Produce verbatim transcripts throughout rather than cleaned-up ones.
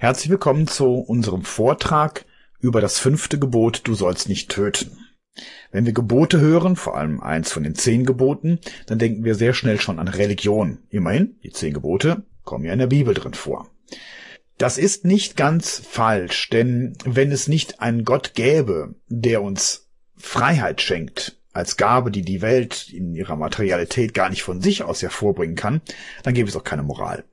Herzlich willkommen zu unserem Vortrag über das fünfte Gebot, du sollst nicht töten. Wenn wir Gebote hören, vor allem eins von den zehn Geboten, dann denken wir sehr schnell schon an Religion. Immerhin, die zehn Gebote kommen ja in der Bibel drin vor. Das ist nicht ganz falsch, denn wenn es nicht einen Gott gäbe, der uns Freiheit schenkt, als Gabe, die die Welt in ihrer Materialität gar nicht von sich aus hervorbringen kann, dann gäbe es auch keine Moral.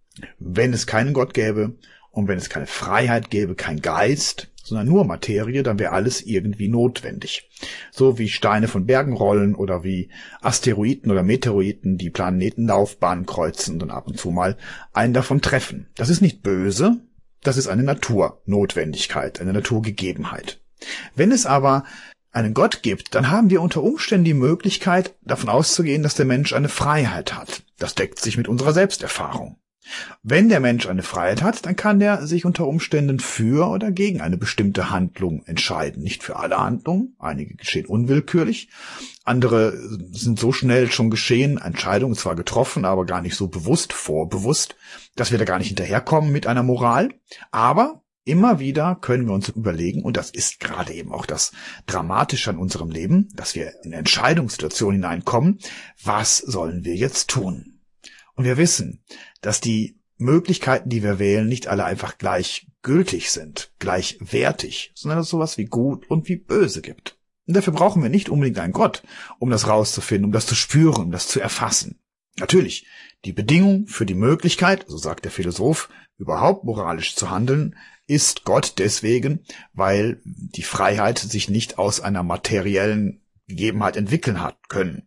Wenn es keinen Gott gäbe und wenn es keine Freiheit gäbe, kein Geist, sondern nur Materie, dann wäre alles irgendwie notwendig. So wie Steine von Bergen rollen oder wie Asteroiden oder Meteoriten die Planetenlaufbahn kreuzen und ab und zu mal einen davon treffen. Das ist nicht böse, das ist eine Naturnotwendigkeit, eine Naturgegebenheit. Wenn es aber einen Gott gibt, dann haben wir unter Umständen die Möglichkeit, davon auszugehen, dass der Mensch eine Freiheit hat. Das deckt sich mit unserer Selbsterfahrung. Wenn der Mensch eine Freiheit hat, dann kann er sich unter Umständen für oder gegen eine bestimmte Handlung entscheiden. Nicht für alle Handlungen, einige geschehen unwillkürlich, andere sind so schnell schon geschehen, Entscheidungen zwar getroffen, aber gar nicht so bewusst, vorbewusst, dass wir da gar nicht hinterherkommen mit einer Moral, aber immer wieder können wir uns überlegen, und das ist gerade eben auch das Dramatische an unserem Leben, dass wir in Entscheidungssituationen hineinkommen, was sollen wir jetzt tun? Und wir wissen, dass die Möglichkeiten, die wir wählen, nicht alle einfach gleich gültig sind, gleichwertig, sondern dass es sowas wie gut und wie böse gibt. Und dafür brauchen wir nicht unbedingt einen Gott, um das rauszufinden, um das zu spüren, um das zu erfassen. Natürlich, die Bedingung für die Möglichkeit, so sagt der Philosoph, überhaupt moralisch zu handeln, ist Gott deswegen, weil die Freiheit sich nicht aus einer materiellen Gegebenheit entwickeln hat können.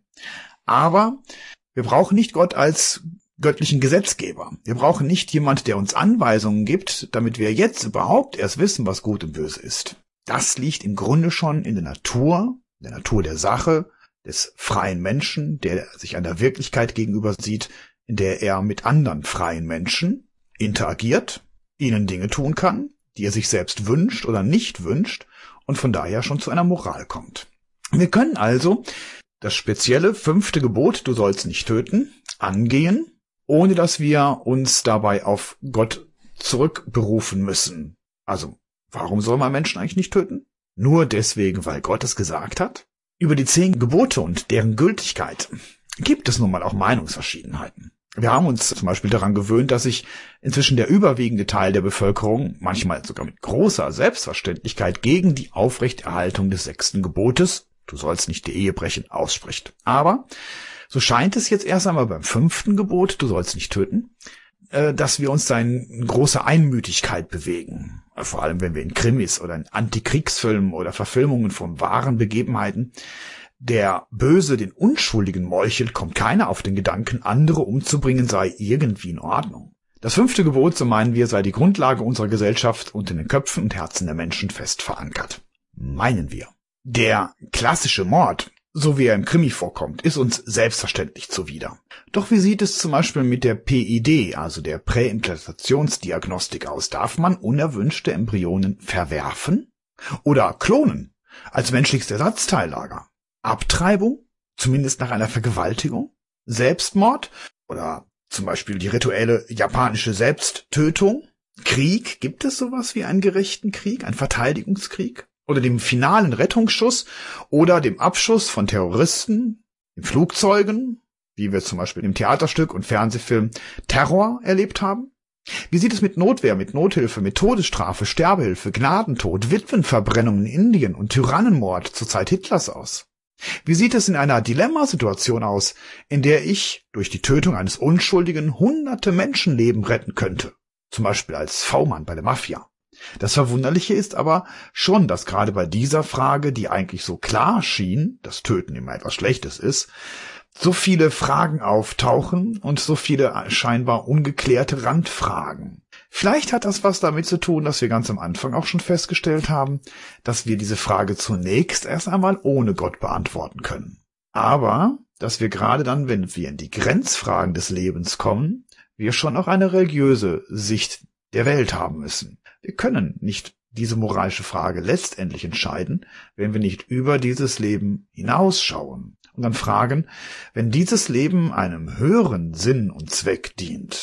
Aber wir brauchen nicht Gott als göttlichen Gesetzgeber. Wir brauchen nicht jemand, der uns Anweisungen gibt, damit wir jetzt überhaupt erst wissen, was gut und böse ist. Das liegt im Grunde schon in der Natur, der Natur der Sache, des freien Menschen, der sich einer Wirklichkeit gegenüber sieht, in der er mit anderen freien Menschen interagiert, ihnen Dinge tun kann, die er sich selbst wünscht oder nicht wünscht und von daher schon zu einer Moral kommt. Wir können also das spezielle fünfte Gebot, du sollst nicht töten, angehen, ohne dass wir uns dabei auf Gott zurückberufen müssen. Also, warum soll man Menschen eigentlich nicht töten? Nur deswegen, weil Gott es gesagt hat? Über die zehn Gebote und deren Gültigkeit gibt es nun mal auch Meinungsverschiedenheiten. Wir haben uns zum Beispiel daran gewöhnt, dass sich inzwischen der überwiegende Teil der Bevölkerung, manchmal sogar mit großer Selbstverständlichkeit, gegen die Aufrechterhaltung des sechsten Gebotes, du sollst nicht die Ehe brechen, ausspricht. Aber so scheint es jetzt erst einmal beim fünften Gebot, du sollst nicht töten, dass wir uns da in großer Einmütigkeit bewegen. Vor allem, wenn wir in Krimis oder in Antikriegsfilmen oder Verfilmungen von wahren Begebenheiten der Böse den Unschuldigen meuchelt, kommt keiner auf den Gedanken, andere umzubringen sei irgendwie in Ordnung. Das fünfte Gebot, so meinen wir, sei die Grundlage unserer Gesellschaft und in den Köpfen und Herzen der Menschen fest verankert. Meinen wir. Der klassische Mord, so wie er im Krimi vorkommt, ist uns selbstverständlich zuwider. Doch wie sieht es zum Beispiel mit der P I D, also der Präimplantationsdiagnostik aus? Darf man unerwünschte Embryonen verwerfen? Oder klonen als menschliches Ersatzteillager? Abtreibung, zumindest nach einer Vergewaltigung? Selbstmord oder zum Beispiel die rituelle japanische Selbsttötung? Krieg, gibt es sowas wie einen gerechten Krieg, einen Verteidigungskrieg? Oder dem finalen Rettungsschuss oder dem Abschuss von Terroristen in Flugzeugen, wie wir zum Beispiel im Theaterstück und Fernsehfilm Terror erlebt haben? Wie sieht es mit Notwehr, mit Nothilfe, mit Todesstrafe, Sterbehilfe, Gnadentod, Witwenverbrennung in Indien und Tyrannenmord zur Zeit Hitlers aus? Wie sieht es in einer Dilemmasituation aus, in der ich durch die Tötung eines Unschuldigen hunderte Menschenleben retten könnte? Zum Beispiel als V-Mann bei der Mafia. Das Verwunderliche ist aber schon, dass gerade bei dieser Frage, die eigentlich so klar schien, dass Töten immer etwas Schlechtes ist, so viele Fragen auftauchen und so viele scheinbar ungeklärte Randfragen. Vielleicht hat das was damit zu tun, dass wir ganz am Anfang auch schon festgestellt haben, dass wir diese Frage zunächst erst einmal ohne Gott beantworten können. Aber, dass wir gerade dann, wenn wir in die Grenzfragen des Lebens kommen, wir schon auch eine religiöse Sicht der Welt haben müssen. Wir können nicht diese moralische Frage letztendlich entscheiden, wenn wir nicht über dieses Leben hinausschauen und dann fragen, wenn dieses Leben einem höheren Sinn und Zweck dient,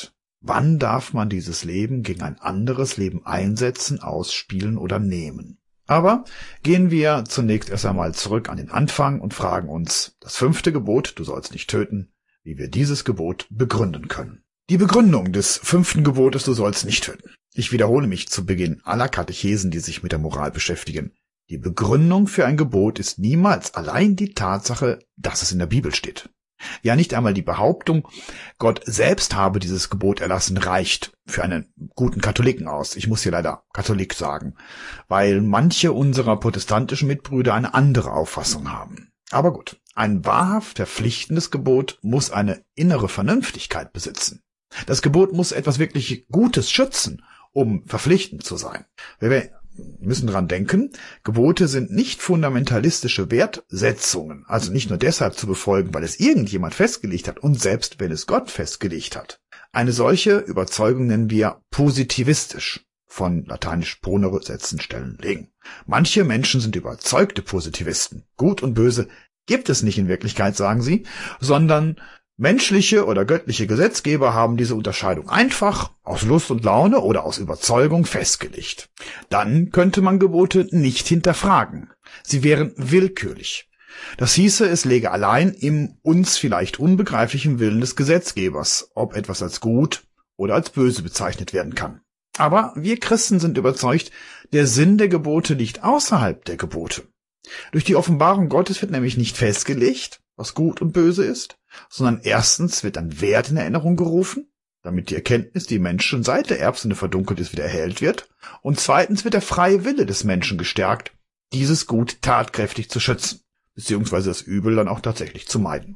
Wann darf man dieses Leben gegen ein anderes Leben einsetzen, ausspielen oder nehmen? Aber gehen wir zunächst erst einmal zurück an den Anfang und fragen uns, das fünfte Gebot, du sollst nicht töten, wie wir dieses Gebot begründen können. Die Begründung des fünften Gebotes, du sollst nicht töten. Ich wiederhole mich zu Beginn aller Katechesen, die sich mit der Moral beschäftigen. Die Begründung für ein Gebot ist niemals allein die Tatsache, dass es in der Bibel steht. Ja, nicht einmal die Behauptung, Gott selbst habe dieses Gebot erlassen, reicht für einen guten Katholiken aus. Ich muss hier leider Katholik sagen, weil manche unserer protestantischen Mitbrüder eine andere Auffassung haben. Aber gut, ein wahrhaft verpflichtendes Gebot muss eine innere Vernünftigkeit besitzen. Das Gebot muss etwas wirklich Gutes schützen, um verpflichtend zu sein. Wir müssen dran denken, Gebote sind nicht fundamentalistische Wertsetzungen, also nicht nur deshalb zu befolgen, weil es irgendjemand festgelegt hat und selbst wenn es Gott festgelegt hat. Eine solche Überzeugung nennen wir positivistisch, von lateinisch ponere setzen, stellen, legen. Manche Menschen sind überzeugte Positivisten. Gut und Böse gibt es nicht in Wirklichkeit, sagen sie, sondern menschliche oder göttliche Gesetzgeber haben diese Unterscheidung einfach aus Lust und Laune oder aus Überzeugung festgelegt. Dann könnte man Gebote nicht hinterfragen. Sie wären willkürlich. Das hieße, es läge allein im uns vielleicht unbegreiflichen Willen des Gesetzgebers, ob etwas als gut oder als böse bezeichnet werden kann. Aber wir Christen sind überzeugt, der Sinn der Gebote liegt außerhalb der Gebote. Durch die Offenbarung Gottes wird nämlich nicht festgelegt, was gut und böse ist, sondern erstens wird ein Wert in Erinnerung gerufen, damit die Erkenntnis, die Menschen seit der Erbsünde verdunkelt ist, wieder erhellt wird, und zweitens wird der freie Wille des Menschen gestärkt, dieses Gut tatkräftig zu schützen, beziehungsweise das Übel dann auch tatsächlich zu meiden.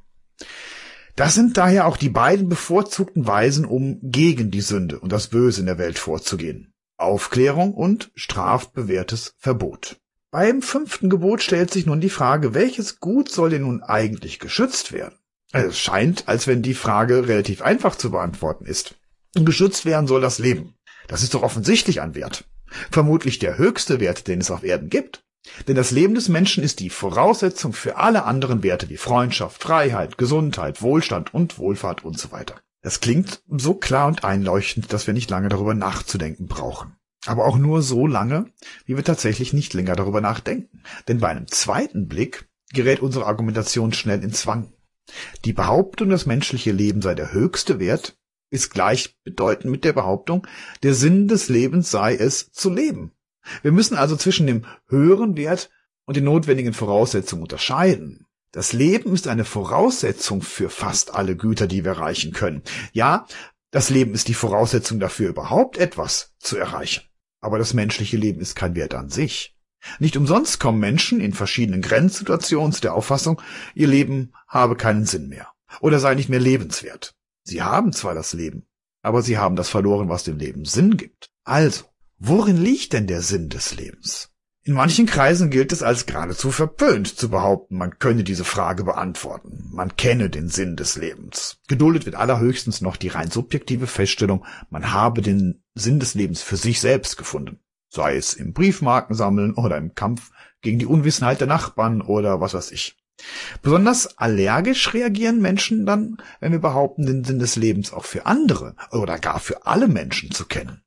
Das sind daher auch die beiden bevorzugten Weisen, um gegen die Sünde und das Böse in der Welt vorzugehen: Aufklärung und strafbewährtes Verbot. Beim fünften Gebot stellt sich nun die Frage, welches Gut soll denn nun eigentlich geschützt werden? Also es scheint, als wenn die Frage relativ einfach zu beantworten ist. Geschützt werden soll das Leben. Das ist doch offensichtlich ein Wert. Vermutlich der höchste Wert, den es auf Erden gibt. Denn das Leben des Menschen ist die Voraussetzung für alle anderen Werte wie Freundschaft, Freiheit, Gesundheit, Wohlstand und Wohlfahrt und so weiter. Das klingt so klar und einleuchtend, dass wir nicht lange darüber nachzudenken brauchen. Aber auch nur so lange, wie wir tatsächlich nicht länger darüber nachdenken. Denn bei einem zweiten Blick gerät unsere Argumentation schnell ins Wanken. Die Behauptung, das menschliche Leben sei der höchste Wert, ist gleichbedeutend mit der Behauptung, der Sinn des Lebens sei es, zu leben. Wir müssen also zwischen dem höheren Wert und den notwendigen Voraussetzungen unterscheiden. Das Leben ist eine Voraussetzung für fast alle Güter, die wir erreichen können. Ja, das Leben ist die Voraussetzung dafür, überhaupt etwas zu erreichen. Aber das menschliche Leben ist kein Wert an sich. Nicht umsonst kommen Menschen in verschiedenen Grenzsituationen zu der Auffassung, ihr Leben habe keinen Sinn mehr oder sei nicht mehr lebenswert. Sie haben zwar das Leben, aber sie haben das verloren, was dem Leben Sinn gibt. Also, worin liegt denn der Sinn des Lebens? In manchen Kreisen gilt es als geradezu verpönt zu behaupten, man könne diese Frage beantworten. Man kenne den Sinn des Lebens. Geduldet wird allerhöchstens noch die rein subjektive Feststellung, man habe den Sinn des Lebens für sich selbst gefunden. Sei es im Briefmarkensammeln oder im Kampf gegen die Unwissenheit der Nachbarn oder was weiß ich. Besonders allergisch reagieren Menschen dann, wenn wir behaupten, den Sinn des Lebens auch für andere oder gar für alle Menschen zu kennen.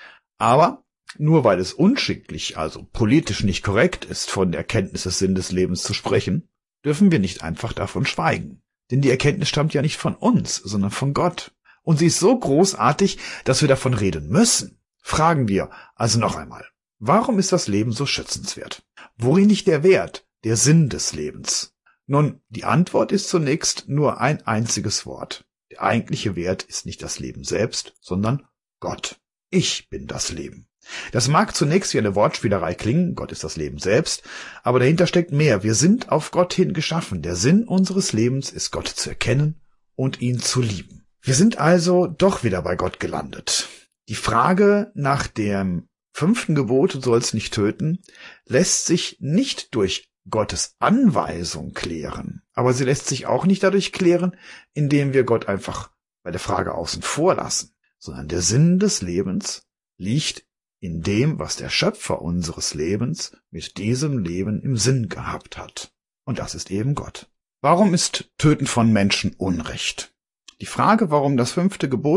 Aber nur weil es unschicklich, also politisch nicht korrekt ist, von der Erkenntnis des Sinns des Lebens zu sprechen, dürfen wir nicht einfach davon schweigen. Denn die Erkenntnis stammt ja nicht von uns, sondern von Gott. Und sie ist so großartig, dass wir davon reden müssen. Fragen wir also noch einmal, warum ist das Leben so schützenswert? Worin liegt der Wert, der Sinn des Lebens? Nun, die Antwort ist zunächst nur ein einziges Wort. Der eigentliche Wert ist nicht das Leben selbst, sondern Gott. Ich bin das Leben. Das mag zunächst wie eine Wortspielerei klingen, Gott ist das Leben selbst, aber dahinter steckt mehr. Wir sind auf Gott hin geschaffen. Der Sinn unseres Lebens ist, Gott zu erkennen und ihn zu lieben. Wir sind also doch wieder bei Gott gelandet. Die Frage nach dem fünften Gebot, du sollst nicht töten, lässt sich nicht durch Gottes Anweisung klären, aber sie lässt sich auch nicht dadurch klären, indem wir Gott einfach bei der Frage außen vor lassen, sondern der Sinn des Lebens liegt in dem, was der Schöpfer unseres Lebens mit diesem Leben im Sinn gehabt hat. Und das ist eben Gott. Warum ist Töten von Menschen Unrecht? Die Frage, warum das fünfte Gebot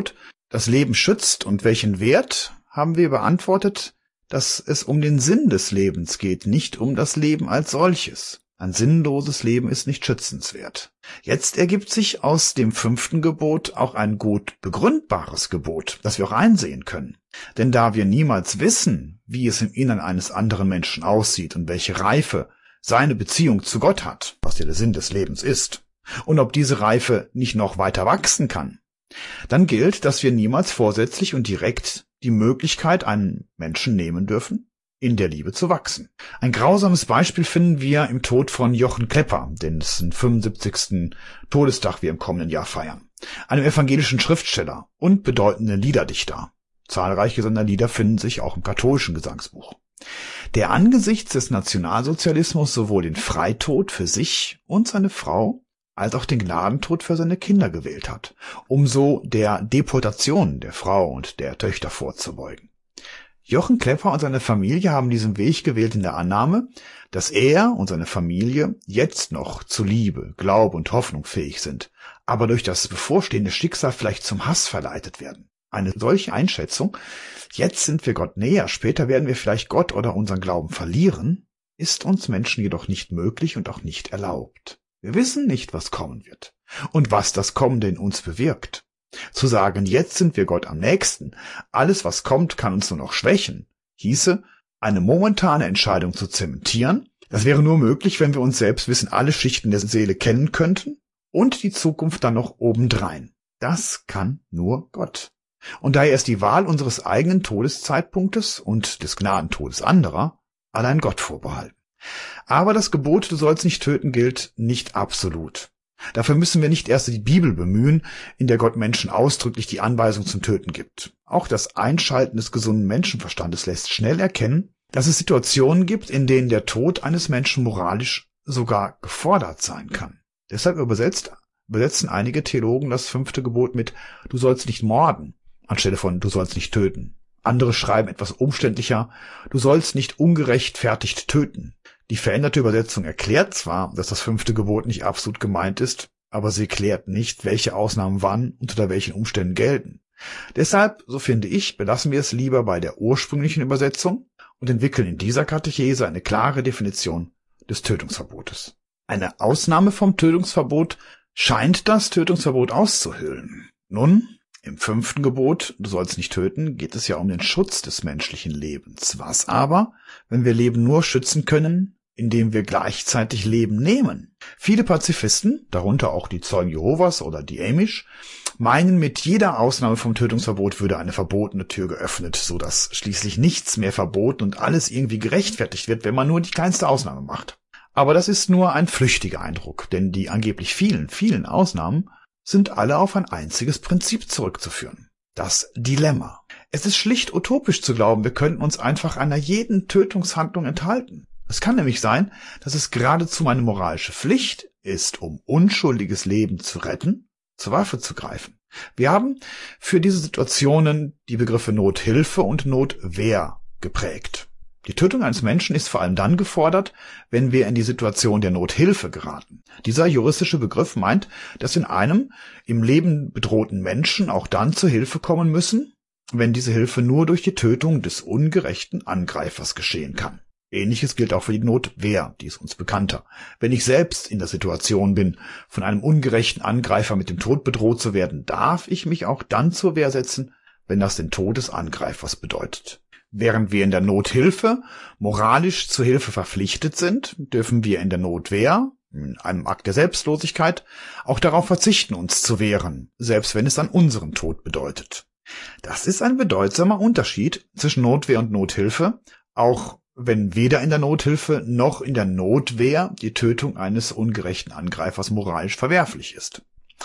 das Leben schützt und welchen Wert, haben wir beantwortet, dass es um den Sinn des Lebens geht, nicht um das Leben als solches. Ein sinnloses Leben ist nicht schützenswert. Jetzt ergibt sich aus dem fünften Gebot auch ein gut begründbares Gebot, das wir auch einsehen können. Denn da wir niemals wissen, wie es im Innern eines anderen Menschen aussieht und welche Reife seine Beziehung zu Gott hat, was ja der Sinn des Lebens ist, und ob diese Reife nicht noch weiter wachsen kann, dann gilt, dass wir niemals vorsätzlich und direkt die Möglichkeit einen Menschen nehmen dürfen, in der Liebe zu wachsen. Ein grausames Beispiel finden wir im Tod von Jochen Klepper, dessen fünfundsiebzigsten Todestag wir im kommenden Jahr feiern, einem evangelischen Schriftsteller und bedeutenden Liederdichter. Zahlreiche seiner Lieder finden sich auch im katholischen Gesangsbuch, der angesichts des Nationalsozialismus sowohl den Freitod für sich und seine Frau als auch den Gnadentod für seine Kinder gewählt hat, um so der Deportation der Frau und der Töchter vorzubeugen. Jochen Klepper und seine Familie haben diesen Weg gewählt in der Annahme, dass er und seine Familie jetzt noch zu Liebe, Glaube und Hoffnung fähig sind, aber durch das bevorstehende Schicksal vielleicht zum Hass verleitet werden. Eine solche Einschätzung, jetzt sind wir Gott näher, später werden wir vielleicht Gott oder unseren Glauben verlieren, ist uns Menschen jedoch nicht möglich und auch nicht erlaubt. Wir wissen nicht, was kommen wird und was das Kommende in uns bewirkt. Zu sagen, jetzt sind wir Gott am nächsten, alles, was kommt, kann uns nur noch schwächen, hieße, eine momentane Entscheidung zu zementieren. Das wäre nur möglich, wenn wir uns selbst wissen, alle Schichten der Seele kennen könnten und die Zukunft dann noch obendrein. Das kann nur Gott. Und daher ist die Wahl unseres eigenen Todeszeitpunktes und des Gnadentodes anderer allein Gott vorbehalten. Aber das Gebot, du sollst nicht töten, gilt nicht absolut. Dafür müssen wir nicht erst die Bibel bemühen, in der Gott Menschen ausdrücklich die Anweisung zum Töten gibt. Auch das Einschalten des gesunden Menschenverstandes lässt schnell erkennen, dass es Situationen gibt, in denen der Tod eines Menschen moralisch sogar gefordert sein kann. Deshalb übersetzt, übersetzen einige Theologen das fünfte Gebot mit du sollst nicht morden, anstelle von du sollst nicht töten. Andere schreiben etwas umständlicher, du sollst nicht ungerechtfertigt töten. Die veränderte Übersetzung erklärt zwar, dass das fünfte Gebot nicht absolut gemeint ist, aber sie erklärt nicht, welche Ausnahmen wann und unter welchen Umständen gelten. Deshalb, so finde ich, belassen wir es lieber bei der ursprünglichen Übersetzung und entwickeln in dieser Katechese eine klare Definition des Tötungsverbotes. Eine Ausnahme vom Tötungsverbot scheint das Tötungsverbot auszuhöhlen. Nun, im fünften Gebot, du sollst nicht töten, geht es ja um den Schutz des menschlichen Lebens. Was aber, wenn wir Leben nur schützen können, indem wir gleichzeitig Leben nehmen? Viele Pazifisten, darunter auch die Zeugen Jehovas oder die Amish, meinen, mit jeder Ausnahme vom Tötungsverbot würde eine verbotene Tür geöffnet, so dass schließlich nichts mehr verboten und alles irgendwie gerechtfertigt wird, wenn man nur die kleinste Ausnahme macht. Aber das ist nur ein flüchtiger Eindruck, denn die angeblich vielen, vielen Ausnahmen sind alle auf ein einziges Prinzip zurückzuführen. Das Dilemma. Es ist schlicht utopisch zu glauben, wir könnten uns einfach einer jeden Tötungshandlung enthalten. Es kann nämlich sein, dass es geradezu meine moralische Pflicht ist, um unschuldiges Leben zu retten, zur Waffe zu greifen. Wir haben für diese Situationen die Begriffe Nothilfe und Notwehr geprägt. Die Tötung eines Menschen ist vor allem dann gefordert, wenn wir in die Situation der Nothilfe geraten. Dieser juristische Begriff meint, dass in einem im Leben bedrohten Menschen auch dann zur Hilfe kommen müssen, wenn diese Hilfe nur durch die Tötung des ungerechten Angreifers geschehen kann. Ähnliches gilt auch für die Notwehr, die ist uns bekannter. Wenn ich selbst in der Situation bin, von einem ungerechten Angreifer mit dem Tod bedroht zu werden, darf ich mich auch dann zur Wehr setzen, wenn das den Tod des Angreifers bedeutet. Während wir in der Nothilfe moralisch zur Hilfe verpflichtet sind, dürfen wir in der Notwehr, in einem Akt der Selbstlosigkeit, auch darauf verzichten, uns zu wehren, selbst wenn es dann unseren Tod bedeutet. Das ist ein bedeutsamer Unterschied zwischen Notwehr und Nothilfe, auch wenn weder in der Nothilfe noch in der Notwehr die Tötung eines ungerechten Angreifers moralisch verwerflich ist.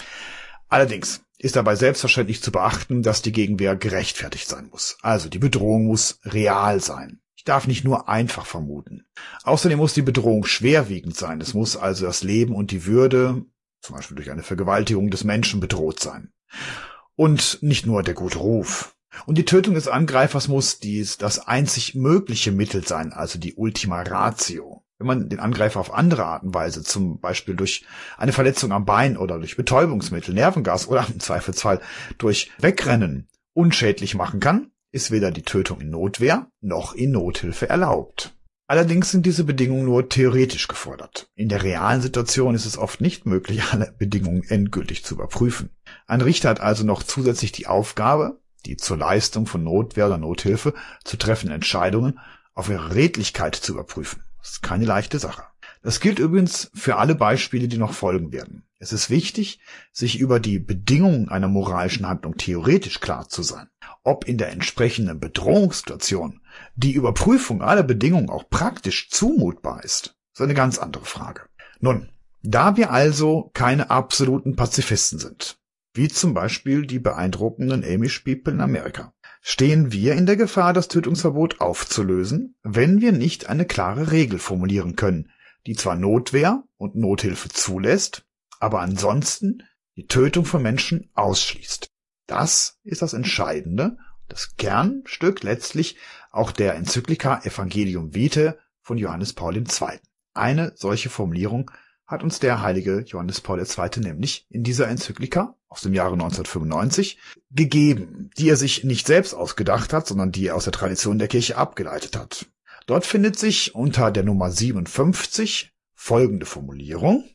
Allerdings ist dabei selbstverständlich zu beachten, dass die Gegenwehr gerechtfertigt sein muss. Also die Bedrohung muss real sein. Ich darf nicht nur einfach vermuten. Außerdem muss die Bedrohung schwerwiegend sein. Es muss also das Leben und die Würde, zum Beispiel durch eine Vergewaltigung des Menschen, bedroht sein. Und nicht nur der gute Ruf. Und die Tötung des Angreifers muss dies das einzig mögliche Mittel sein, also die Ultima Ratio. Wenn man den Angreifer auf andere Art und Weise, zum Beispiel durch eine Verletzung am Bein oder durch Betäubungsmittel, Nervengas oder im Zweifelsfall durch Wegrennen unschädlich machen kann, ist weder die Tötung in Notwehr noch in Nothilfe erlaubt. Allerdings sind diese Bedingungen nur theoretisch gefordert. In der realen Situation ist es oft nicht möglich, alle Bedingungen endgültig zu überprüfen. Ein Richter hat also noch zusätzlich die Aufgabe, die zur Leistung von Notwehr oder Nothilfe zu treffenden Entscheidungen auf ihre Redlichkeit zu überprüfen. Das ist keine leichte Sache. Das gilt übrigens für alle Beispiele, die noch folgen werden. Es ist wichtig, sich über die Bedingungen einer moralischen Handlung theoretisch klar zu sein. Ob in der entsprechenden Bedrohungssituation die Überprüfung aller Bedingungen auch praktisch zumutbar ist, ist eine ganz andere Frage. Nun, da wir also keine absoluten Pazifisten sind, wie zum Beispiel die beeindruckenden Amish People in Amerika, stehen wir in der Gefahr, das Tötungsverbot aufzulösen, wenn wir nicht eine klare Regel formulieren können, die zwar Notwehr und Nothilfe zulässt, aber ansonsten die Tötung von Menschen ausschließt. Das ist das Entscheidende, das Kernstück letztlich auch der Enzyklika Evangelium Vitae von Johannes Paul der Zweite. Eine solche Formulierung hat uns der heilige Johannes Paul der Zweite nämlich in dieser Enzyklika aus dem Jahre neunzehnhundertfünfundneunzig gegeben, die er sich nicht selbst ausgedacht hat, sondern die er aus der Tradition der Kirche abgeleitet hat. Dort findet sich unter der Nummer siebenundfünfzig folgende Formulierung: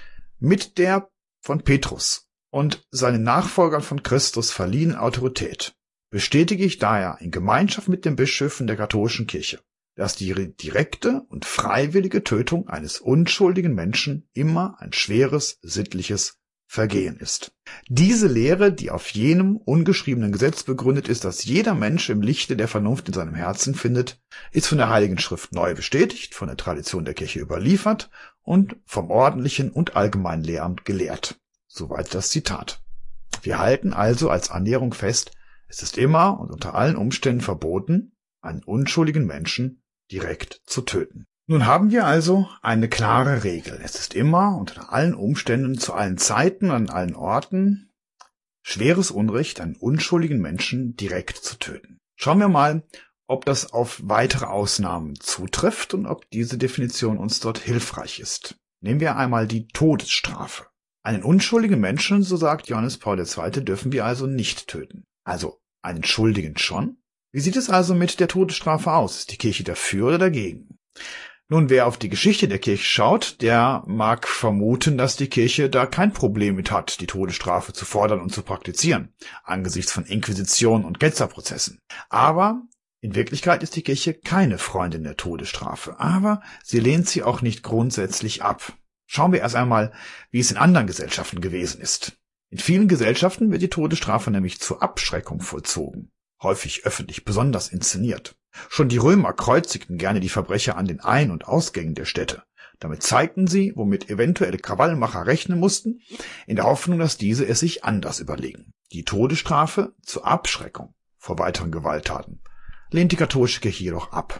Mit der von Petrus und seinen Nachfolgern von Christus verliehenen Autorität bestätige ich daher in Gemeinschaft mit den Bischöfen der katholischen Kirche, dass die direkte und freiwillige Tötung eines unschuldigen Menschen immer ein schweres sittliches Vergehen ist. Diese Lehre, die auf jenem ungeschriebenen Gesetz begründet ist, dass jeder Mensch im Lichte der Vernunft in seinem Herzen findet, ist von der Heiligen Schrift neu bestätigt, von der Tradition der Kirche überliefert und vom ordentlichen und allgemeinen Lehramt gelehrt. Soweit das Zitat. Wir halten also als Annäherung fest, es ist immer und unter allen Umständen verboten, einen unschuldigen Menschen direkt zu töten. Nun haben wir also eine klare Regel. Es ist immer unter allen Umständen, zu allen Zeiten, an allen Orten schweres Unrecht, einen unschuldigen Menschen direkt zu töten. Schauen wir mal, ob das auf weitere Ausnahmen zutrifft und ob diese Definition uns dort hilfreich ist. Nehmen wir einmal die Todesstrafe. Einen unschuldigen Menschen, so sagt Johannes Paul der Zweite, dürfen wir also nicht töten. Also einen Schuldigen schon. Wie sieht es also mit der Todesstrafe aus? Ist die Kirche dafür oder dagegen? Nun, wer auf die Geschichte der Kirche schaut, der mag vermuten, dass die Kirche da kein Problem mit hat, die Todesstrafe zu fordern und zu praktizieren, angesichts von Inquisitionen und Ketzerprozessen. Aber in Wirklichkeit ist die Kirche keine Freundin der Todesstrafe, aber sie lehnt sie auch nicht grundsätzlich ab. Schauen wir erst einmal, wie es in anderen Gesellschaften gewesen ist. In vielen Gesellschaften wird die Todesstrafe nämlich zur Abschreckung vollzogen, häufig öffentlich besonders inszeniert. Schon die Römer kreuzigten gerne die Verbrecher an den Ein- und Ausgängen der Städte. Damit zeigten sie, womit eventuelle Krawallmacher rechnen mussten, in der Hoffnung, dass diese es sich anders überlegen. Die Todesstrafe zur Abschreckung vor weiteren Gewalttaten lehnt die katholische Kirche jedoch ab.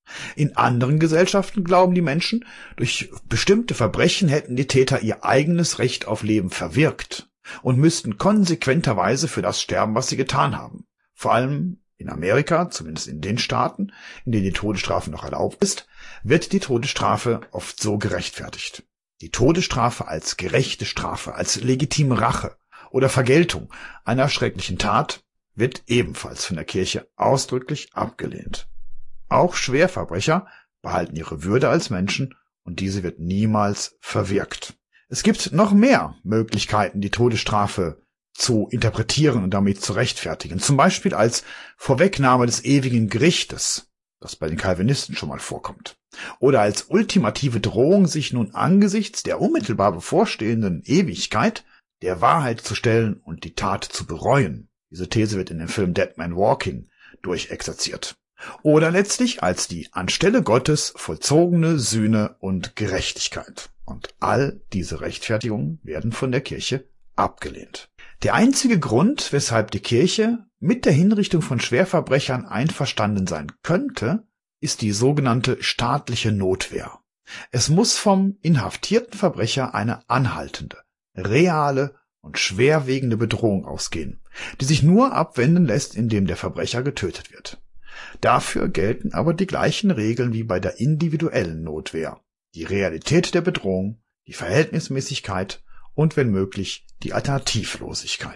In anderen Gesellschaften glauben die Menschen, durch bestimmte Verbrechen hätten die Täter ihr eigenes Recht auf Leben verwirkt und müssten konsequenterweise für das sterben, was sie getan haben. Vor allem in Amerika, zumindest in den Staaten, in denen die Todesstrafe noch erlaubt ist, wird die Todesstrafe oft so gerechtfertigt. Die Todesstrafe als gerechte Strafe, als legitime Rache oder Vergeltung einer schrecklichen Tat wird ebenfalls von der Kirche ausdrücklich abgelehnt. Auch Schwerverbrecher behalten ihre Würde als Menschen und diese wird niemals verwirkt. Es gibt noch mehr Möglichkeiten, die Todesstrafe zu interpretieren und damit zu rechtfertigen. Zum Beispiel als Vorwegnahme des ewigen Gerichtes, das bei den Calvinisten schon mal vorkommt. Oder als ultimative Drohung, sich nun angesichts der unmittelbar bevorstehenden Ewigkeit der Wahrheit zu stellen und die Tat zu bereuen. Diese These wird in dem Film Dead Man Walking durchexerziert. Oder letztlich als die anstelle Gottes vollzogene Sühne und Gerechtigkeit. Und all diese Rechtfertigungen werden von der Kirche abgelehnt. Der einzige Grund, weshalb die Kirche mit der Hinrichtung von Schwerverbrechern einverstanden sein könnte, ist die sogenannte staatliche Notwehr. Es muss vom inhaftierten Verbrecher eine anhaltende, reale und schwerwiegende Bedrohung ausgehen, die sich nur abwenden lässt, indem der Verbrecher getötet wird. Dafür gelten aber die gleichen Regeln wie bei der individuellen Notwehr. Die Realität der Bedrohung, die Verhältnismäßigkeit und, wenn möglich, die Alternativlosigkeit.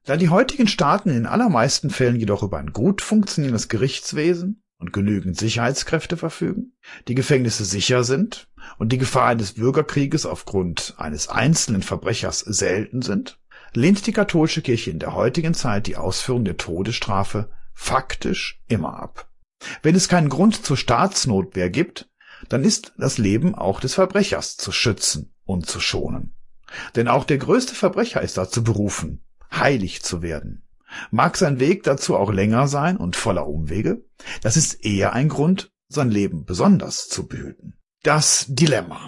Da die heutigen Staaten in den allermeisten Fällen jedoch über ein gut funktionierendes Gerichtswesen und genügend Sicherheitskräfte verfügen, die Gefängnisse sicher sind und die Gefahr eines Bürgerkrieges aufgrund eines einzelnen Verbrechers selten sind, lehnt die katholische Kirche in der heutigen Zeit die Ausführung der Todesstrafe faktisch immer ab. Wenn es keinen Grund zur Staatsnotwehr gibt, dann ist das Leben auch des Verbrechers zu schützen und zu schonen. Denn auch der größte Verbrecher ist dazu berufen, heilig zu werden. Mag sein Weg dazu auch länger sein und voller Umwege, das ist eher ein Grund, sein Leben besonders zu behüten. Das Dilemma.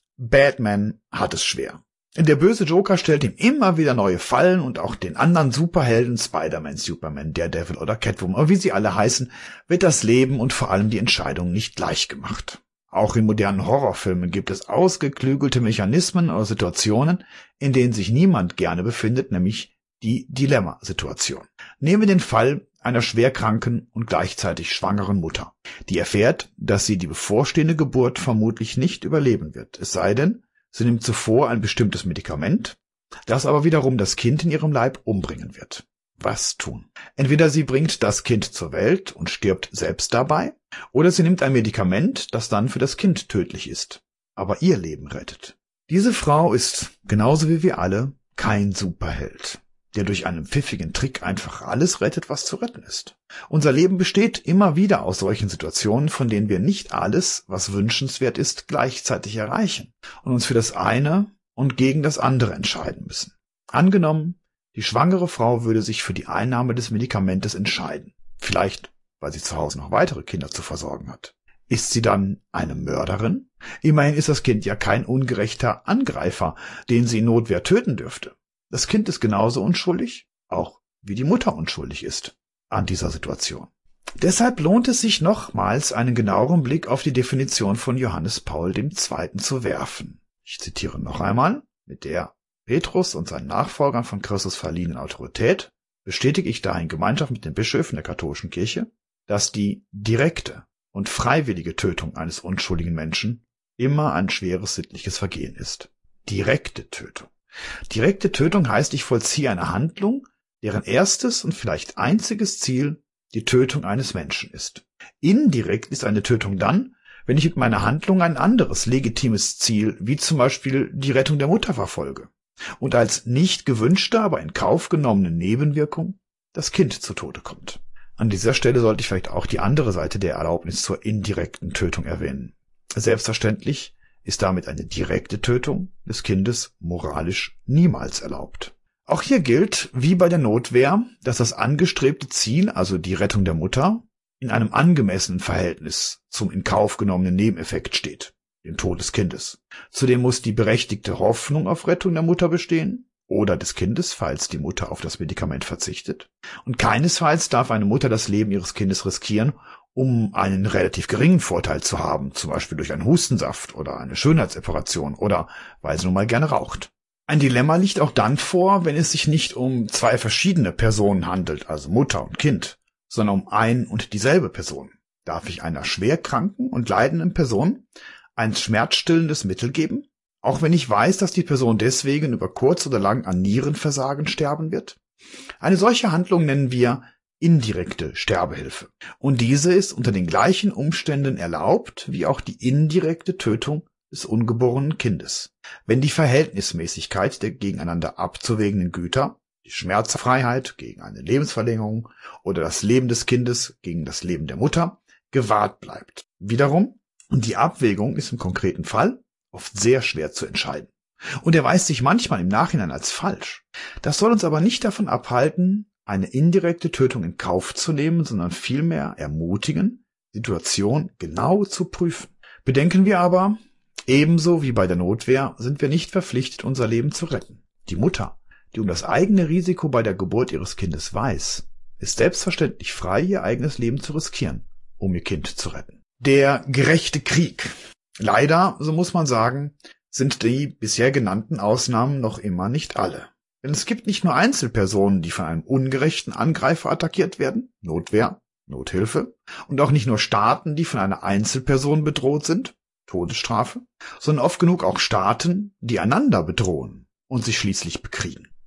Batman hat es schwer. Der böse Joker stellt ihm immer wieder neue Fallen und auch den anderen Superhelden, Spider-Man, Superman, Daredevil oder Catwoman, oder wie sie alle heißen, wird das Leben und vor allem die Entscheidung nicht leicht gemacht. Auch in modernen Horrorfilmen gibt es ausgeklügelte Mechanismen oder Situationen, in denen sich niemand gerne befindet, nämlich die Dilemmasituation. Nehmen wir den Fall einer schwerkranken und gleichzeitig schwangeren Mutter, die erfährt, dass sie die bevorstehende Geburt vermutlich nicht überleben wird, es sei denn, sie nimmt zuvor ein bestimmtes Medikament, das aber wiederum das Kind in ihrem Leib umbringen wird. Was tun? Entweder sie bringt das Kind zur Welt und stirbt selbst dabei, oder sie nimmt ein Medikament, das dann für das Kind tödlich ist, aber ihr Leben rettet. Diese Frau ist, genauso wie wir alle, kein Superheld, der durch einen pfiffigen Trick einfach alles rettet, was zu retten ist. Unser Leben besteht immer wieder aus solchen Situationen, von denen wir nicht alles, was wünschenswert ist, gleichzeitig erreichen und uns für das eine und gegen das andere entscheiden müssen. Angenommen, die schwangere Frau würde sich für die Einnahme des Medikamentes entscheiden, vielleicht weil sie zu Hause noch weitere Kinder zu versorgen hat. Ist sie dann eine Mörderin? Immerhin ist das Kind ja kein ungerechter Angreifer, den sie in Notwehr töten dürfte. Das Kind ist genauso unschuldig, auch wie die Mutter unschuldig ist an dieser Situation. Deshalb lohnt es sich nochmals, einen genaueren Blick auf die Definition von Johannes Paul der Zweite. zu werfen. Ich zitiere noch einmal: Mit der Petrus und seinen Nachfolgern von Christus verliehenen Autorität bestätige ich da in Gemeinschaft mit den Bischöfen der katholischen Kirche, dass die direkte und freiwillige Tötung eines unschuldigen Menschen immer ein schweres sittliches Vergehen ist. Direkte Tötung. Direkte Tötung heißt, ich vollziehe eine Handlung, deren erstes und vielleicht einziges Ziel die Tötung eines Menschen ist. Indirekt ist eine Tötung dann, wenn ich mit meiner Handlung ein anderes legitimes Ziel, wie zum Beispiel die Rettung der Mutter, verfolge und als nicht gewünschte, aber in Kauf genommene Nebenwirkung das Kind zu Tode kommt. An dieser Stelle sollte ich vielleicht auch die andere Seite der Erlaubnis zur indirekten Tötung erwähnen. Selbstverständlich ist damit eine direkte Tötung des Kindes moralisch niemals erlaubt. Auch hier gilt, wie bei der Notwehr, dass das angestrebte Ziel, also die Rettung der Mutter, in einem angemessenen Verhältnis zum in Kauf genommenen Nebeneffekt steht, dem Tod des Kindes. Zudem muss die berechtigte Hoffnung auf Rettung der Mutter bestehen oder des Kindes, falls die Mutter auf das Medikament verzichtet. Und keinesfalls darf eine Mutter das Leben ihres Kindes riskieren, um einen relativ geringen Vorteil zu haben, zum Beispiel durch einen Hustensaft oder eine Schönheitsoperation oder weil sie nun mal gerne raucht. Ein Dilemma liegt auch dann vor, wenn es sich nicht um zwei verschiedene Personen handelt, also Mutter und Kind, sondern um ein und dieselbe Person. Darf ich einer schwerkranken und leidenden Person ein schmerzstillendes Mittel geben, auch wenn ich weiß, dass die Person deswegen über kurz oder lang an Nierenversagen sterben wird? Eine solche Handlung nennen wir indirekte Sterbehilfe. Und diese ist unter den gleichen Umständen erlaubt wie auch die indirekte Tötung des ungeborenen Kindes, wenn die Verhältnismäßigkeit der gegeneinander abzuwägenden Güter, die Schmerzfreiheit gegen eine Lebensverlängerung oder das Leben des Kindes gegen das Leben der Mutter, gewahrt bleibt. Wiederum, die Abwägung ist im konkreten Fall oft sehr schwer zu entscheiden. Und erweist sich manchmal im Nachhinein als falsch. Das soll uns aber nicht davon abhalten, eine indirekte Tötung in Kauf zu nehmen, sondern vielmehr ermutigen, die Situation genau zu prüfen. Bedenken wir aber, ebenso wie bei der Notwehr sind wir nicht verpflichtet, unser Leben zu retten. Die Mutter, die um das eigene Risiko bei der Geburt ihres Kindes weiß, ist selbstverständlich frei, ihr eigenes Leben zu riskieren, um ihr Kind zu retten. Der gerechte Krieg. Leider, so muss man sagen, sind die bisher genannten Ausnahmen noch immer nicht alle. Denn es gibt nicht nur Einzelpersonen, die von einem ungerechten Angreifer attackiert werden, Notwehr, Nothilfe, und auch nicht nur Staaten, die von einer Einzelperson bedroht sind, Todesstrafe, sondern oft genug auch Staaten, die einander bedrohen und sich schließlich bekriegen.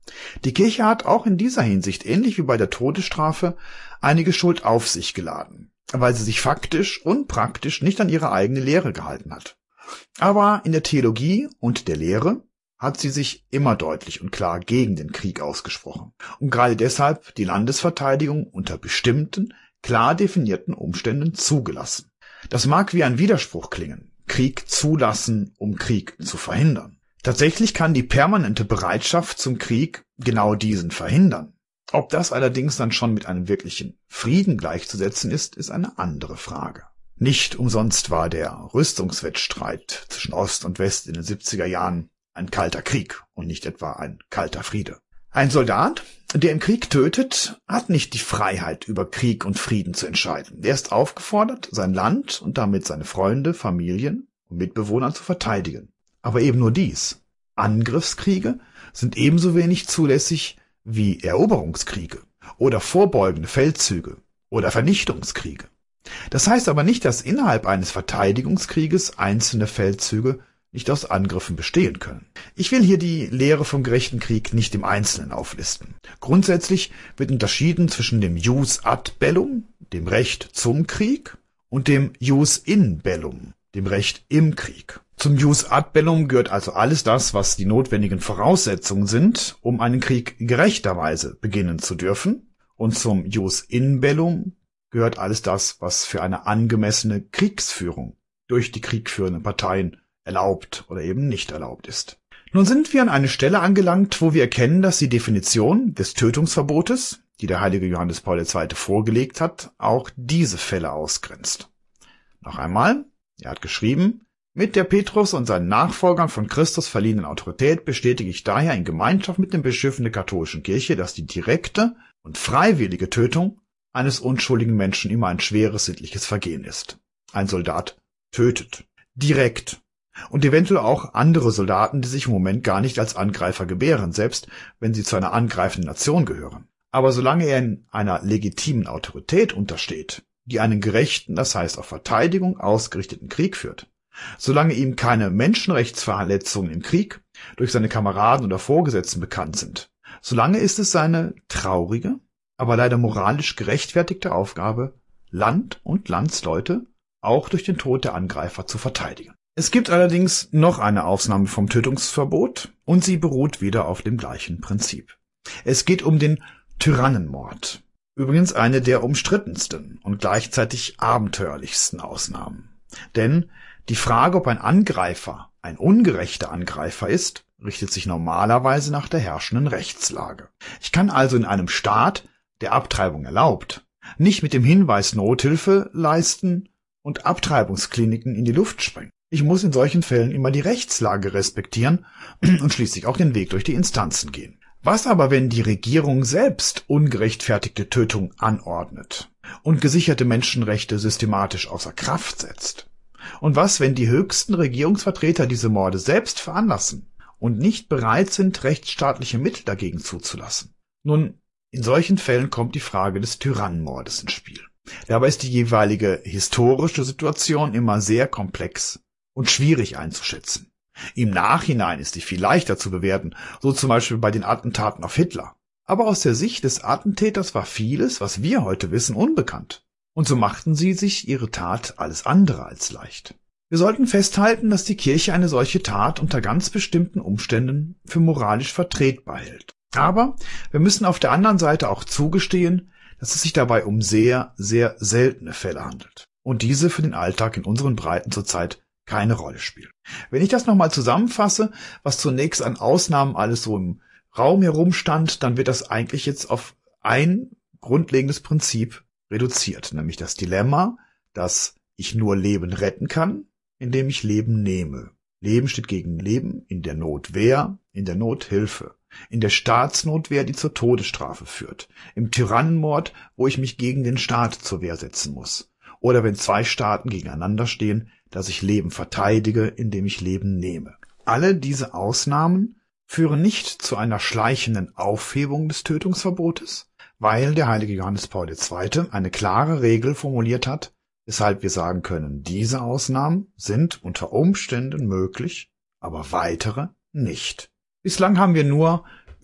Die Kirche hat auch in dieser Hinsicht, ähnlich wie bei der Todesstrafe, einige Schuld auf sich geladen, weil sie sich faktisch und praktisch nicht an ihre eigene Lehre gehalten hat. Aber in der Theologie und der Lehre hat sie sich immer deutlich und klar gegen den Krieg ausgesprochen und gerade deshalb die Landesverteidigung unter bestimmten, klar definierten Umständen zugelassen. Das mag wie ein Widerspruch klingen, Krieg zulassen, um Krieg zu verhindern. Tatsächlich kann die permanente Bereitschaft zum Krieg genau diesen verhindern. Ob das allerdings dann schon mit einem wirklichen Frieden gleichzusetzen ist, ist eine andere Frage. Nicht umsonst war der Rüstungswettstreit zwischen Ost und West in den siebziger Jahren ein kalter Krieg und nicht etwa ein kalter Friede. Ein Soldat, der im Krieg tötet, hat nicht die Freiheit, über Krieg und Frieden zu entscheiden. Er ist aufgefordert, sein Land und damit seine Freunde, Familien und Mitbewohner zu verteidigen. Aber eben nur dies. Angriffskriege sind ebenso wenig zulässig wie Eroberungskriege oder vorbeugende Feldzüge oder Vernichtungskriege. Das heißt aber nicht, dass innerhalb eines Verteidigungskrieges einzelne Feldzüge nicht aus Angriffen bestehen können. Ich will hier die Lehre vom gerechten Krieg nicht im Einzelnen auflisten. Grundsätzlich wird unterschieden zwischen dem Jus ad bellum, dem Recht zum Krieg, und dem Jus in bellum, dem Recht im Krieg. Zum Jus ad bellum gehört also alles das, was die notwendigen Voraussetzungen sind, um einen Krieg gerechterweise beginnen zu dürfen. Und zum Jus in bellum gehört alles das, was für eine angemessene Kriegsführung durch die kriegführenden Parteien erlaubt oder eben nicht erlaubt ist. Nun sind wir an eine Stelle angelangt, wo wir erkennen, dass die Definition des Tötungsverbotes, die der heilige Johannes Paul der Zweite vorgelegt hat, auch diese Fälle ausgrenzt. Noch einmal, er hat geschrieben: Mit der Petrus und seinen Nachfolgern von Christus verliehenen Autorität bestätige ich daher in Gemeinschaft mit den Bischöfen der katholischen Kirche, dass die direkte und freiwillige Tötung eines unschuldigen Menschen immer ein schweres sittliches Vergehen ist. Ein Soldat tötet. Direkt. Und eventuell auch andere Soldaten, die sich im Moment gar nicht als Angreifer gebären, selbst wenn sie zu einer angreifenden Nation gehören. Aber solange er in einer legitimen Autorität untersteht, die einen gerechten, das heißt auf Verteidigung ausgerichteten Krieg führt, solange ihm keine Menschenrechtsverletzungen im Krieg durch seine Kameraden oder Vorgesetzten bekannt sind, solange ist es seine traurige, aber leider moralisch gerechtfertigte Aufgabe, Land und Landsleute auch durch den Tod der Angreifer zu verteidigen. Es gibt allerdings noch eine Ausnahme vom Tötungsverbot und sie beruht wieder auf dem gleichen Prinzip. Es geht um den Tyrannenmord. Übrigens eine der umstrittensten und gleichzeitig abenteuerlichsten Ausnahmen. Denn die Frage, ob ein Angreifer ein ungerechter Angreifer ist, richtet sich normalerweise nach der herrschenden Rechtslage. Ich kann also in einem Staat, der Abtreibung erlaubt, nicht mit dem Hinweis Nothilfe leisten und Abtreibungskliniken in die Luft sprengen. Ich muss in solchen Fällen immer die Rechtslage respektieren und schließlich auch den Weg durch die Instanzen gehen. Was aber, wenn die Regierung selbst ungerechtfertigte Tötung anordnet und gesicherte Menschenrechte systematisch außer Kraft setzt? Und was, wenn die höchsten Regierungsvertreter diese Morde selbst veranlassen und nicht bereit sind, rechtsstaatliche Mittel dagegen zuzulassen? Nun, in solchen Fällen kommt die Frage des Tyrannenmordes ins Spiel. Dabei ist die jeweilige historische Situation immer sehr komplex und schwierig einzuschätzen. Im Nachhinein ist sie viel leichter zu bewerten, so zum Beispiel bei den Attentaten auf Hitler. Aber aus der Sicht des Attentäters war vieles, was wir heute wissen, unbekannt. Und so machten sie sich ihre Tat alles andere als leicht. Wir sollten festhalten, dass die Kirche eine solche Tat unter ganz bestimmten Umständen für moralisch vertretbar hält. Aber wir müssen auf der anderen Seite auch zugestehen, dass es sich dabei um sehr, sehr seltene Fälle handelt. Und diese für den Alltag in unseren Breiten zurzeit keine Rolle spielen. Wenn ich das nochmal zusammenfasse, was zunächst an Ausnahmen alles so im Raum herumstand, dann wird das eigentlich jetzt auf ein grundlegendes Prinzip reduziert, nämlich das Dilemma, dass ich nur Leben retten kann, indem ich Leben nehme. Leben steht gegen Leben, in der Notwehr, in der Nothilfe, in der Staatsnotwehr, die zur Todesstrafe führt, im Tyrannenmord, wo ich mich gegen den Staat zur Wehr setzen muss, oder wenn zwei Staaten gegeneinander stehen, dass ich Leben verteidige, indem ich Leben nehme. Alle diese Ausnahmen führen nicht zu einer schleichenden Aufhebung des Tötungsverbotes, weil der heilige Johannes Paul der Zweite eine klare Regel formuliert hat, weshalb wir sagen können, diese Ausnahmen sind unter Umständen möglich, aber weitere nicht. Bislang haben wir nur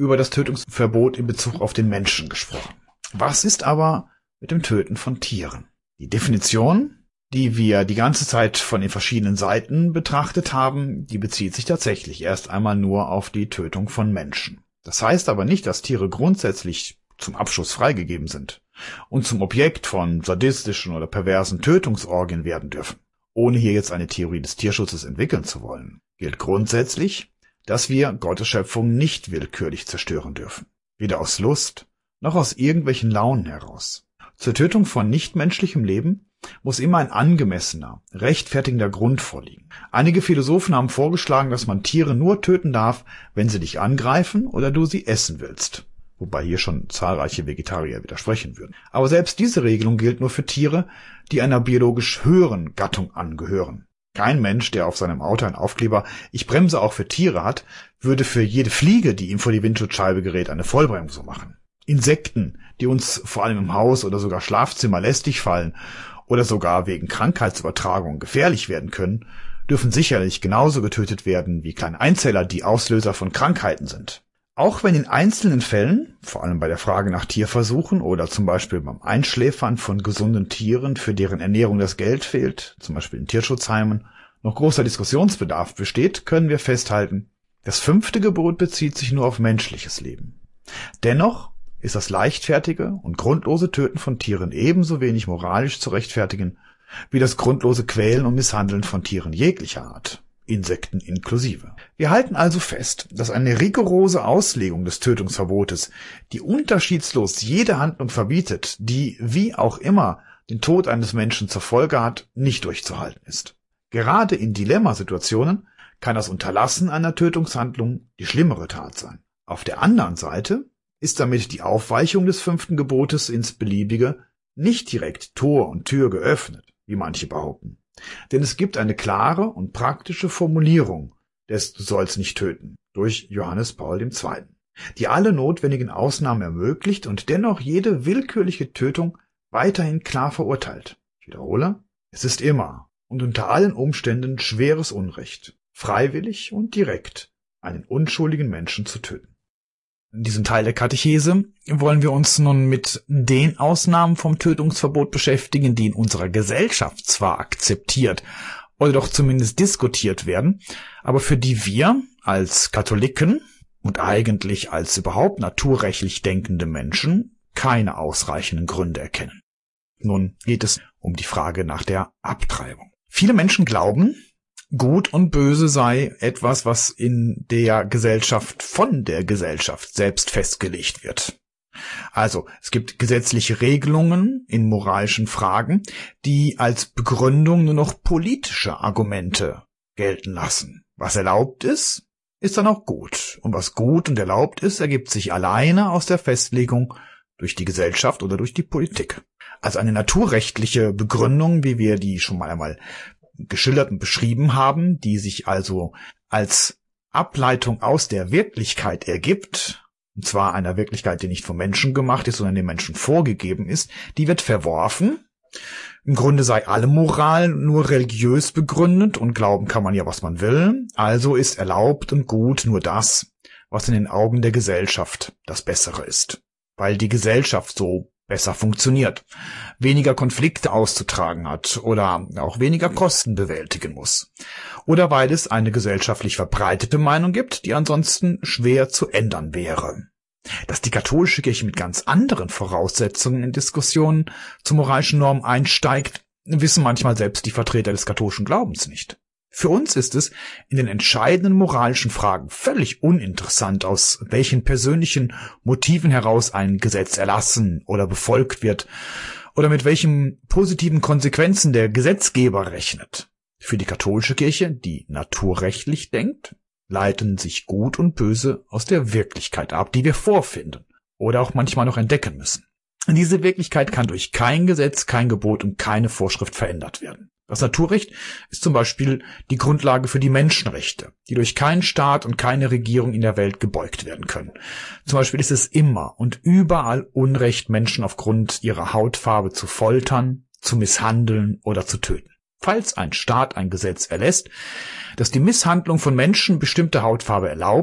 über das Tötungsverbot in Bezug auf den Menschen gesprochen. Was ist aber mit dem Töten von Tieren? Die Definition, die wir die ganze Zeit von den verschiedenen Seiten betrachtet haben, die bezieht sich tatsächlich erst einmal nur auf die Tötung von Menschen. Das heißt aber nicht, dass Tiere grundsätzlich zum Abschuss freigegeben sind und zum Objekt von sadistischen oder perversen Tötungsorgien werden dürfen. Ohne hier jetzt eine Theorie des Tierschutzes entwickeln zu wollen, gilt grundsätzlich, dass wir Gottes Schöpfung nicht willkürlich zerstören dürfen. Weder aus Lust, noch aus irgendwelchen Launen heraus. Zur Tötung von nichtmenschlichem Leben muss immer ein angemessener, rechtfertigender Grund vorliegen. Einige Philosophen haben vorgeschlagen, dass man Tiere nur töten darf, wenn sie dich angreifen oder du sie essen willst. Wobei hier schon zahlreiche Vegetarier widersprechen würden. Aber selbst diese Regelung gilt nur für Tiere, die einer biologisch höheren Gattung angehören. Kein Mensch, der auf seinem Auto einen Aufkleber "Ich bremse auch für Tiere" hat, würde für jede Fliege, die ihm vor die Windschutzscheibe gerät, eine Vollbremsung machen. Insekten, die uns vor allem im Haus oder sogar Schlafzimmer lästig fallen oder sogar wegen Krankheitsübertragung gefährlich werden können, dürfen sicherlich genauso getötet werden wie kleine Einzeller, die Auslöser von Krankheiten sind. Auch wenn in einzelnen Fällen, vor allem bei der Frage nach Tierversuchen oder zum Beispiel beim Einschläfern von gesunden Tieren, für deren Ernährung das Geld fehlt, zum Beispiel in Tierschutzheimen, noch großer Diskussionsbedarf besteht, können wir festhalten, das fünfte Gebot bezieht sich nur auf menschliches Leben. Dennoch ist das leichtfertige und grundlose Töten von Tieren ebenso wenig moralisch zu rechtfertigen wie das grundlose Quälen und Misshandeln von Tieren jeglicher Art, Insekten inklusive. Wir halten also fest, dass eine rigorose Auslegung des Tötungsverbotes, die unterschiedslos jede Handlung verbietet, die, wie auch immer, den Tod eines Menschen zur Folge hat, nicht durchzuhalten ist. Gerade in Dilemmasituationen kann das Unterlassen einer Tötungshandlung die schlimmere Tat sein. Auf der anderen Seite ist damit die Aufweichung des fünften Gebotes ins Beliebige nicht direkt Tor und Tür geöffnet, wie manche behaupten. Denn es gibt eine klare und praktische Formulierung des "Du sollst nicht töten" durch Johannes Paul der Zweite., die alle notwendigen Ausnahmen ermöglicht und dennoch jede willkürliche Tötung weiterhin klar verurteilt. Ich wiederhole, es ist immer und unter allen Umständen schweres Unrecht, freiwillig und direkt einen unschuldigen Menschen zu töten. In diesem Teil der Katechese wollen wir uns nun mit den Ausnahmen vom Tötungsverbot beschäftigen, die in unserer Gesellschaft zwar akzeptiert oder doch zumindest diskutiert werden, aber für die wir als Katholiken und eigentlich als überhaupt naturrechtlich denkende Menschen keine ausreichenden Gründe erkennen. Nun geht es um die Frage nach der Abtreibung. Viele Menschen glauben, Gut und Böse sei etwas, was in der Gesellschaft von der Gesellschaft selbst festgelegt wird. Also, es gibt gesetzliche Regelungen in moralischen Fragen, die als Begründung nur noch politische Argumente gelten lassen. Was erlaubt ist, ist dann auch gut. Und was gut und erlaubt ist, ergibt sich alleine aus der Festlegung durch die Gesellschaft oder durch die Politik. Also eine naturrechtliche Begründung, wie wir die schon mal einmal geschildert und beschrieben haben, die sich also als Ableitung aus der Wirklichkeit ergibt, und zwar einer Wirklichkeit, die nicht vom Menschen gemacht ist, sondern dem Menschen vorgegeben ist, die wird verworfen. Im Grunde sei alle Moral nur religiös begründet und glauben kann man ja, was man will. Also ist erlaubt und gut nur das, was in den Augen der Gesellschaft das Bessere ist, weil die Gesellschaft so besser funktioniert, weniger Konflikte auszutragen hat oder auch weniger Kosten bewältigen muss. Oder weil es eine gesellschaftlich verbreitete Meinung gibt, die ansonsten schwer zu ändern wäre. Dass die katholische Kirche mit ganz anderen Voraussetzungen in Diskussionen zu moralischen Normen einsteigt, wissen manchmal selbst die Vertreter des katholischen Glaubens nicht. Für uns ist es in den entscheidenden moralischen Fragen völlig uninteressant, aus welchen persönlichen Motiven heraus ein Gesetz erlassen oder befolgt wird oder mit welchen positiven Konsequenzen der Gesetzgeber rechnet. Für die katholische Kirche, die naturrechtlich denkt, leiten sich Gut und Böse aus der Wirklichkeit ab, die wir vorfinden oder auch manchmal noch entdecken müssen. Diese Wirklichkeit kann durch kein Gesetz, kein Gebot und keine Vorschrift verändert werden. Das Naturrecht ist zum Beispiel die Grundlage für die Menschenrechte, die durch keinen Staat und keine Regierung in der Welt gebeugt werden können. Zum Beispiel ist es immer und überall Unrecht, Menschen aufgrund ihrer Hautfarbe zu foltern, zu misshandeln oder zu töten. Falls ein Staat ein Gesetz erlässt, das die Misshandlung von Menschen bestimmter Hautfarbe erlaubt,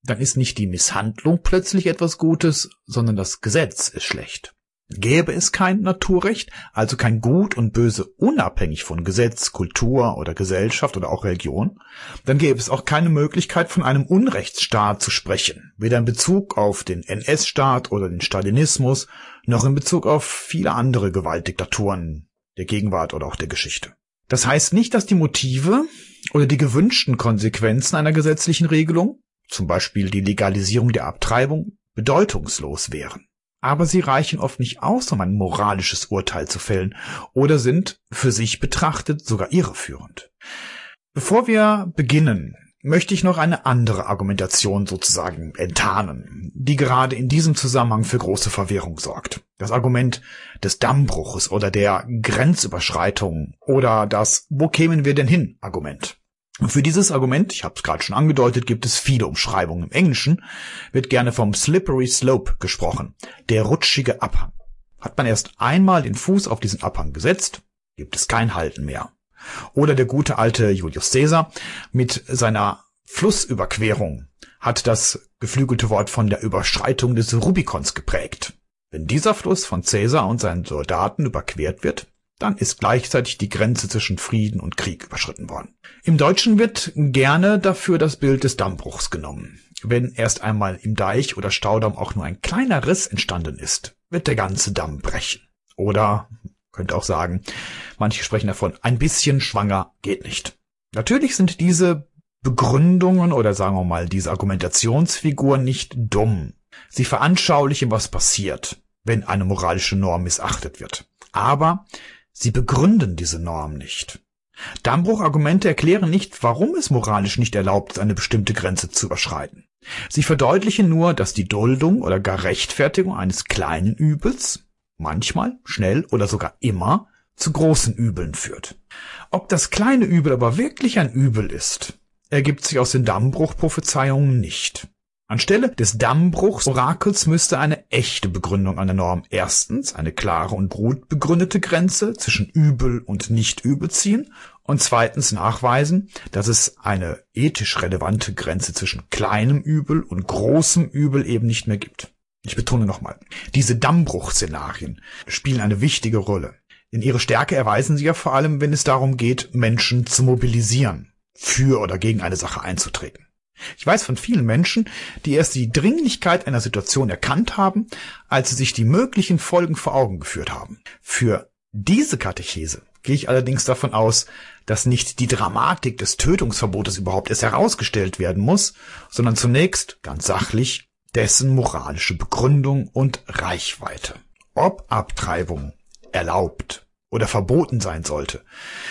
dann ist nicht die Misshandlung plötzlich etwas Gutes, sondern das Gesetz ist schlecht. Gäbe es kein Naturrecht, also kein Gut und Böse unabhängig von Gesetz, Kultur oder Gesellschaft oder auch Religion, dann gäbe es auch keine Möglichkeit, von einem Unrechtsstaat zu sprechen, weder in Bezug auf den N S-Staat oder den Stalinismus, noch in Bezug auf viele andere Gewaltdiktaturen der Gegenwart oder auch der Geschichte. Das heißt nicht, dass die Motive oder die gewünschten Konsequenzen einer gesetzlichen Regelung, zum Beispiel die Legalisierung der Abtreibung, bedeutungslos wären. Aber sie reichen oft nicht aus, um ein moralisches Urteil zu fällen oder sind für sich betrachtet sogar irreführend. Bevor wir beginnen, möchte ich noch eine andere Argumentation sozusagen enttarnen, die gerade in diesem Zusammenhang für große Verwirrung sorgt. Das Argument des Dammbruches oder der Grenzüberschreitung oder das "Wo kämen wir denn hin?" Argument. Und für dieses Argument, ich habe es gerade schon angedeutet, gibt es viele Umschreibungen. Im Englischen wird gerne vom Slippery Slope gesprochen, der rutschige Abhang. Hat man erst einmal den Fuß auf diesen Abhang gesetzt, gibt es kein Halten mehr. Oder der gute alte Julius Caesar mit seiner Flussüberquerung hat das geflügelte Wort von der Überschreitung des Rubikons geprägt. Wenn dieser Fluss von Caesar und seinen Soldaten überquert wird, dann ist gleichzeitig die Grenze zwischen Frieden und Krieg überschritten worden. Im Deutschen wird gerne dafür das Bild des Dammbruchs genommen. Wenn erst einmal im Deich oder Staudamm auch nur ein kleiner Riss entstanden ist, wird der ganze Damm brechen. Oder, könnte auch sagen, manche sprechen davon, ein bisschen schwanger geht nicht. Natürlich sind diese Begründungen oder sagen wir mal diese Argumentationsfiguren nicht dumm. Sie veranschaulichen, was passiert, wenn eine moralische Norm missachtet wird. Aber sie begründen diese Norm nicht. Dammbruchargumente erklären nicht, warum es moralisch nicht erlaubt ist, eine bestimmte Grenze zu überschreiten. Sie verdeutlichen nur, dass die Duldung oder gar Rechtfertigung eines kleinen Übels manchmal, schnell oder sogar immer zu großen Übeln führt. Ob das kleine Übel aber wirklich ein Übel ist, ergibt sich aus den Dammbruchprophezeiungen nicht. Anstelle des Dammbruchs-Orakels müsste eine echte Begründung einer Norm erstens eine klare und gut begründete Grenze zwischen Übel und Nicht-Übel ziehen und zweitens nachweisen, dass es eine ethisch relevante Grenze zwischen kleinem Übel und großem Übel eben nicht mehr gibt. Ich betone nochmal, diese Dammbruch-Szenarien spielen eine wichtige Rolle. In ihre Stärke erweisen sie ja vor allem, wenn es darum geht, Menschen zu mobilisieren, für oder gegen eine Sache einzutreten. Ich weiß von vielen Menschen, die erst die Dringlichkeit einer Situation erkannt haben, als sie sich die möglichen Folgen vor Augen geführt haben. Für diese Katechese gehe ich allerdings davon aus, dass nicht die Dramatik des Tötungsverbotes überhaupt erst herausgestellt werden muss, sondern zunächst, ganz sachlich, dessen moralische Begründung und Reichweite. Ob Abtreibung erlaubt oder verboten sein sollte,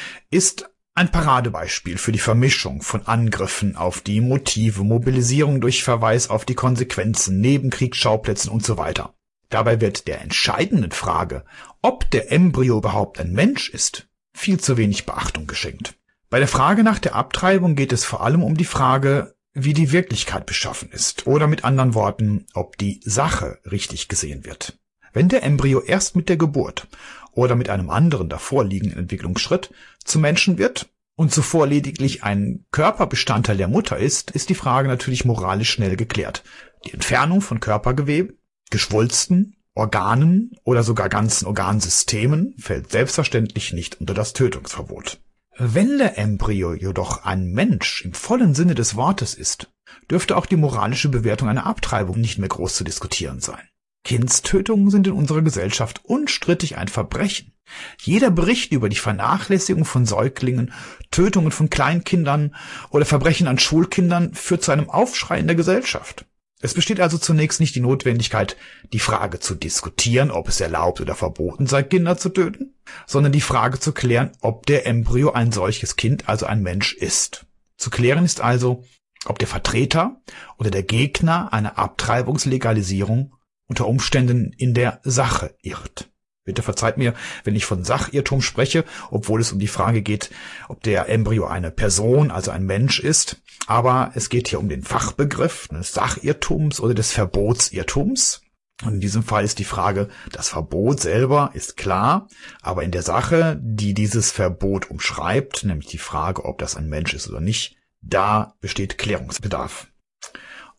ist ein Paradebeispiel für die Vermischung von Angriffen auf die Motive, Mobilisierung durch Verweis auf die Konsequenzen, Nebenkriegsschauplätzen und so weiter. Dabei wird der entscheidenden Frage, ob der Embryo überhaupt ein Mensch ist, viel zu wenig Beachtung geschenkt. Bei der Frage nach der Abtreibung geht es vor allem um die Frage, wie die Wirklichkeit beschaffen ist, oder mit anderen Worten, ob die Sache richtig gesehen wird. Wenn der Embryo erst mit der Geburt oder mit einem anderen davorliegenden Entwicklungsschritt zum Menschen wird und zuvor lediglich ein Körperbestandteil der Mutter ist, ist die Frage natürlich moralisch schnell geklärt. Die Entfernung von Körpergewebe, Geschwulsten, Organen oder sogar ganzen Organsystemen fällt selbstverständlich nicht unter das Tötungsverbot. Wenn der Embryo jedoch ein Mensch im vollen Sinne des Wortes ist, dürfte auch die moralische Bewertung einer Abtreibung nicht mehr groß zu diskutieren sein. Kindstötungen sind in unserer Gesellschaft unstrittig ein Verbrechen. Jeder Bericht über die Vernachlässigung von Säuglingen, Tötungen von Kleinkindern oder Verbrechen an Schulkindern führt zu einem Aufschrei in der Gesellschaft. Es besteht also zunächst nicht die Notwendigkeit, die Frage zu diskutieren, ob es erlaubt oder verboten sei, Kinder zu töten, sondern die Frage zu klären, ob der Embryo ein solches Kind, also ein Mensch, ist. Zu klären ist also, ob der Vertreter oder der Gegner einer Abtreibungslegalisierung unter Umständen in der Sache irrt. Bitte verzeiht mir, wenn ich von Sachirrtum spreche, obwohl es um die Frage geht, ob der Embryo eine Person, also ein Mensch ist. Aber es geht hier um den Fachbegriff des Sachirrtums oder des Verbotsirrtums. Und in diesem Fall ist die Frage, das Verbot selber ist klar, aber in der Sache, die dieses Verbot umschreibt, nämlich die Frage, ob das ein Mensch ist oder nicht, da besteht Klärungsbedarf.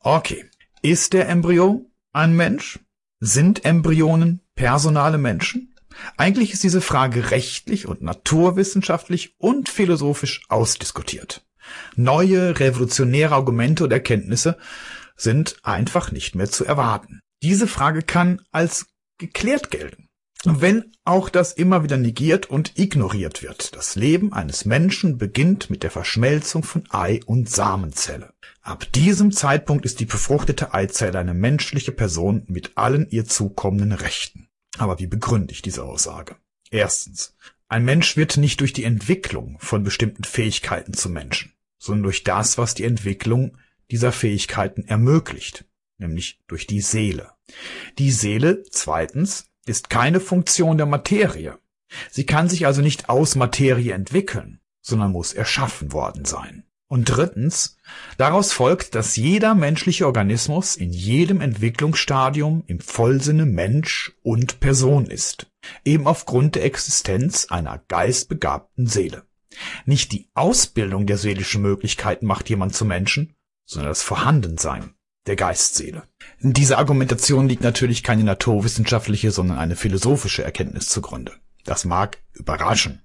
Okay. Ist der Embryo ein Mensch? Sind Embryonen personale Menschen? Eigentlich ist diese Frage rechtlich und naturwissenschaftlich und philosophisch ausdiskutiert. Neue, revolutionäre Argumente und Erkenntnisse sind einfach nicht mehr zu erwarten. Diese Frage kann als geklärt gelten. Wenn auch das immer wieder negiert und ignoriert wird. Das Leben eines Menschen beginnt mit der Verschmelzung von Ei- und Samenzelle. Ab diesem Zeitpunkt ist die befruchtete Eizelle eine menschliche Person mit allen ihr zukommenden Rechten. Aber wie begründe ich diese Aussage? Erstens. Ein Mensch wird nicht durch die Entwicklung von bestimmten Fähigkeiten zum Menschen, sondern durch das, was die Entwicklung dieser Fähigkeiten ermöglicht, nämlich durch die Seele. Die Seele, zweitens, ist keine Funktion der Materie. Sie kann sich also nicht aus Materie entwickeln, sondern muss erschaffen worden sein. Und drittens, daraus folgt, dass jeder menschliche Organismus in jedem Entwicklungsstadium im Vollsinne Mensch und Person ist, eben aufgrund der Existenz einer geistbegabten Seele. Nicht die Ausbildung der seelischen Möglichkeiten macht jemand zum Menschen, sondern das Vorhandensein der Geistseele. In dieser Argumentation liegt natürlich keine naturwissenschaftliche, sondern eine philosophische Erkenntnis zugrunde. Das mag überraschen.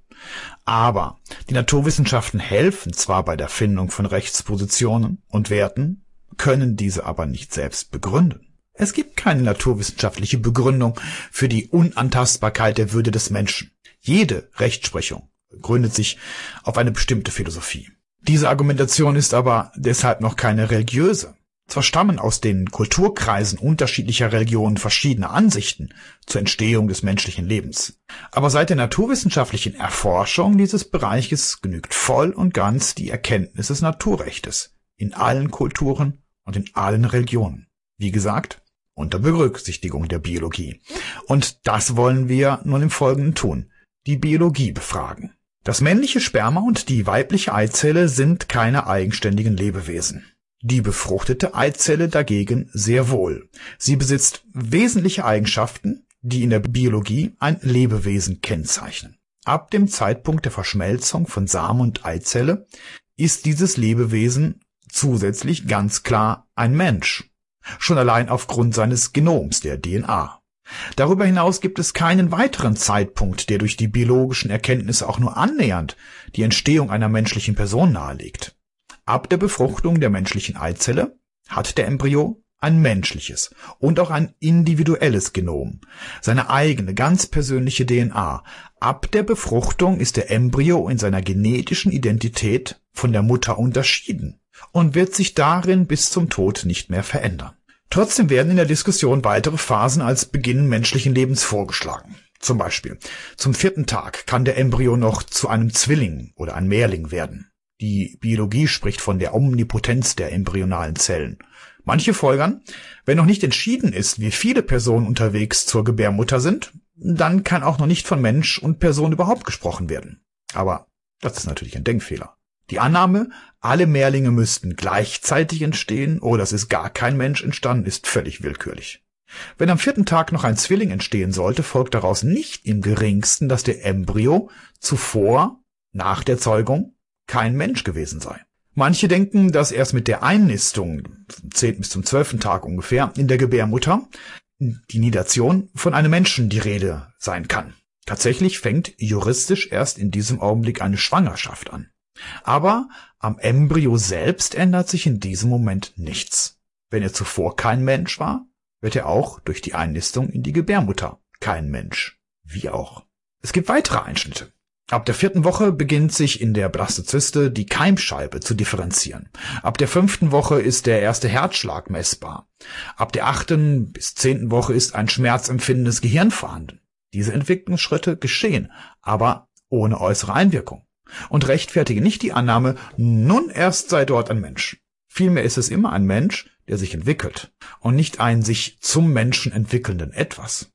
Aber die Naturwissenschaften helfen zwar bei der Findung von Rechtspositionen und Werten, können diese aber nicht selbst begründen. Es gibt keine naturwissenschaftliche Begründung für die Unantastbarkeit der Würde des Menschen. Jede Rechtsprechung gründet sich auf eine bestimmte Philosophie. Diese Argumentation ist aber deshalb noch keine religiöse. Zwar stammen aus den Kulturkreisen unterschiedlicher Religionen verschiedene Ansichten zur Entstehung des menschlichen Lebens, aber seit der naturwissenschaftlichen Erforschung dieses Bereiches genügt voll und ganz die Erkenntnis des Naturrechtes in allen Kulturen und in allen Religionen. Wie gesagt, unter Berücksichtigung der Biologie. Und das wollen wir nun im Folgenden tun: die Biologie befragen. Das männliche Sperma und die weibliche Eizelle sind keine eigenständigen Lebewesen. Die befruchtete Eizelle dagegen sehr wohl. Sie besitzt wesentliche Eigenschaften, die in der Biologie ein Lebewesen kennzeichnen. Ab dem Zeitpunkt der Verschmelzung von Samen und Eizelle ist dieses Lebewesen zusätzlich ganz klar ein Mensch. Schon allein aufgrund seines Genoms, der D N A. Darüber hinaus gibt es keinen weiteren Zeitpunkt, der durch die biologischen Erkenntnisse auch nur annähernd die Entstehung einer menschlichen Person nahelegt. Ab der Befruchtung der menschlichen Eizelle hat der Embryo ein menschliches und auch ein individuelles Genom, seine eigene, ganz persönliche D N A. Ab der Befruchtung ist der Embryo in seiner genetischen Identität von der Mutter unterschieden und wird sich darin bis zum Tod nicht mehr verändern. Trotzdem werden in der Diskussion weitere Phasen als Beginn menschlichen Lebens vorgeschlagen. Zum Beispiel, zum vierten Tag kann der Embryo noch zu einem Zwilling oder ein Mehrling werden. Die Biologie spricht von der Omnipotenz der embryonalen Zellen. Manche folgern, wenn noch nicht entschieden ist, wie viele Personen unterwegs zur Gebärmutter sind, dann kann auch noch nicht von Mensch und Person überhaupt gesprochen werden. Aber das ist natürlich ein Denkfehler. Die Annahme, alle Mehrlinge müssten gleichzeitig entstehen oder es ist gar kein Mensch entstanden, ist völlig willkürlich. Wenn am vierten Tag noch ein Zwilling entstehen sollte, folgt daraus nicht im geringsten, dass der Embryo zuvor, nach der Zeugung, kein Mensch gewesen sei. Manche denken, dass erst mit der Einnistung, vom zehnten bis zum zwölften Tag ungefähr, in der Gebärmutter, die Nidation von einem Menschen die Rede sein kann. Tatsächlich fängt juristisch erst in diesem Augenblick eine Schwangerschaft an. Aber am Embryo selbst ändert sich in diesem Moment nichts. Wenn er zuvor kein Mensch war, wird er auch durch die Einnistung in die Gebärmutter kein Mensch. Wie auch. Es gibt weitere Einschnitte. Ab der vierten Woche beginnt sich in der Blastozyste die Keimscheibe zu differenzieren. Ab der fünften Woche ist der erste Herzschlag messbar. Ab der achten bis zehnten Woche ist ein schmerzempfindendes Gehirn vorhanden. Diese Entwicklungsschritte geschehen, aber ohne äußere Einwirkung. Und rechtfertigen nicht die Annahme, nun erst sei dort ein Mensch. Vielmehr ist es immer ein Mensch, der sich entwickelt und nicht ein sich zum Menschen entwickelnden Etwas.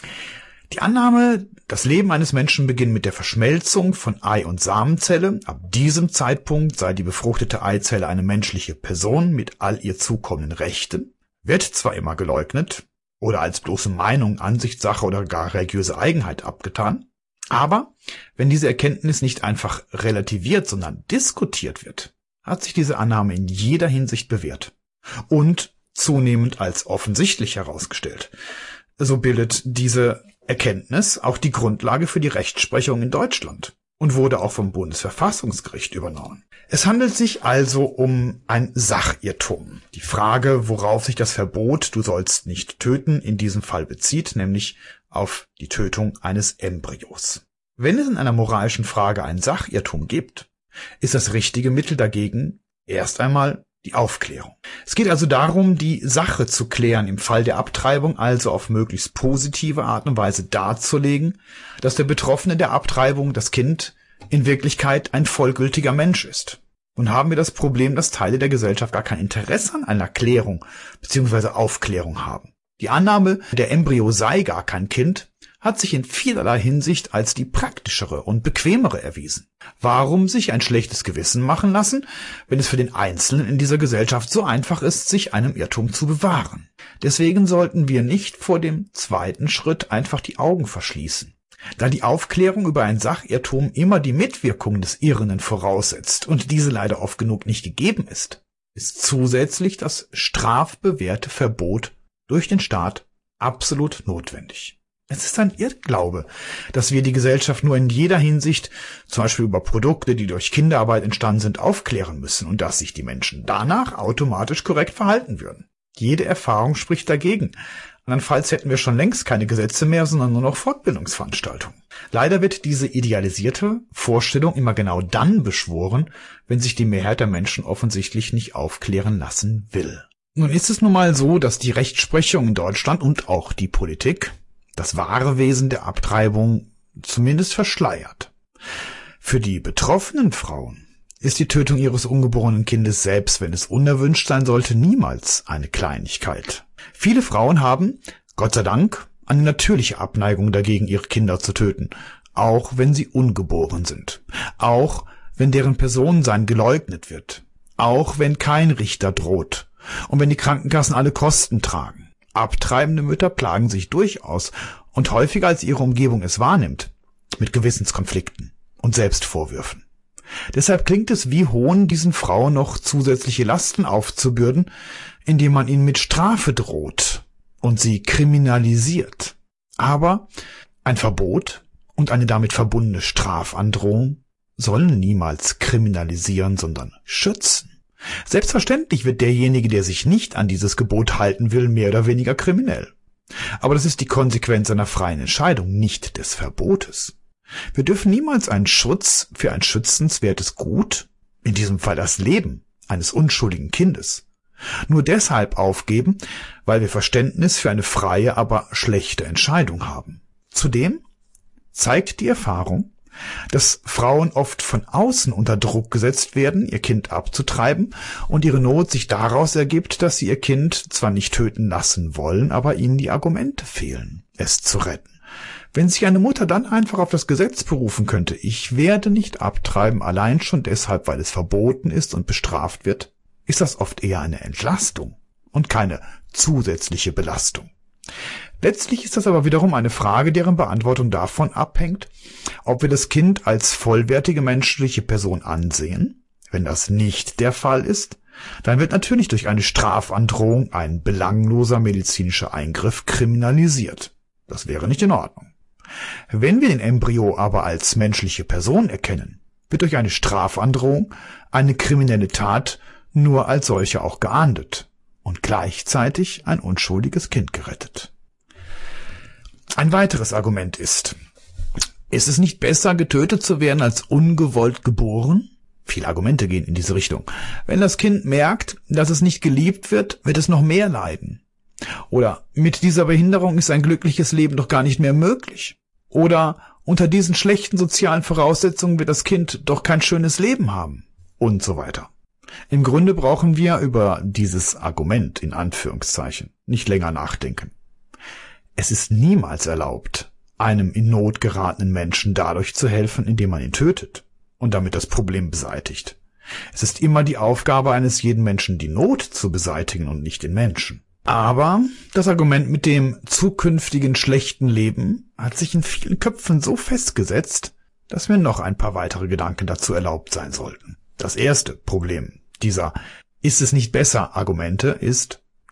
Die Annahme, das Leben eines Menschen beginnt mit der Verschmelzung von Ei- und Samenzelle. Ab diesem Zeitpunkt sei die befruchtete Eizelle eine menschliche Person mit all ihr zukommenden Rechten, wird zwar immer geleugnet oder als bloße Meinung, Ansichtssache oder gar religiöse Eigenheit abgetan, aber wenn diese Erkenntnis nicht einfach relativiert, sondern diskutiert wird, hat sich diese Annahme in jeder Hinsicht bewährt. Und zunehmend als offensichtlich herausgestellt. So bildet diese Erkenntnis auch die Grundlage für die Rechtsprechung in Deutschland und wurde auch vom Bundesverfassungsgericht übernommen. Es handelt sich also um ein Sachirrtum. Die Frage, worauf sich das Verbot "Du sollst nicht töten" in diesem Fall bezieht, nämlich auf die Tötung eines Embryos. Wenn es in einer moralischen Frage ein Sachirrtum gibt, ist das richtige Mittel dagegen erst einmal die Aufklärung. Es geht also darum, die Sache zu klären, im Fall der Abtreibung also auf möglichst positive Art und Weise darzulegen, dass der Betroffene der Abtreibung, das Kind, in Wirklichkeit ein vollgültiger Mensch ist. Nun haben wir das Problem, dass Teile der Gesellschaft gar kein Interesse an einer Klärung bzw. Aufklärung haben. Die Annahme, der Embryo sei gar kein Kind, hat sich in vielerlei Hinsicht als die praktischere und bequemere erwiesen. Warum sich ein schlechtes Gewissen machen lassen, wenn es für den Einzelnen in dieser Gesellschaft so einfach ist, sich einem Irrtum zu bewahren? Deswegen sollten wir nicht vor dem zweiten Schritt einfach die Augen verschließen. Da die Aufklärung über ein Sachirrtum immer die Mitwirkung des Irrenden voraussetzt und diese leider oft genug nicht gegeben ist, ist zusätzlich das strafbewährte Verbot durch den Staat absolut notwendig. Es ist ein Irrglaube, dass wir die Gesellschaft nur in jeder Hinsicht, zum Beispiel über Produkte, die durch Kinderarbeit entstanden sind, aufklären müssen und dass sich die Menschen danach automatisch korrekt verhalten würden. Jede Erfahrung spricht dagegen. Andernfalls hätten wir schon längst keine Gesetze mehr, sondern nur noch Fortbildungsveranstaltungen. Leider wird diese idealisierte Vorstellung immer genau dann beschworen, wenn sich die Mehrheit der Menschen offensichtlich nicht aufklären lassen will. Nun ist es nun mal so, dass die Rechtsprechung in Deutschland und auch die Politik das wahre Wesen der Abtreibung zumindest verschleiert. Für die betroffenen Frauen ist die Tötung ihres ungeborenen Kindes, selbst wenn es unerwünscht sein sollte, niemals eine Kleinigkeit. Viele Frauen haben, Gott sei Dank, eine natürliche Abneigung dagegen, ihre Kinder zu töten, auch wenn sie ungeboren sind, auch wenn deren Personensein geleugnet wird, auch wenn kein Richter droht und wenn die Krankenkassen alle Kosten tragen. Abtreibende Mütter plagen sich durchaus und häufiger als ihre Umgebung es wahrnimmt, mit Gewissenskonflikten und Selbstvorwürfen. Deshalb klingt es wie Hohn, diesen Frauen noch zusätzliche Lasten aufzubürden, indem man ihnen mit Strafe droht und sie kriminalisiert. Aber ein Verbot und eine damit verbundene Strafandrohung sollen niemals kriminalisieren, sondern schützen. Selbstverständlich wird derjenige, der sich nicht an dieses Gebot halten will, mehr oder weniger kriminell. Aber das ist die Konsequenz einer freien Entscheidung, nicht des Verbotes. Wir dürfen niemals einen Schutz für ein schützenswertes Gut, in diesem Fall das Leben eines unschuldigen Kindes, nur deshalb aufgeben, weil wir Verständnis für eine freie, aber schlechte Entscheidung haben. Zudem zeigt die Erfahrung, dass Frauen oft von außen unter Druck gesetzt werden, ihr Kind abzutreiben, und ihre Not sich daraus ergibt, dass sie ihr Kind zwar nicht töten lassen wollen, aber ihnen die Argumente fehlen, es zu retten. Wenn sich eine Mutter dann einfach auf das Gesetz berufen könnte, ich werde nicht abtreiben, allein schon deshalb, weil es verboten ist und bestraft wird, ist das oft eher eine Entlastung und keine zusätzliche Belastung. Letztlich ist das aber wiederum eine Frage, deren Beantwortung davon abhängt, ob wir das Kind als vollwertige menschliche Person ansehen. Wenn das nicht der Fall ist, dann wird natürlich durch eine Strafandrohung ein belangloser medizinischer Eingriff kriminalisiert. Das wäre nicht in Ordnung. Wenn wir den Embryo aber als menschliche Person erkennen, wird durch eine Strafandrohung eine kriminelle Tat nur als solche auch geahndet und gleichzeitig ein unschuldiges Kind gerettet. Ein weiteres Argument ist, ist es nicht besser, getötet zu werden, als ungewollt geboren? Viele Argumente gehen in diese Richtung. Wenn das Kind merkt, dass es nicht geliebt wird, wird es noch mehr leiden. Oder mit dieser Behinderung ist ein glückliches Leben doch gar nicht mehr möglich. Oder unter diesen schlechten sozialen Voraussetzungen wird das Kind doch kein schönes Leben haben. Und so weiter. Im Grunde brauchen wir über dieses Argument, in Anführungszeichen, nicht länger nachdenken. Es ist niemals erlaubt, einem in Not geratenen Menschen dadurch zu helfen, indem man ihn tötet und damit das Problem beseitigt. Es ist immer die Aufgabe eines jeden Menschen, die Not zu beseitigen und nicht den Menschen. Aber das Argument mit dem zukünftigen schlechten Leben hat sich in vielen Köpfen so festgesetzt, dass mir noch ein paar weitere Gedanken dazu erlaubt sein sollten. Das erste Problem dieser "Ist es nicht besser" Argumente ist,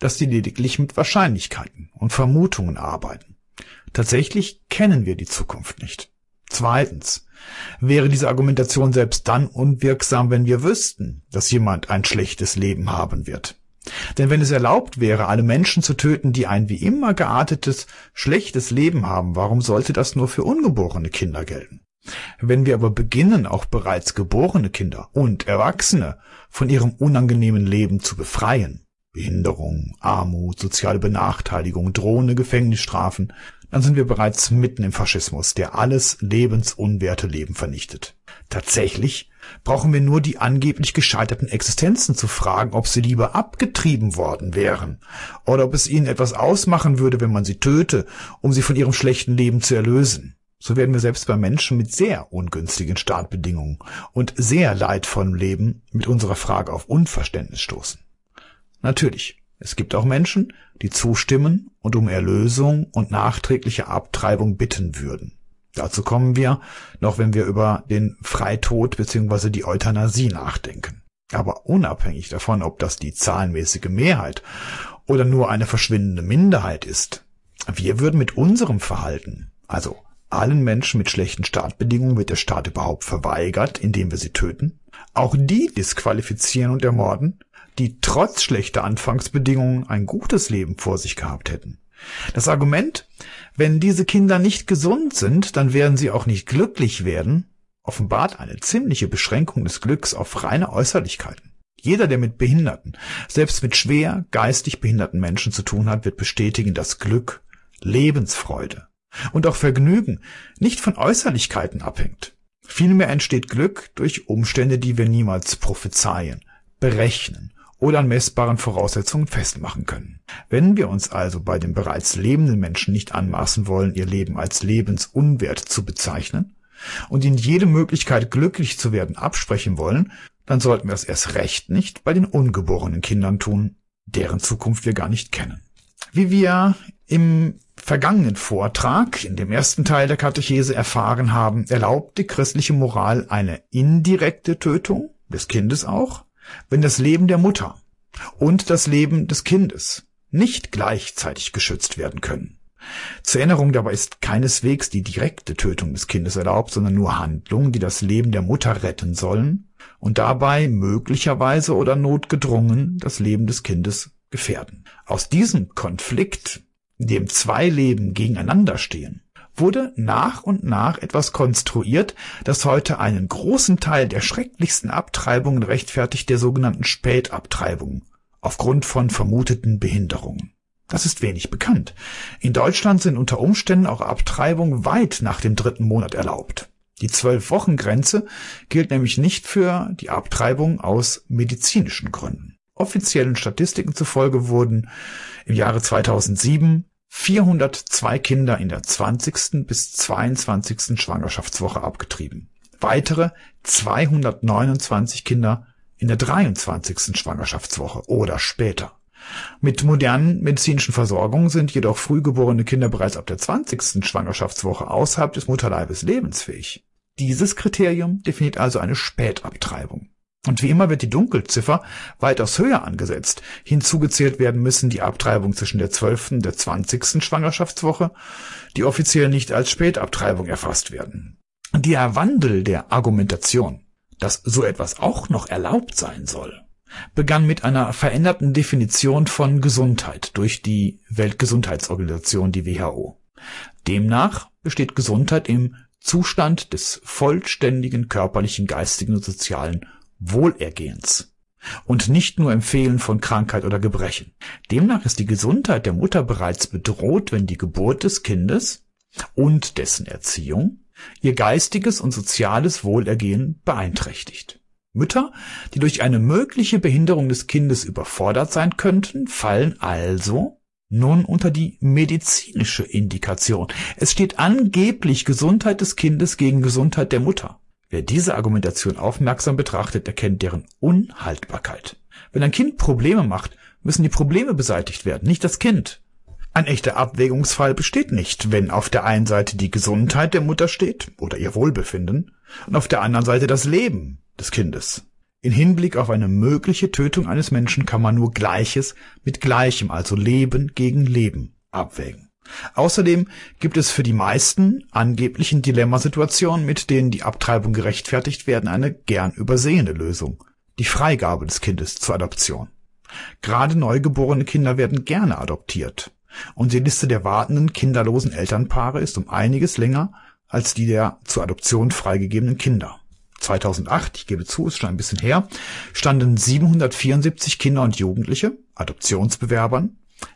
dass sie lediglich mit Wahrscheinlichkeiten und Vermutungen arbeiten. Tatsächlich kennen wir die Zukunft nicht. Zweitens wäre diese Argumentation selbst dann unwirksam, wenn wir wüssten, dass jemand ein schlechtes Leben haben wird. Denn wenn es erlaubt wäre, alle Menschen zu töten, die ein wie immer geartetes, schlechtes Leben haben, warum sollte das nur für ungeborene Kinder gelten? Wenn wir aber beginnen, auch bereits geborene Kinder und Erwachsene von ihrem unangenehmen Leben zu befreien, Behinderung, Armut, soziale Benachteiligung, drohende Gefängnisstrafen, dann sind wir bereits mitten im Faschismus, der alles lebensunwerte Leben vernichtet. Tatsächlich brauchen wir nur die angeblich gescheiterten Existenzen zu fragen, ob sie lieber abgetrieben worden wären oder ob es ihnen etwas ausmachen würde, wenn man sie töte, um sie von ihrem schlechten Leben zu erlösen. So werden wir selbst bei Menschen mit sehr ungünstigen Startbedingungen und sehr leidvollem Leben mit unserer Frage auf Unverständnis stoßen. Natürlich, es gibt auch Menschen, die zustimmen und um Erlösung und nachträgliche Abtreibung bitten würden. Dazu kommen wir noch, wenn wir über den Freitod bzw. die Euthanasie nachdenken. Aber unabhängig davon, ob das die zahlenmäßige Mehrheit oder nur eine verschwindende Minderheit ist, wir würden mit unserem Verhalten, also allen Menschen mit schlechten Startbedingungen wird der Staat überhaupt verweigert, indem wir sie töten, auch die disqualifizieren und ermorden, die trotz schlechter Anfangsbedingungen ein gutes Leben vor sich gehabt hätten. Das Argument, wenn diese Kinder nicht gesund sind, dann werden sie auch nicht glücklich werden, offenbart eine ziemliche Beschränkung des Glücks auf reine Äußerlichkeiten. Jeder, der mit Behinderten, selbst mit schwer geistig behinderten Menschen zu tun hat, wird bestätigen, dass Glück, Lebensfreude und auch Vergnügen nicht von Äußerlichkeiten abhängt. Vielmehr entsteht Glück durch Umstände, die wir niemals prophezeien, berechnen oder an messbaren Voraussetzungen festmachen können. Wenn wir uns also bei den bereits lebenden Menschen nicht anmaßen wollen, ihr Leben als lebensunwert zu bezeichnen und ihnen jede Möglichkeit, glücklich zu werden, absprechen wollen, dann sollten wir es erst recht nicht bei den ungeborenen Kindern tun, deren Zukunft wir gar nicht kennen. Wie wir im vergangenen Vortrag, in dem ersten Teil der Katechese erfahren haben, erlaubt die christliche Moral eine indirekte Tötung des Kindes auch, wenn das Leben der Mutter und das Leben des Kindes nicht gleichzeitig geschützt werden können. Zur Erinnerung dabei ist keineswegs die direkte Tötung des Kindes erlaubt, sondern nur Handlungen, die das Leben der Mutter retten sollen und dabei möglicherweise oder notgedrungen das Leben des Kindes gefährden. Aus diesem Konflikt, in dem zwei Leben gegeneinander stehen, wurde nach und nach etwas konstruiert, das heute einen großen Teil der schrecklichsten Abtreibungen rechtfertigt, der sogenannten Spätabtreibung, aufgrund von vermuteten Behinderungen. Das ist wenig bekannt. In Deutschland sind unter Umständen auch Abtreibungen weit nach dem dritten Monat erlaubt. Die Zwölf-Wochen-Grenze gilt nämlich nicht für die Abtreibung aus medizinischen Gründen. Offiziellen Statistiken zufolge wurden im Jahre zweitausendsieben vierhundertzwei Kinder in der zwanzigsten bis zweiundzwanzigsten Schwangerschaftswoche abgetrieben. Weitere zweihundertneunundzwanzig Kinder in der dreiundzwanzigsten Schwangerschaftswoche oder später. Mit modernen medizinischen Versorgungen sind jedoch frühgeborene Kinder bereits ab der zwanzigsten Schwangerschaftswoche außerhalb des Mutterleibes lebensfähig. Dieses Kriterium definiert also eine Spätabtreibung. Und wie immer wird die Dunkelziffer weitaus höher angesetzt. Hinzugezählt werden müssen die Abtreibung zwischen der zwölften und der zwanzigsten Schwangerschaftswoche, die offiziell nicht als Spätabtreibung erfasst werden. Der Wandel der Argumentation, dass so etwas auch noch erlaubt sein soll, begann mit einer veränderten Definition von Gesundheit durch die Weltgesundheitsorganisation, die W H O. Demnach besteht Gesundheit im Zustand des vollständigen körperlichen, geistigen und sozialen Wohlergehens und nicht nur im Fehlen von Krankheit oder Gebrechen. Demnach ist die Gesundheit der Mutter bereits bedroht, wenn die Geburt des Kindes und dessen Erziehung ihr geistiges und soziales Wohlergehen beeinträchtigt. Mütter, die durch eine mögliche Behinderung des Kindes überfordert sein könnten, fallen also nun unter die medizinische Indikation. Es steht angeblich Gesundheit des Kindes gegen Gesundheit der Mutter. Wer diese Argumentation aufmerksam betrachtet, erkennt deren Unhaltbarkeit. Wenn ein Kind Probleme macht, müssen die Probleme beseitigt werden, nicht das Kind. Ein echter Abwägungsfall besteht nicht, wenn auf der einen Seite die Gesundheit der Mutter steht oder ihr Wohlbefinden und auf der anderen Seite das Leben des Kindes. In Hinblick auf eine mögliche Tötung eines Menschen kann man nur Gleiches mit Gleichem, also Leben gegen Leben, abwägen. Außerdem gibt es für die meisten angeblichen Dilemmasituationen, mit denen die Abtreibung gerechtfertigt werden, eine gern übersehene Lösung: die Freigabe des Kindes zur Adoption. Gerade neugeborene Kinder werden gerne adoptiert, und die Liste der wartenden kinderlosen Elternpaare ist um einiges länger als die der zur Adoption freigegebenen Kinder. zweitausendacht, ich gebe zu, ist schon ein bisschen her, standen siebenhundertvierundsiebzig Kinder und Jugendliche, Adoptionsbewerbern,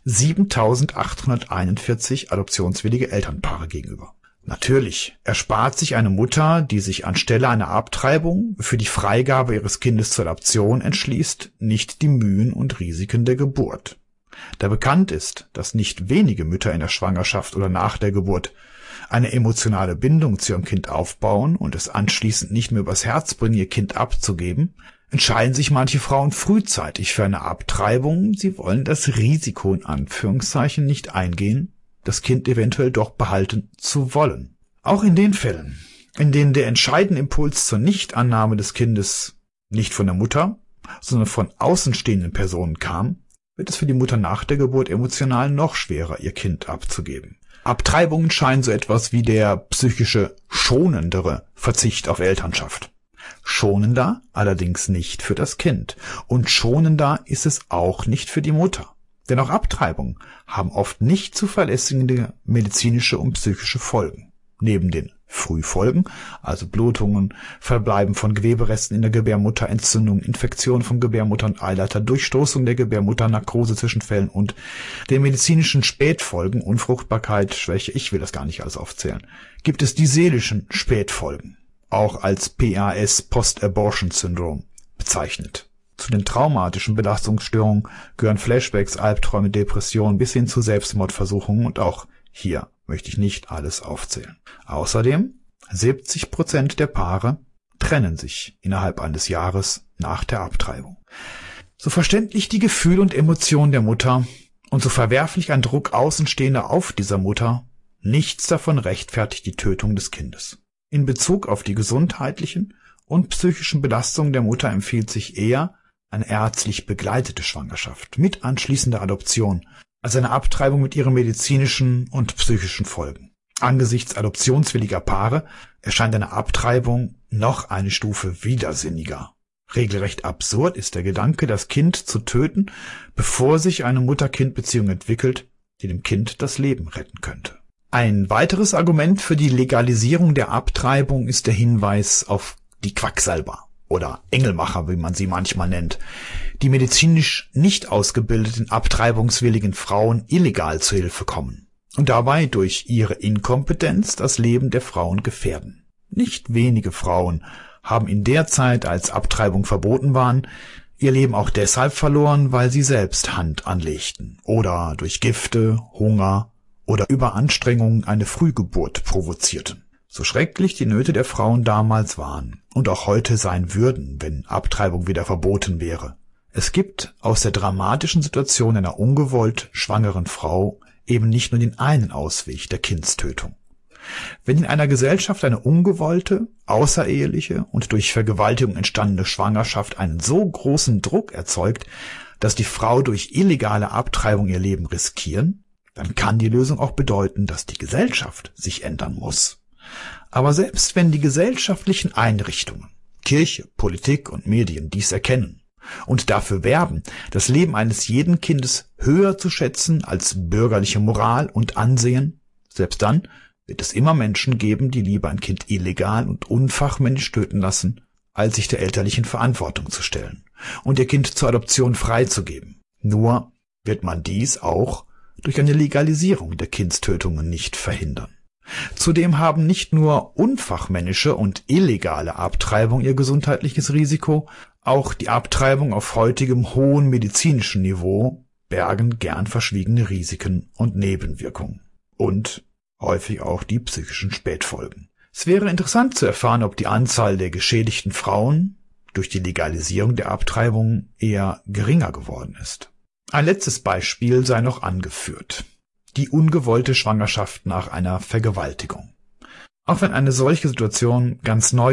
siebentausendachthunderteinundvierzig adoptionswillige Elternpaare gegenüber. Natürlich erspart sich eine Mutter, die sich anstelle einer Abtreibung für die Freigabe ihres Kindes zur Adoption entschließt, nicht die Mühen und Risiken der Geburt. Da bekannt ist, dass nicht wenige Mütter in der Schwangerschaft oder nach der Geburt eine emotionale Bindung zu ihrem Kind aufbauen und es anschließend nicht mehr übers Herz bringen, ihr Kind abzugeben, entscheiden sich manche Frauen frühzeitig für eine Abtreibung. Sie wollen das Risiko in Anführungszeichen nicht eingehen, das Kind eventuell doch behalten zu wollen. Auch in den Fällen, in denen der entscheidende Impuls zur Nichtannahme des Kindes nicht von der Mutter, sondern von außenstehenden Personen kam, wird es für die Mutter nach der Geburt emotional noch schwerer, ihr Kind abzugeben. Abtreibungen scheinen so etwas wie der psychische, schonendere Verzicht auf Elternschaft. Schonender allerdings nicht für das Kind. Und schonender ist es auch nicht für die Mutter. Denn auch Abtreibungen haben oft nicht zuverlässige medizinische und psychische Folgen. Neben den Frühfolgen, also Blutungen, Verbleiben von Geweberesten in der Gebärmutter, Entzündungen, Infektionen von Gebärmutter und Eileiter, Durchstoßung der Gebärmutter, Narkose-Zwischenfällen und den medizinischen Spätfolgen, Unfruchtbarkeit, Schwäche, ich will das gar nicht alles aufzählen, gibt es die seelischen Spätfolgen, auch als P A S, Post-Abortion-Syndrom, bezeichnet. Zu den traumatischen Belastungsstörungen gehören Flashbacks, Albträume, Depressionen bis hin zu Selbstmordversuchungen, und auch hier möchte ich nicht alles aufzählen. Außerdem, siebzig Prozent der Paare trennen sich innerhalb eines Jahres nach der Abtreibung. So verständlich die Gefühle und Emotionen der Mutter und so verwerflich ein Druck Außenstehender auf dieser Mutter, nichts davon rechtfertigt die Tötung des Kindes. In Bezug auf die gesundheitlichen und psychischen Belastungen der Mutter empfiehlt sich eher eine ärztlich begleitete Schwangerschaft mit anschließender Adoption als eine Abtreibung mit ihren medizinischen und psychischen Folgen. Angesichts adoptionswilliger Paare erscheint eine Abtreibung noch eine Stufe widersinniger. Regelrecht absurd ist der Gedanke, das Kind zu töten, bevor sich eine Mutter-Kind-Beziehung entwickelt, die dem Kind das Leben retten könnte. Ein weiteres Argument für die Legalisierung der Abtreibung ist der Hinweis auf die Quacksalber oder Engelmacher, wie man sie manchmal nennt, die medizinisch nicht ausgebildeten abtreibungswilligen Frauen illegal zu Hilfe kommen und dabei durch ihre Inkompetenz das Leben der Frauen gefährden. Nicht wenige Frauen haben in der Zeit, als Abtreibung verboten waren, ihr Leben auch deshalb verloren, weil sie selbst Hand anlegten oder durch Gifte, Hunger oder Überanstrengung eine Frühgeburt provozierten. So schrecklich die Nöte der Frauen damals waren und auch heute sein würden, wenn Abtreibung wieder verboten wäre. Es gibt aus der dramatischen Situation einer ungewollt schwangeren Frau eben nicht nur den einen Ausweg der Kindstötung. Wenn in einer Gesellschaft eine ungewollte, außereheliche und durch Vergewaltigung entstandene Schwangerschaft einen so großen Druck erzeugt, dass die Frau durch illegale Abtreibung ihr Leben riskieren, dann kann die Lösung auch bedeuten, dass die Gesellschaft sich ändern muss. Aber selbst wenn die gesellschaftlichen Einrichtungen, Kirche, Politik und Medien dies erkennen und dafür werben, das Leben eines jeden Kindes höher zu schätzen als bürgerliche Moral und Ansehen, selbst dann wird es immer Menschen geben, die lieber ein Kind illegal und unfachmännisch töten lassen, als sich der elterlichen Verantwortung zu stellen und ihr Kind zur Adoption freizugeben. Nur wird man dies auch durch eine Legalisierung der Kindstötungen nicht verhindern. Zudem haben nicht nur unfachmännische und illegale Abtreibung ihr gesundheitliches Risiko, auch die Abtreibung auf heutigem hohen medizinischen Niveau bergen gern verschwiegene Risiken und Nebenwirkungen und häufig auch die psychischen Spätfolgen. Es wäre interessant zu erfahren, ob die Anzahl der geschädigten Frauen durch die Legalisierung der Abtreibung eher geringer geworden ist. Ein letztes Beispiel sei noch angeführt: die ungewollte Schwangerschaft nach einer Vergewaltigung. Auch wenn eine solche Situation ganz neue,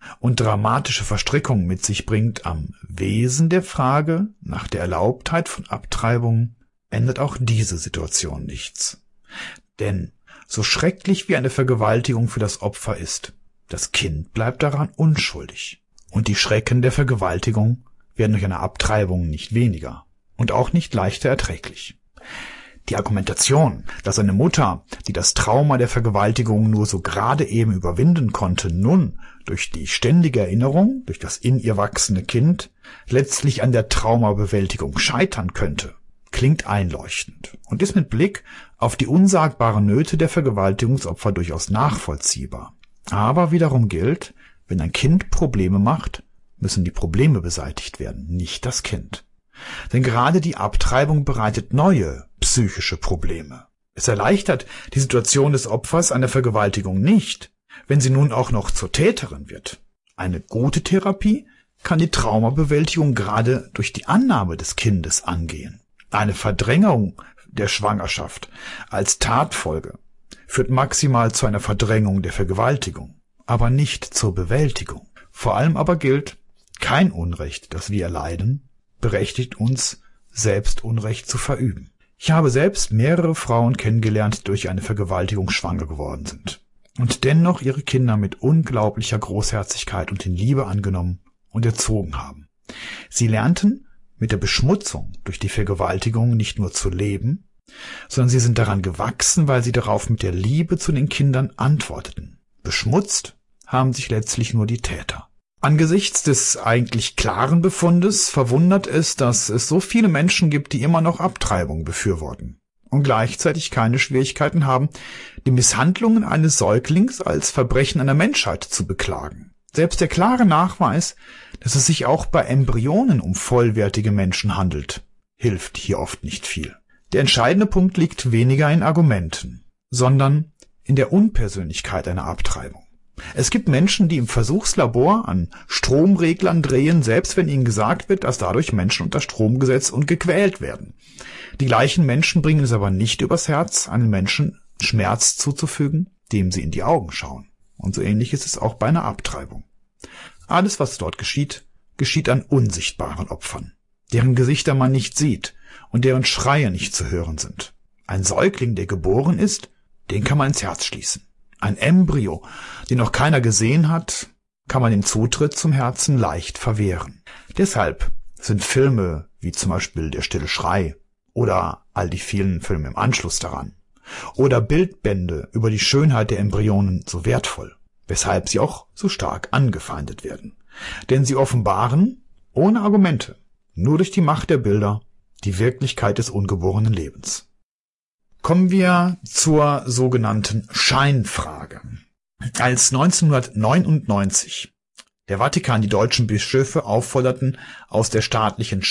und dramatische Verstrickungen mit sich bringt, am Wesen der Frage nach der Erlaubtheit von Abtreibung, ändert auch diese Situation nichts. Denn so schrecklich wie eine Vergewaltigung für das Opfer ist, das Kind bleibt daran unschuldig. Und die Schrecken der Vergewaltigung werden durch eine Abtreibung nicht weniger und auch nicht leichter erträglich. Die Argumentation, dass eine Mutter, die das Trauma der Vergewaltigung nur so gerade eben überwinden konnte, nun durch die ständige Erinnerung, durch das in ihr wachsende Kind, letztlich an der Traumabewältigung scheitern könnte, klingt einleuchtend und ist mit Blick auf die unsagbaren Nöte der Vergewaltigungsopfer durchaus nachvollziehbar. Aber wiederum gilt, wenn ein Kind Probleme macht, müssen die Probleme beseitigt werden, nicht das Kind. Denn gerade die Abtreibung bereitet neue psychische Probleme. Es erleichtert die Situation des Opfers einer Vergewaltigung nicht, wenn sie nun auch noch zur Täterin wird. Eine gute Therapie kann die Traumabewältigung gerade durch die Annahme des Kindes angehen. Eine Verdrängung der Schwangerschaft als Tatfolge führt maximal zu einer Verdrängung der Vergewaltigung, aber nicht zur Bewältigung. Vor allem aber gilt, kein Unrecht, das wir erleiden, berechtigt uns, selbst Unrecht zu verüben. Ich habe selbst mehrere Frauen kennengelernt, die durch eine Vergewaltigung schwanger geworden sind und dennoch ihre Kinder mit unglaublicher Großherzigkeit und in Liebe angenommen und erzogen haben. Sie lernten mit der Beschmutzung durch die Vergewaltigung nicht nur zu leben, sondern sie sind daran gewachsen, weil sie darauf mit der Liebe zu den Kindern antworteten. Beschmutzt haben sich letztlich nur die Täter. Angesichts des eigentlich klaren Befundes verwundert es, dass es so viele Menschen gibt, die immer noch Abtreibung befürworten und gleichzeitig keine Schwierigkeiten haben, die Misshandlungen eines Säuglings als Verbrechen an der Menschheit zu beklagen. Selbst der klare Nachweis, dass es sich auch bei Embryonen um vollwertige Menschen handelt, hilft hier oft nicht viel. Der entscheidende Punkt liegt weniger in Argumenten, sondern in der Unpersönlichkeit einer Abtreibung. Es gibt Menschen, die im Versuchslabor an Stromreglern drehen, selbst wenn ihnen gesagt wird, dass dadurch Menschen unter Strom gesetzt und gequält werden. Die gleichen Menschen bringen es aber nicht übers Herz, einem Menschen Schmerz zuzufügen, dem sie in die Augen schauen. Und so ähnlich ist es auch bei einer Abtreibung. Alles, was dort geschieht, geschieht an unsichtbaren Opfern, deren Gesichter man nicht sieht und deren Schreie nicht zu hören sind. Ein Säugling, der geboren ist, den kann man ins Herz schließen. Ein Embryo, den noch keiner gesehen hat, kann man den Zutritt zum Herzen leicht verwehren. Deshalb sind Filme wie zum Beispiel Der stille Schrei oder all die vielen Filme im Anschluss daran oder Bildbände über die Schönheit der Embryonen so wertvoll, weshalb sie auch so stark angefeindet werden. Denn sie offenbaren, ohne Argumente, nur durch die Macht der Bilder, die Wirklichkeit des ungeborenen Lebens. Kommen wir zur sogenannten Scheinfrage. Als neunzehnhundertneunundneunzig der Vatikan die deutschen Bischöfe aufforderten, aus der staatlichen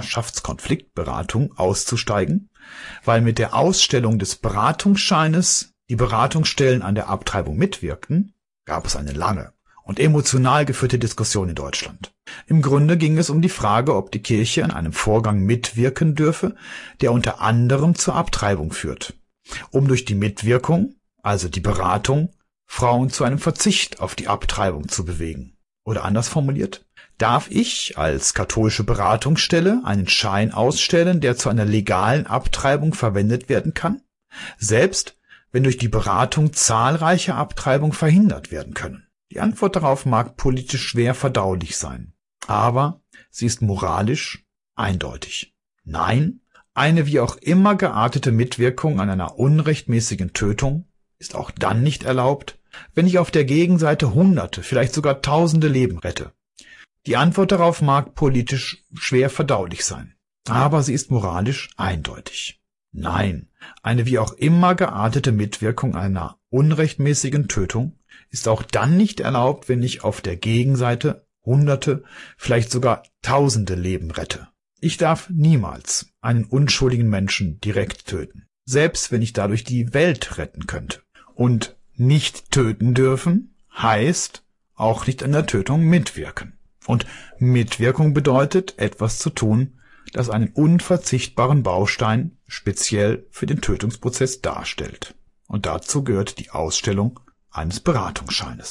Schwangerschaftskonfliktberatung auszusteigen, weil mit der Ausstellung des Beratungsscheines die Beratungsstellen an der Abtreibung mitwirkten, gab es eine lange und emotional geführte Diskussion in Deutschland. Im Grunde ging es um die Frage, ob die Kirche an einem Vorgang mitwirken dürfe, der unter anderem zur Abtreibung führt, um durch die Mitwirkung, also die Beratung, Frauen zu einem Verzicht auf die Abtreibung zu bewegen. Oder anders formuliert, darf ich als katholische Beratungsstelle einen Schein ausstellen, der zu einer legalen Abtreibung verwendet werden kann, selbst wenn durch die Beratung zahlreiche Abtreibungen verhindert werden können? Die Antwort darauf mag politisch schwer verdaulich sein, aber sie ist moralisch eindeutig. Nein, eine wie auch immer geartete Mitwirkung an einer unrechtmäßigen Tötung ist auch dann nicht erlaubt, wenn ich auf der Gegenseite Hunderte, vielleicht sogar Tausende Leben rette. Die Antwort darauf mag politisch schwer verdaulich sein, aber sie ist moralisch eindeutig. Nein, eine wie auch immer geartete Mitwirkung einer unrechtmäßigen Tötung ist auch dann nicht erlaubt, wenn ich auf der Gegenseite Hunderte, vielleicht sogar Tausende Leben rette. Ich darf niemals einen unschuldigen Menschen direkt töten, selbst wenn ich dadurch die Welt retten könnte. Und nicht töten dürfen heißt auch nicht an der Tötung mitwirken. Und Mitwirkung bedeutet, etwas zu tun, das einen unverzichtbaren Baustein speziell für den Tötungsprozess darstellt. Und dazu gehört die Ausstellung eines Beratungsscheines.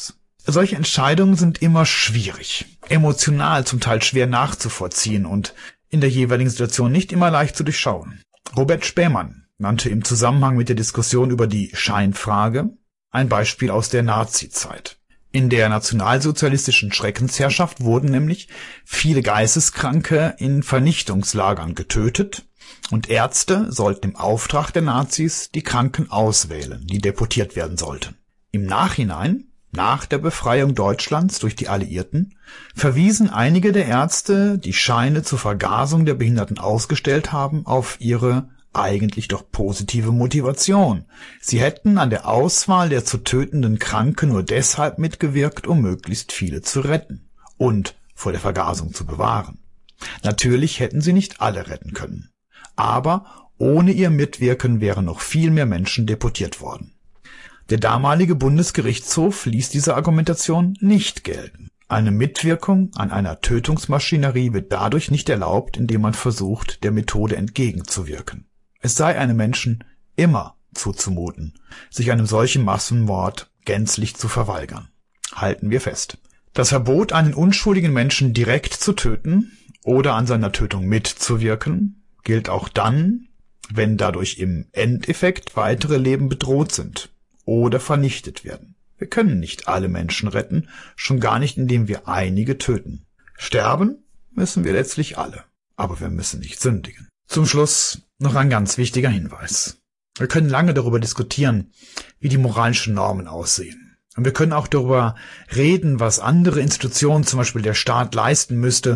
Solche Entscheidungen sind immer schwierig, emotional zum Teil schwer nachzuvollziehen und in der jeweiligen Situation nicht immer leicht zu durchschauen. Robert Spähmann nannte im Zusammenhang mit der Diskussion über die Scheinfrage ein Beispiel aus der Nazizeit. In der nationalsozialistischen Schreckensherrschaft wurden nämlich viele Geisteskranke in Vernichtungslagern getötet und Ärzte sollten im Auftrag der Nazis die Kranken auswählen, die deportiert werden sollten. Im Nachhinein, nach der Befreiung Deutschlands durch die Alliierten, verwiesen einige der Ärzte, die Scheine zur Vergasung der Behinderten ausgestellt haben, auf ihre eigentlich doch positive Motivation. Sie hätten an der Auswahl der zu tötenden Kranken nur deshalb mitgewirkt, um möglichst viele zu retten und vor der Vergasung zu bewahren. Natürlich hätten sie nicht alle retten können, aber ohne ihr Mitwirken wären noch viel mehr Menschen deportiert worden. Der damalige Bundesgerichtshof ließ diese Argumentation nicht gelten. Eine Mitwirkung an einer Tötungsmaschinerie wird dadurch nicht erlaubt, indem man versucht, der Methode entgegenzuwirken. Es sei einem Menschen immer zuzumuten, sich einem solchen Massenmord gänzlich zu verweigern. Halten wir fest. Das Verbot, einen unschuldigen Menschen direkt zu töten oder an seiner Tötung mitzuwirken, gilt auch dann, wenn dadurch im Endeffekt weitere Leben bedroht sind oder vernichtet werden. Wir können nicht alle Menschen retten, schon gar nicht, indem wir einige töten. Sterben müssen wir letztlich alle, aber wir müssen nicht sündigen. Zum Schluss noch ein ganz wichtiger Hinweis. Wir können lange darüber diskutieren, wie die moralischen Normen aussehen. Und wir können auch darüber reden, was andere Institutionen, zum Beispiel der Staat, leisten müsste,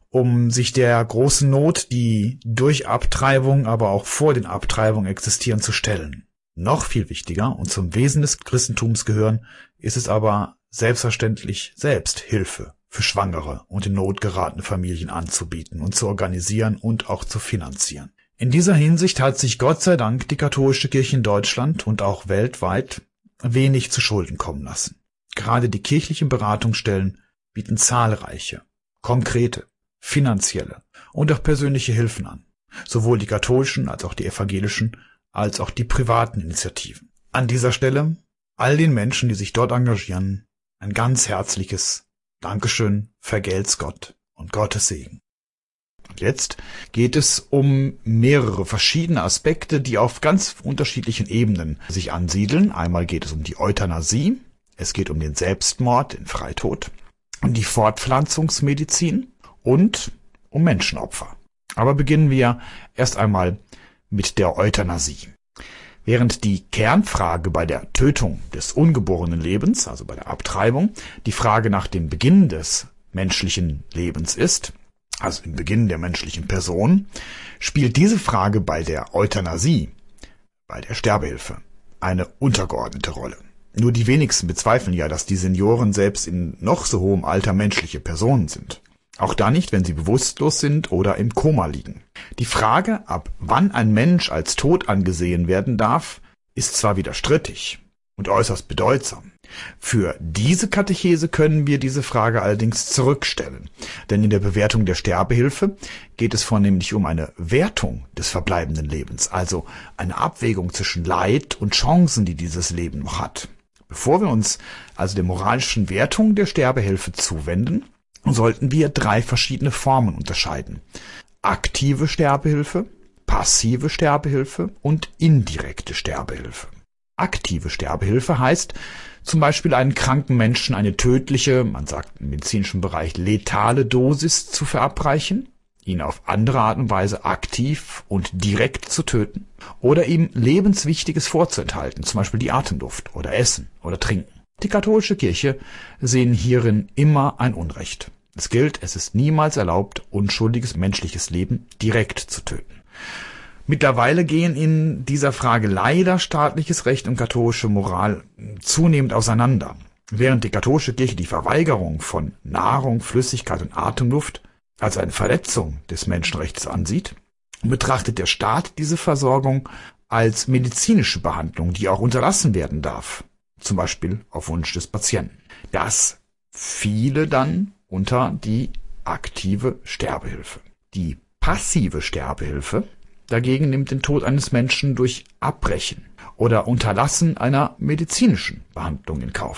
um sich der großen Not, die durch Abtreibung, aber auch vor den Abtreibungen existieren, zu stellen. Noch viel wichtiger und zum Wesen des Christentums gehören, ist es aber selbstverständlich, selbst Hilfe für schwangere und in Not geratene Familien anzubieten und zu organisieren und auch zu finanzieren. In dieser Hinsicht hat sich Gott sei Dank die katholische Kirche in Deutschland und auch weltweit wenig zu Schulden kommen lassen. Gerade die kirchlichen Beratungsstellen bieten zahlreiche, konkrete, finanzielle und auch persönliche Hilfen an. Sowohl die katholischen als auch die evangelischen als auch die privaten Initiativen. An dieser Stelle all den Menschen, die sich dort engagieren, ein ganz herzliches Dankeschön, vergelt's Gott und Gottes Segen. Und jetzt geht es um mehrere verschiedene Aspekte, die auf ganz unterschiedlichen Ebenen sich ansiedeln. Einmal geht es um die Euthanasie, es geht um den Selbstmord, den Freitod, um die Fortpflanzungsmedizin und um Menschenopfer. Aber beginnen wir erst einmal mit der Euthanasie. Während die Kernfrage bei der Tötung des ungeborenen Lebens, also bei der Abtreibung, die Frage nach dem Beginn des menschlichen Lebens ist, also dem Beginn der menschlichen Person, spielt diese Frage bei der Euthanasie, bei der Sterbehilfe, eine untergeordnete Rolle. Nur die wenigsten bezweifeln ja, dass die Senioren selbst in noch so hohem Alter menschliche Personen sind. Auch da nicht, wenn sie bewusstlos sind oder im Koma liegen. Die Frage, ab wann ein Mensch als tot angesehen werden darf, ist zwar wieder strittig und äußerst bedeutsam. Für diese Katechese können wir diese Frage allerdings zurückstellen, denn in der Bewertung der Sterbehilfe geht es vornehmlich um eine Wertung des verbleibenden Lebens, also eine Abwägung zwischen Leid und Chancen, die dieses Leben noch hat. Bevor wir uns also der moralischen Wertung der Sterbehilfe zuwenden, sollten wir drei verschiedene Formen unterscheiden. Aktive Sterbehilfe, passive Sterbehilfe und indirekte Sterbehilfe. Aktive Sterbehilfe heißt zum Beispiel einen kranken Menschen eine tödliche, man sagt im medizinischen Bereich letale Dosis zu verabreichen, ihn auf andere Art und Weise aktiv und direkt zu töten oder ihm Lebenswichtiges vorzuenthalten, zum Beispiel die Atemluft oder Essen oder Trinken. Die katholische Kirche sehen hierin immer ein Unrecht. Es gilt, es ist niemals erlaubt, unschuldiges menschliches Leben direkt zu töten. Mittlerweile gehen in dieser Frage leider staatliches Recht und katholische Moral zunehmend auseinander. Während die katholische Kirche die Verweigerung von Nahrung, Flüssigkeit und Atemluft als eine Verletzung des Menschenrechts ansieht, betrachtet der Staat diese Versorgung als medizinische Behandlung, die auch unterlassen werden darf, zum Beispiel auf Wunsch des Patienten. Das fiele dann unter die aktive Sterbehilfe. Die passive Sterbehilfe dagegen nimmt den Tod eines Menschen durch Abbrechen oder Unterlassen einer medizinischen Behandlung in Kauf.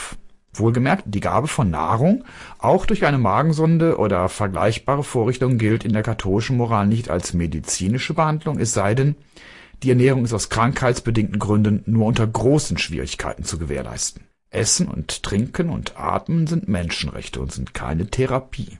Wohlgemerkt, die Gabe von Nahrung, auch durch eine Magensonde oder vergleichbare Vorrichtung, gilt in der katholischen Moral nicht als medizinische Behandlung, es sei denn, die Ernährung ist aus krankheitsbedingten Gründen nur unter großen Schwierigkeiten zu gewährleisten. Essen und Trinken und Atmen sind Menschenrechte und sind keine Therapie.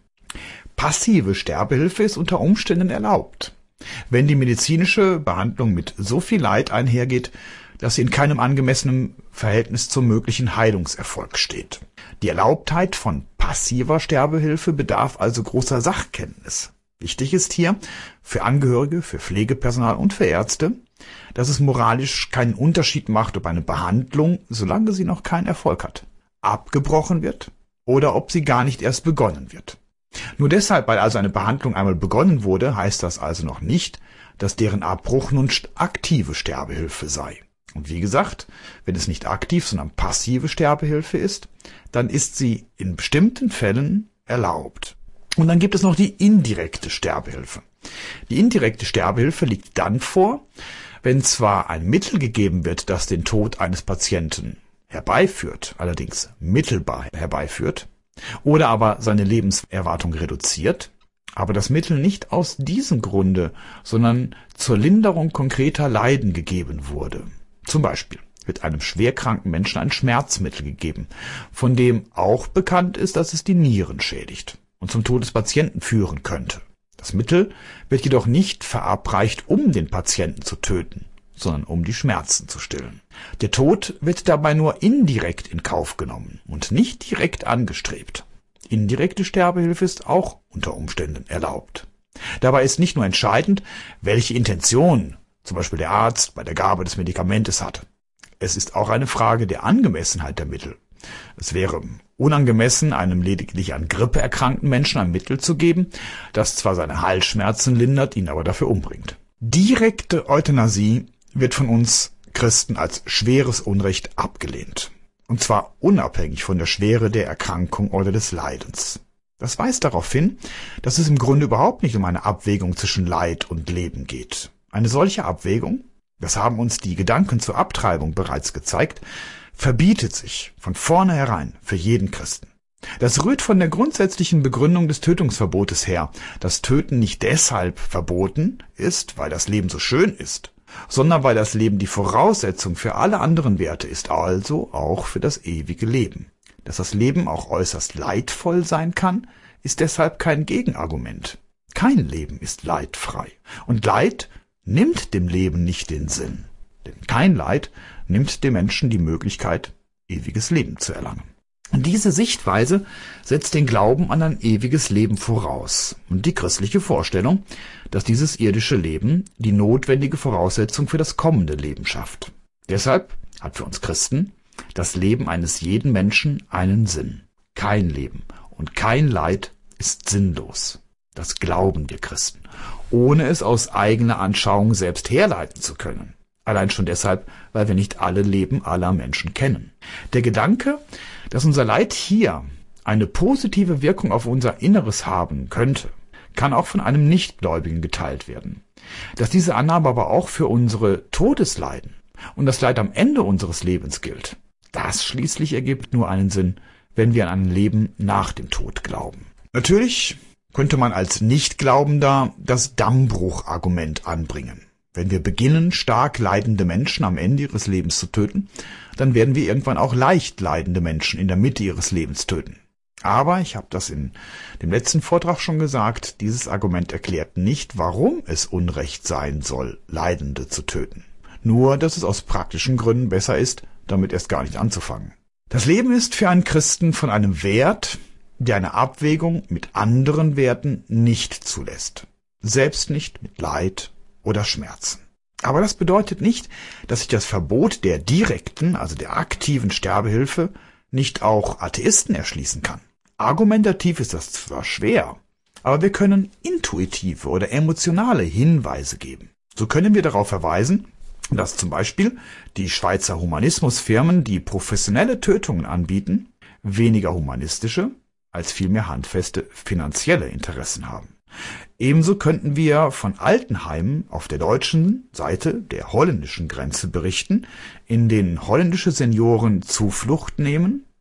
Passive Sterbehilfe ist unter Umständen erlaubt, wenn die medizinische Behandlung mit so viel Leid einhergeht, dass sie in keinem angemessenen Verhältnis zum möglichen Heilungserfolg steht. Die Erlaubtheit von passiver Sterbehilfe bedarf also großer Sachkenntnis. Wichtig ist hier für Angehörige, für Pflegepersonal und für Ärzte, dass es moralisch keinen Unterschied macht, ob eine Behandlung, solange sie noch keinen Erfolg hat, abgebrochen wird oder ob sie gar nicht erst begonnen wird. Nur deshalb, weil also eine Behandlung einmal begonnen wurde, heißt das also noch nicht, dass deren Abbruch nun aktive Sterbehilfe sei. Und wie gesagt, wenn es nicht aktiv, sondern passive Sterbehilfe ist, dann ist sie in bestimmten Fällen erlaubt. Und dann gibt es noch die indirekte Sterbehilfe. Die indirekte Sterbehilfe liegt dann vor, wenn zwar ein Mittel gegeben wird, das den Tod eines Patienten herbeiführt, allerdings mittelbar herbeiführt, oder aber seine Lebenserwartung reduziert, aber das Mittel nicht aus diesem Grunde, sondern zur Linderung konkreter Leiden gegeben wurde. Zum Beispiel wird einem schwerkranken Menschen ein Schmerzmittel gegeben, von dem auch bekannt ist, dass es die Nieren schädigt und zum Tod des Patienten führen könnte. Das Mittel wird jedoch nicht verabreicht, um den Patienten zu töten, sondern um die Schmerzen zu stillen. Der Tod wird dabei nur indirekt in Kauf genommen und nicht direkt angestrebt. Indirekte Sterbehilfe ist auch unter Umständen erlaubt. Dabei ist nicht nur entscheidend, welche Intention zum Beispiel der Arzt bei der Gabe des Medikamentes hat. Es ist auch eine Frage der Angemessenheit der Mittel. Es wäre unangemessen, einem lediglich an Grippe erkrankten Menschen ein Mittel zu geben, das zwar seine Halsschmerzen lindert, ihn aber dafür umbringt. Direkte Euthanasie wird von uns Christen als schweres Unrecht abgelehnt. Und zwar unabhängig von der Schwere der Erkrankung oder des Leidens. Das weist darauf hin, dass es im Grunde überhaupt nicht um eine Abwägung zwischen Leid und Leben geht. Eine solche Abwägung, das haben uns die Gedanken zur Abtreibung bereits gezeigt, verbietet sich von vornherein für jeden Christen. Das rührt von der grundsätzlichen Begründung des Tötungsverbotes her, dass Töten nicht deshalb verboten ist, weil das Leben so schön ist, sondern weil das Leben die Voraussetzung für alle anderen Werte ist, also auch für das ewige Leben. Dass das Leben auch äußerst leidvoll sein kann, ist deshalb kein Gegenargument. Kein Leben ist leidfrei. Und Leid nimmt dem Leben nicht den Sinn. Denn kein Leid nimmt dem Menschen die Möglichkeit, ewiges Leben zu erlangen. Und diese Sichtweise setzt den Glauben an ein ewiges Leben voraus und die christliche Vorstellung, dass dieses irdische Leben die notwendige Voraussetzung für das kommende Leben schafft. Deshalb hat für uns Christen das Leben eines jeden Menschen einen Sinn. Kein Leben und kein Leid ist sinnlos. Das glauben wir Christen, ohne es aus eigener Anschauung selbst herleiten zu können. Allein schon deshalb, weil wir nicht alle Leben aller Menschen kennen. Der Gedanke, dass unser Leid hier eine positive Wirkung auf unser Inneres haben könnte, kann auch von einem Nichtgläubigen geteilt werden. Dass diese Annahme aber auch für unsere Todesleiden und das Leid am Ende unseres Lebens gilt, das schließlich ergibt nur einen Sinn, wenn wir an ein Leben nach dem Tod glauben. Natürlich könnte man als Nichtglaubender das Dammbruchargument anbringen. Wenn wir beginnen, stark leidende Menschen am Ende ihres Lebens zu töten, dann werden wir irgendwann auch leicht leidende Menschen in der Mitte ihres Lebens töten. Aber, ich habe das in dem letzten Vortrag schon gesagt, dieses Argument erklärt nicht, warum es Unrecht sein soll, Leidende zu töten. Nur, dass es aus praktischen Gründen besser ist, damit erst gar nicht anzufangen. Das Leben ist für einen Christen von einem Wert, der eine Abwägung mit anderen Werten nicht zulässt. Selbst nicht mit Leid oder Schmerzen. Aber das bedeutet nicht, dass sich das Verbot der direkten, also der aktiven Sterbehilfe nicht auch Atheisten erschließen kann. Argumentativ ist das zwar schwer, aber wir können intuitive oder emotionale Hinweise geben. So können wir darauf verweisen, dass zum Beispiel die Schweizer Humanismusfirmen, die professionelle Tötungen anbieten, weniger humanistische als vielmehr handfeste finanzielle Interessen haben. Ebenso könnten wir von Altenheimen auf der deutschen Seite der holländischen Grenze berichten, in denen holländische Senioren Zuflucht nehmen,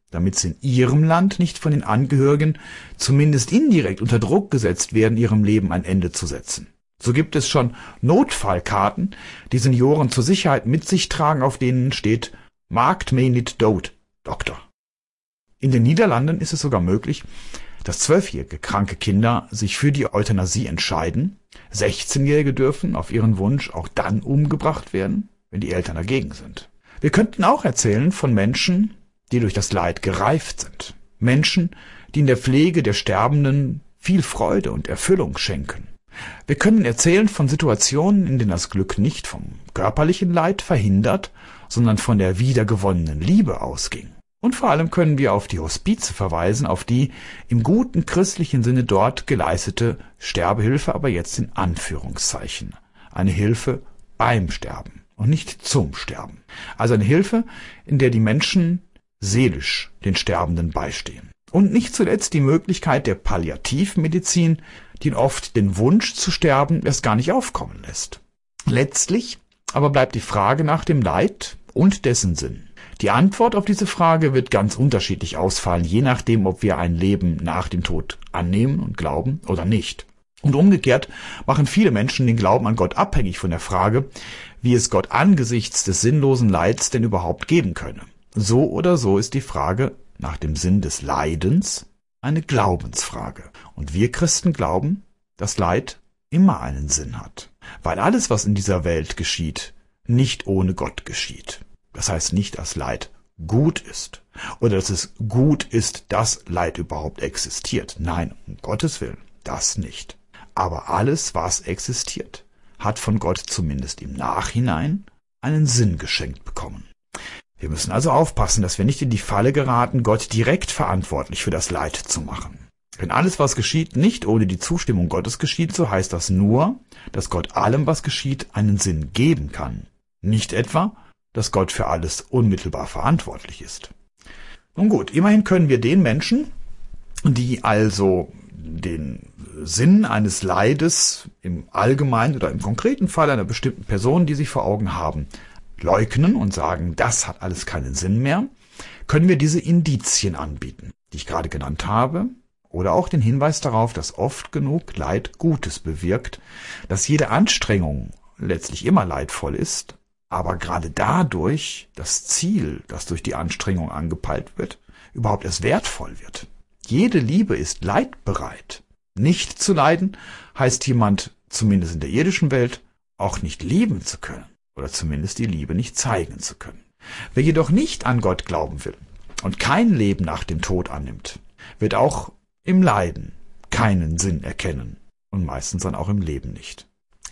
damit sie in ihrem Land nicht von den Angehörigen zumindest indirekt unter Druck gesetzt werden, ihrem Leben ein Ende zu setzen. So gibt es schon Notfallkarten, die Senioren zur Sicherheit mit sich tragen, auf denen steht "Markt me nicht dood, Doktor". In den Niederlanden ist es sogar möglich, dass zwölfjährige kranke Kinder sich für die Euthanasie entscheiden. sechzehnjährige dürfen auf ihren Wunsch auch dann umgebracht werden, wenn die Eltern dagegen sind. Wir könnten auch erzählen von Menschen, die durch das Leid gereift sind. Menschen, die in der Pflege der Sterbenden viel Freude und Erfüllung schenken. Wir können erzählen von Situationen, in denen das Glück nicht vom körperlichen Leid verhindert, sondern von der wiedergewonnenen Liebe ausging. Und vor allem können wir auf die Hospize verweisen, auf die im guten christlichen Sinne dort geleistete Sterbehilfe, aber jetzt in Anführungszeichen. Eine Hilfe beim Sterben und nicht zum Sterben. Also eine Hilfe, in der die Menschen seelisch den Sterbenden beistehen. Und nicht zuletzt die Möglichkeit der Palliativmedizin, die oft den Wunsch zu sterben erst gar nicht aufkommen lässt. Letztlich aber bleibt die Frage nach dem Leid und dessen Sinn. Die Antwort auf diese Frage wird ganz unterschiedlich ausfallen, je nachdem, ob wir ein Leben nach dem Tod annehmen und glauben oder nicht. Und umgekehrt machen viele Menschen den Glauben an Gott abhängig von der Frage, wie es Gott angesichts des sinnlosen Leids denn überhaupt geben könne. So oder so ist die Frage nach dem Sinn des Leidens eine Glaubensfrage. Und wir Christen glauben, dass Leid immer einen Sinn hat, weil alles, was in dieser Welt geschieht, nicht ohne Gott geschieht. Das heißt nicht, dass Leid gut ist oder dass es gut ist, dass Leid überhaupt existiert. Nein, um Gottes Willen, das nicht. Aber alles, was existiert, hat von Gott zumindest im Nachhinein einen Sinn geschenkt bekommen. Wir müssen also aufpassen, dass wir nicht in die Falle geraten, Gott direkt verantwortlich für das Leid zu machen. Wenn alles, was geschieht, nicht ohne die Zustimmung Gottes geschieht, so heißt das nur, dass Gott allem, was geschieht, einen Sinn geben kann. Nicht etwa, dass Gott für alles unmittelbar verantwortlich ist. Nun gut, immerhin können wir den Menschen, die also den Sinn eines Leides im allgemeinen oder im konkreten Fall einer bestimmten Person, die sie vor Augen haben, leugnen und sagen, das hat alles keinen Sinn mehr, können wir diese Indizien anbieten, die ich gerade genannt habe, oder auch den Hinweis darauf, dass oft genug Leid Gutes bewirkt, dass jede Anstrengung letztlich immer leidvoll ist, aber gerade dadurch das Ziel, das durch die Anstrengung angepeilt wird, überhaupt erst wertvoll wird. Jede Liebe ist leidbereit. Nicht zu leiden heißt jemand, zumindest in der irdischen Welt, auch nicht lieben zu können oder zumindest die Liebe nicht zeigen zu können. Wer jedoch nicht an Gott glauben will und kein Leben nach dem Tod annimmt, wird auch im Leiden keinen Sinn erkennen und meistens dann auch im Leben nicht.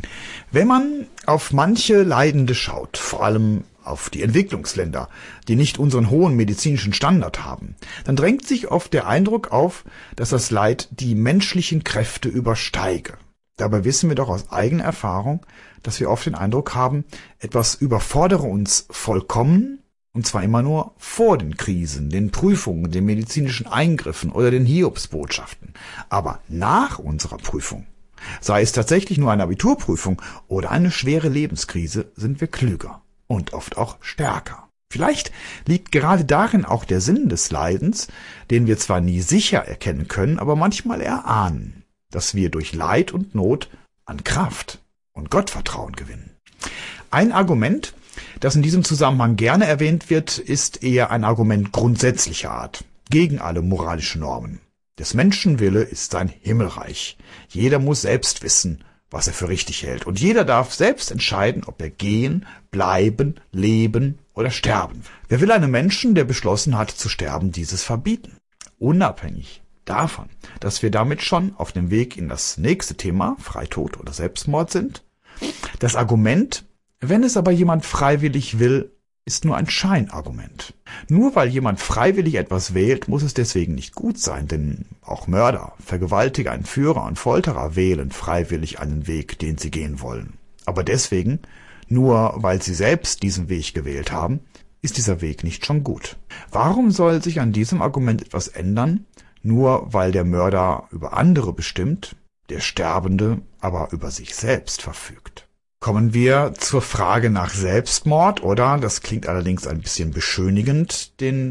Wenn man auf manche Leidende schaut, vor allem auf die Entwicklungsländer, die nicht unseren hohen medizinischen Standard haben, dann drängt sich oft der Eindruck auf, dass das Leid die menschlichen Kräfte übersteige. Dabei wissen wir doch aus eigener Erfahrung, dass wir oft den Eindruck haben, etwas überfordere uns vollkommen, und zwar immer nur vor den Krisen, den Prüfungen, den medizinischen Eingriffen oder den Hiobsbotschaften. Aber nach unserer Prüfung, sei es tatsächlich nur eine Abiturprüfung oder eine schwere Lebenskrise, sind wir klüger und oft auch stärker. Vielleicht liegt gerade darin auch der Sinn des Leidens, den wir zwar nie sicher erkennen können, aber manchmal erahnen, dass wir durch Leid und Not an Kraft und Gottvertrauen gewinnen. Ein Argument, das in diesem Zusammenhang gerne erwähnt wird, ist eher ein Argument grundsätzlicher Art, gegen alle moralische Normen. Des Menschen Wille ist sein Himmelreich. Jeder muss selbst wissen, was er für richtig hält. Und jeder darf selbst entscheiden, ob er gehen, bleiben, leben oder sterben. Wer will einem Menschen, der beschlossen hat zu sterben, dieses verbieten? Unabhängig davon, dass wir damit schon auf dem Weg in das nächste Thema, Freitod oder Selbstmord sind. Das Argument, wenn es aber jemand freiwillig will, ist nur ein Scheinargument. Nur weil jemand freiwillig etwas wählt, muss es deswegen nicht gut sein, denn auch Mörder, Vergewaltiger, Entführer und Folterer wählen freiwillig einen Weg, den sie gehen wollen. Aber deswegen, nur weil sie selbst diesen Weg gewählt haben, ist dieser Weg nicht schon gut. Warum soll sich an diesem Argument etwas ändern, nur weil der Mörder über andere bestimmt, der Sterbende aber über sich selbst verfügt? Kommen wir zur Frage nach Selbstmord oder, das klingt allerdings ein bisschen beschönigend, den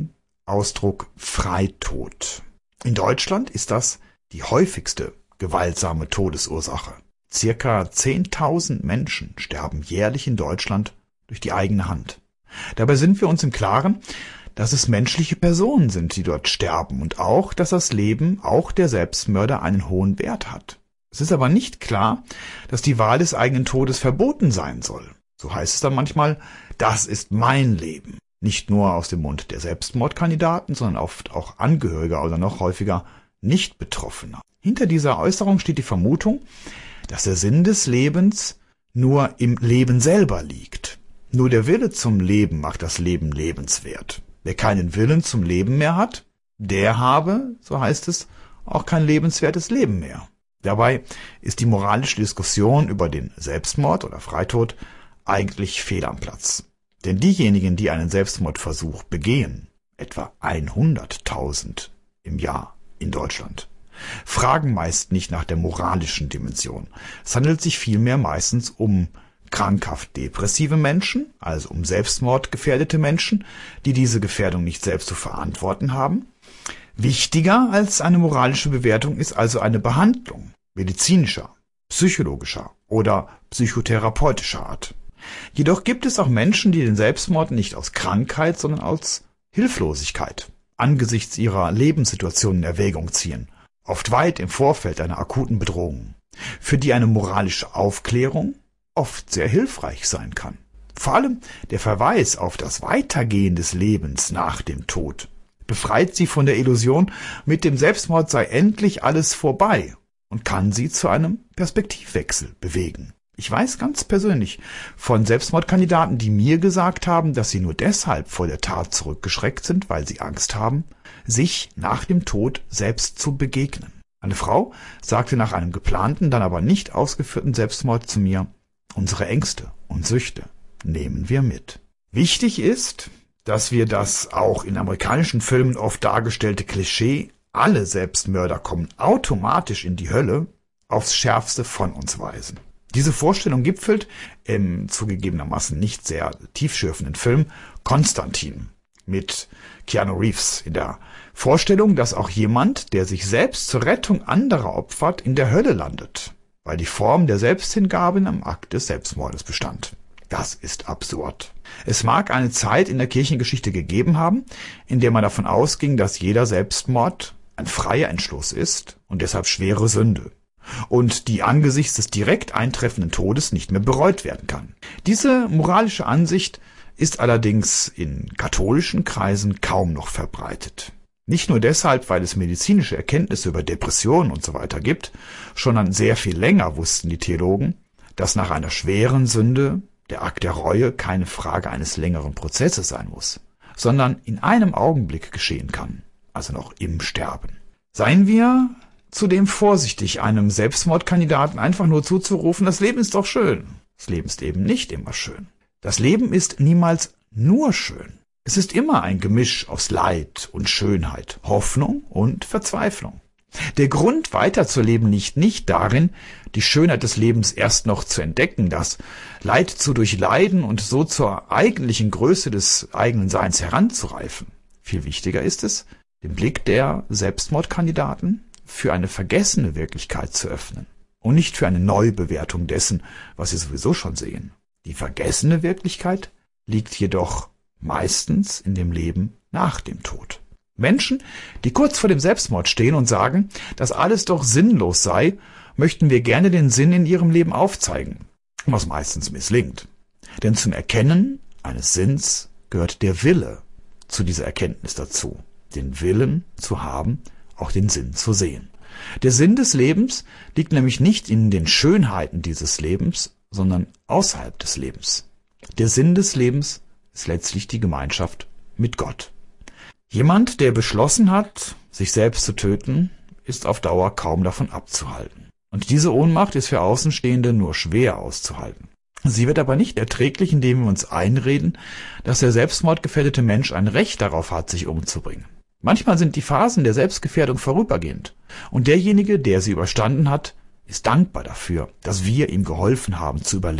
Ausdruck Freitod. In Deutschland ist das die häufigste gewaltsame Todesursache. Circa zehntausend Menschen sterben jährlich in Deutschland durch die eigene Hand. Dabei sind wir uns im Klaren, dass es menschliche Personen sind, die dort sterben und auch, dass das Leben auch der Selbstmörder einen hohen Wert hat. Es ist aber nicht klar, dass die Wahl des eigenen Todes verboten sein soll. So heißt es dann manchmal, das ist mein Leben. Nicht nur aus dem Mund der Selbstmordkandidaten, sondern oft auch Angehöriger oder noch häufiger Nicht-Betroffener. Hinter dieser Äußerung steht die Vermutung, dass der Sinn des Lebens nur im Leben selber liegt. Nur der Wille zum Leben macht das Leben lebenswert. Wer keinen Willen zum Leben mehr hat, der habe, so heißt es, auch kein lebenswertes Leben mehr. Dabei ist die moralische Diskussion über den Selbstmord oder Freitod eigentlich fehl am Platz. Denn diejenigen, die einen Selbstmordversuch begehen, etwa hunderttausend im Jahr in Deutschland, fragen meist nicht nach der moralischen Dimension. Es handelt sich vielmehr meistens um krankhaft depressive Menschen, also um selbstmordgefährdete Menschen, die diese Gefährdung nicht selbst zu verantworten haben. Wichtiger als eine moralische Bewertung ist also eine Behandlung medizinischer, psychologischer oder psychotherapeutischer Art. Jedoch gibt es auch Menschen, die den Selbstmord nicht aus Krankheit, sondern aus Hilflosigkeit angesichts ihrer Lebenssituation in Erwägung ziehen, oft weit im Vorfeld einer akuten Bedrohung, für die eine moralische Aufklärung oft sehr hilfreich sein kann. Vor allem der Verweis auf das Weitergehen des Lebens nach dem Tod befreit sie von der Illusion, mit dem Selbstmord sei endlich alles vorbei und kann sie zu einem Perspektivwechsel bewegen. Ich weiß ganz persönlich von Selbstmordkandidaten, die mir gesagt haben, dass sie nur deshalb vor der Tat zurückgeschreckt sind, weil sie Angst haben, sich nach dem Tod selbst zu begegnen. Eine Frau sagte nach einem geplanten, dann aber nicht ausgeführten Selbstmord zu mir: Unsere Ängste und Süchte nehmen wir mit. Wichtig ist, dass wir das auch in amerikanischen Filmen oft dargestellte Klischee, alle Selbstmörder kommen automatisch in die Hölle, aufs Schärfste von uns weisen. Diese Vorstellung gipfelt im zugegebenermaßen nicht sehr tiefschürfenden Film Konstantin mit Keanu Reeves in der Vorstellung, dass auch jemand, der sich selbst zur Rettung anderer opfert, in der Hölle landet, weil die Form der Selbsthingabe am Akt des Selbstmordes bestand. Das ist absurd. Es mag eine Zeit in der Kirchengeschichte gegeben haben, in der man davon ausging, dass jeder Selbstmord ein freier Entschluss ist und deshalb schwere Sünde und die angesichts des direkt eintreffenden Todes nicht mehr bereut werden kann. Diese moralische Ansicht ist allerdings in katholischen Kreisen kaum noch verbreitet. Nicht nur deshalb, weil es medizinische Erkenntnisse über Depressionen und so weiter gibt, schon sehr viel länger wussten die Theologen, dass nach einer schweren Sünde der Akt der Reue keine Frage eines längeren Prozesses sein muss, sondern in einem Augenblick geschehen kann, also noch im Sterben. Seien wir zudem vorsichtig, einem Selbstmordkandidaten einfach nur zuzurufen, das Leben ist doch schön. Das Leben ist eben nicht immer schön. Das Leben ist niemals nur schön. Es ist immer ein Gemisch aus Leid und Schönheit, Hoffnung und Verzweiflung. Der Grund, weiterzuleben, liegt nicht darin, die Schönheit des Lebens erst noch zu entdecken, das Leid zu durchleiden und so zur eigentlichen Größe des eigenen Seins heranzureifen. Viel wichtiger ist es, den Blick der Selbstmordkandidaten für eine vergessene Wirklichkeit zu öffnen und nicht für eine Neubewertung dessen, was sie sowieso schon sehen. Die vergessene Wirklichkeit liegt jedoch meistens in dem Leben nach dem Tod. Menschen, die kurz vor dem Selbstmord stehen und sagen, dass alles doch sinnlos sei, möchten wir gerne den Sinn in ihrem Leben aufzeigen, was meistens misslingt. Denn zum Erkennen eines Sinns gehört der Wille zu dieser Erkenntnis dazu. Den Willen zu haben, auch den Sinn zu sehen. Der Sinn des Lebens liegt nämlich nicht in den Schönheiten dieses Lebens, sondern außerhalb des Lebens. Der Sinn des Lebens ist letztlich die Gemeinschaft mit Gott. Jemand, der beschlossen hat, sich selbst zu töten, ist auf Dauer kaum davon abzuhalten. Und diese Ohnmacht ist für Außenstehende nur schwer auszuhalten. Sie wird aber nicht erträglich, indem wir uns einreden, dass der selbstmordgefährdete Mensch ein Recht darauf hat, sich umzubringen. Manchmal sind die Phasen der Selbstgefährdung vorübergehend und derjenige, der sie überstanden hat, ist dankbar dafür, dass wir ihm geholfen haben zu überleben.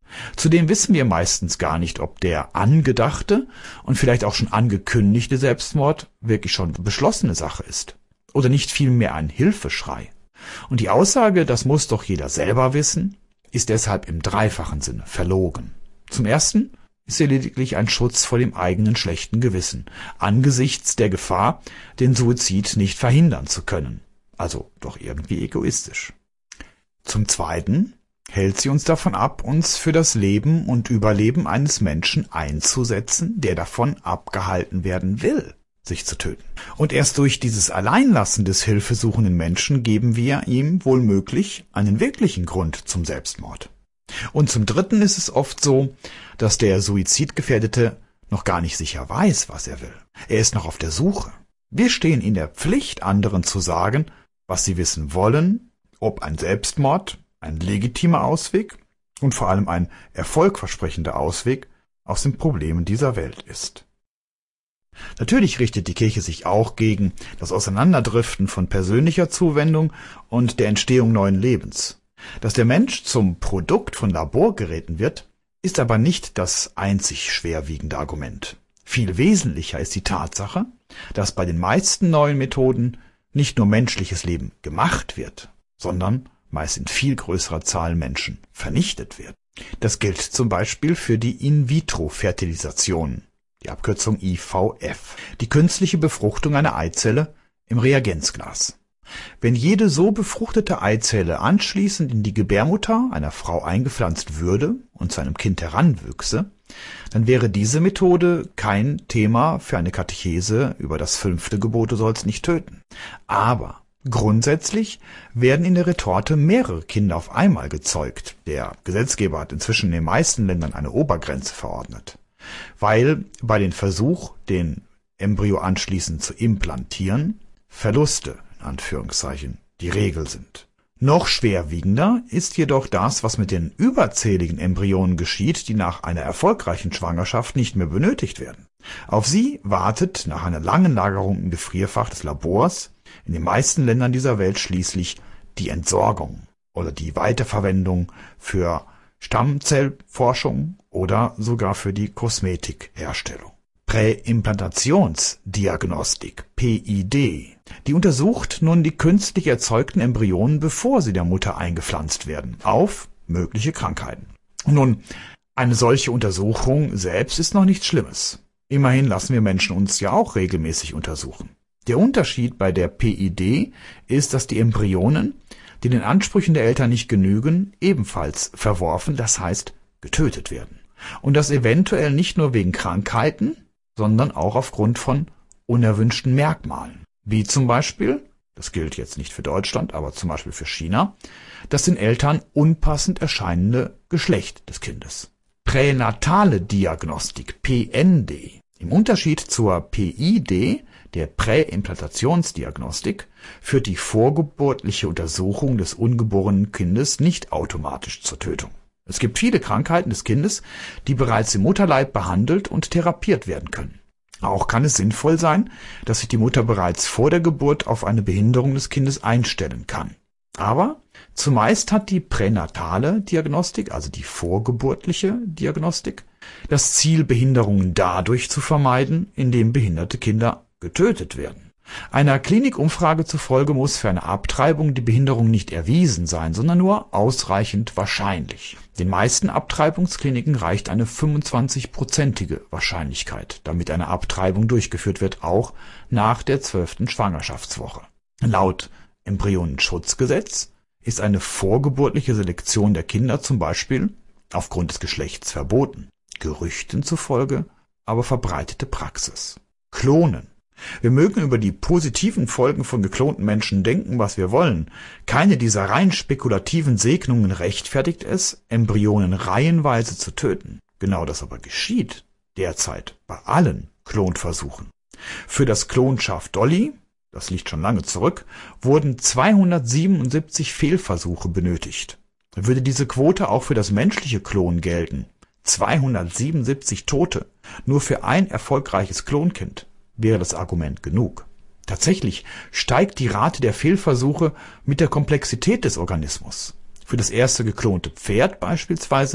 Zudem wissen wir meistens gar nicht, ob der angedachte und vielleicht auch schon angekündigte Selbstmord wirklich schon beschlossene Sache ist oder nicht vielmehr ein Hilfeschrei. Und die Aussage, das muss doch jeder selber wissen, ist deshalb im dreifachen Sinne verlogen. Zum Ersten ist sie lediglich ein Schutz vor dem eigenen schlechten Gewissen, angesichts der Gefahr, den Suizid nicht verhindern zu können. Also doch irgendwie egoistisch. Zum Zweiten hält sie uns davon ab, uns für das Leben und Überleben eines Menschen einzusetzen, der davon abgehalten werden will, sich zu töten. Und erst durch dieses Alleinlassen des hilfesuchenden Menschen geben wir ihm wohl möglich einen wirklichen Grund zum Selbstmord. Und zum Dritten ist es oft so, dass der Suizidgefährdete noch gar nicht sicher weiß, was er will. Er ist noch auf der Suche. Wir stehen in der Pflicht, anderen zu sagen, was sie wissen wollen, ob ein Selbstmord ein legitimer Ausweg und vor allem ein erfolgversprechender Ausweg aus den Problemen dieser Welt ist. Natürlich richtet die Kirche sich auch gegen das Auseinanderdriften von persönlicher Zuwendung und der Entstehung neuen Lebens. Dass der Mensch zum Produkt von Laborgeräten wird, ist aber nicht das einzig schwerwiegende Argument. Viel wesentlicher ist die Tatsache, dass bei den meisten neuen Methoden nicht nur menschliches Leben gemacht wird, sondern meist in viel größerer Zahl Menschen vernichtet wird. Das gilt zum Beispiel für die In-vitro-Fertilisation, die Abkürzung I V F, die künstliche Befruchtung einer Eizelle im Reagenzglas. Wenn jede so befruchtete Eizelle anschließend in die Gebärmutter einer Frau eingepflanzt würde und zu einem Kind heranwüchse, dann wäre diese Methode kein Thema für eine Katechese über das fünfte Gebot, du sollst nicht töten. Aber grundsätzlich werden in der Retorte mehrere Kinder auf einmal gezeugt. Der Gesetzgeber hat inzwischen in den meisten Ländern eine Obergrenze verordnet, weil bei dem Versuch, den Embryo anschließend zu implantieren, Verluste, in Anführungszeichen, die Regel sind. Noch schwerwiegender ist jedoch das, was mit den überzähligen Embryonen geschieht, die nach einer erfolgreichen Schwangerschaft nicht mehr benötigt werden. Auf sie wartet nach einer langen Lagerung im Gefrierfach des Labors in den meisten Ländern dieser Welt schließlich die Entsorgung oder die Weiterverwendung für Stammzellforschung oder sogar für die Kosmetikherstellung. Präimplantationsdiagnostik, P I D, die untersucht nun die künstlich erzeugten Embryonen, bevor sie der Mutter eingepflanzt werden, auf mögliche Krankheiten. Nun, eine solche Untersuchung selbst ist noch nichts Schlimmes. Immerhin lassen wir Menschen uns ja auch regelmäßig untersuchen. Der Unterschied bei der P I D ist, dass die Embryonen, die den Ansprüchen der Eltern nicht genügen, ebenfalls verworfen, das heißt getötet werden. Und das eventuell nicht nur wegen Krankheiten, sondern auch aufgrund von unerwünschten Merkmalen. Wie zum Beispiel, das gilt jetzt nicht für Deutschland, aber zum Beispiel für China, das den Eltern unpassend erscheinende Geschlecht des Kindes. Pränatale Diagnostik, P N D. Im Unterschied zur P I D, der Präimplantationsdiagnostik, führt die vorgeburtliche Untersuchung des ungeborenen Kindes nicht automatisch zur Tötung. Es gibt viele Krankheiten des Kindes, die bereits im Mutterleib behandelt und therapiert werden können. Auch kann es sinnvoll sein, dass sich die Mutter bereits vor der Geburt auf eine Behinderung des Kindes einstellen kann. Aber zumeist hat die pränatale Diagnostik, also die vorgeburtliche Diagnostik, das Ziel, Behinderungen dadurch zu vermeiden, indem behinderte Kinder getötet werden. Einer Klinikumfrage zufolge muss für eine Abtreibung die Behinderung nicht erwiesen sein, sondern nur ausreichend wahrscheinlich. Den meisten Abtreibungskliniken reicht eine fünfundzwanzig-prozentige Wahrscheinlichkeit, damit eine Abtreibung durchgeführt wird, auch nach der zwölften Schwangerschaftswoche. Laut Embryonenschutzgesetz ist eine vorgeburtliche Selektion der Kinder zum Beispiel aufgrund des Geschlechts verboten. Gerüchten zufolge aber verbreitete Praxis. Klonen. Wir mögen über die positiven Folgen von geklonten Menschen denken, was wir wollen. Keine dieser rein spekulativen Segnungen rechtfertigt es, Embryonen reihenweise zu töten. Genau das aber geschieht derzeit bei allen Klonversuchen. Für das Klonschaf Dolly, das liegt schon lange zurück, wurden zweihundertsiebenundsiebzig Fehlversuche benötigt. Würde diese Quote auch für das menschliche Klon gelten, zweihundertsiebenundsiebzig Tote, nur für ein erfolgreiches Klonkind, wäre das Argument genug. Tatsächlich steigt die Rate der Fehlversuche mit der Komplexität des Organismus. Für das erste geklonte Pferd beispielsweise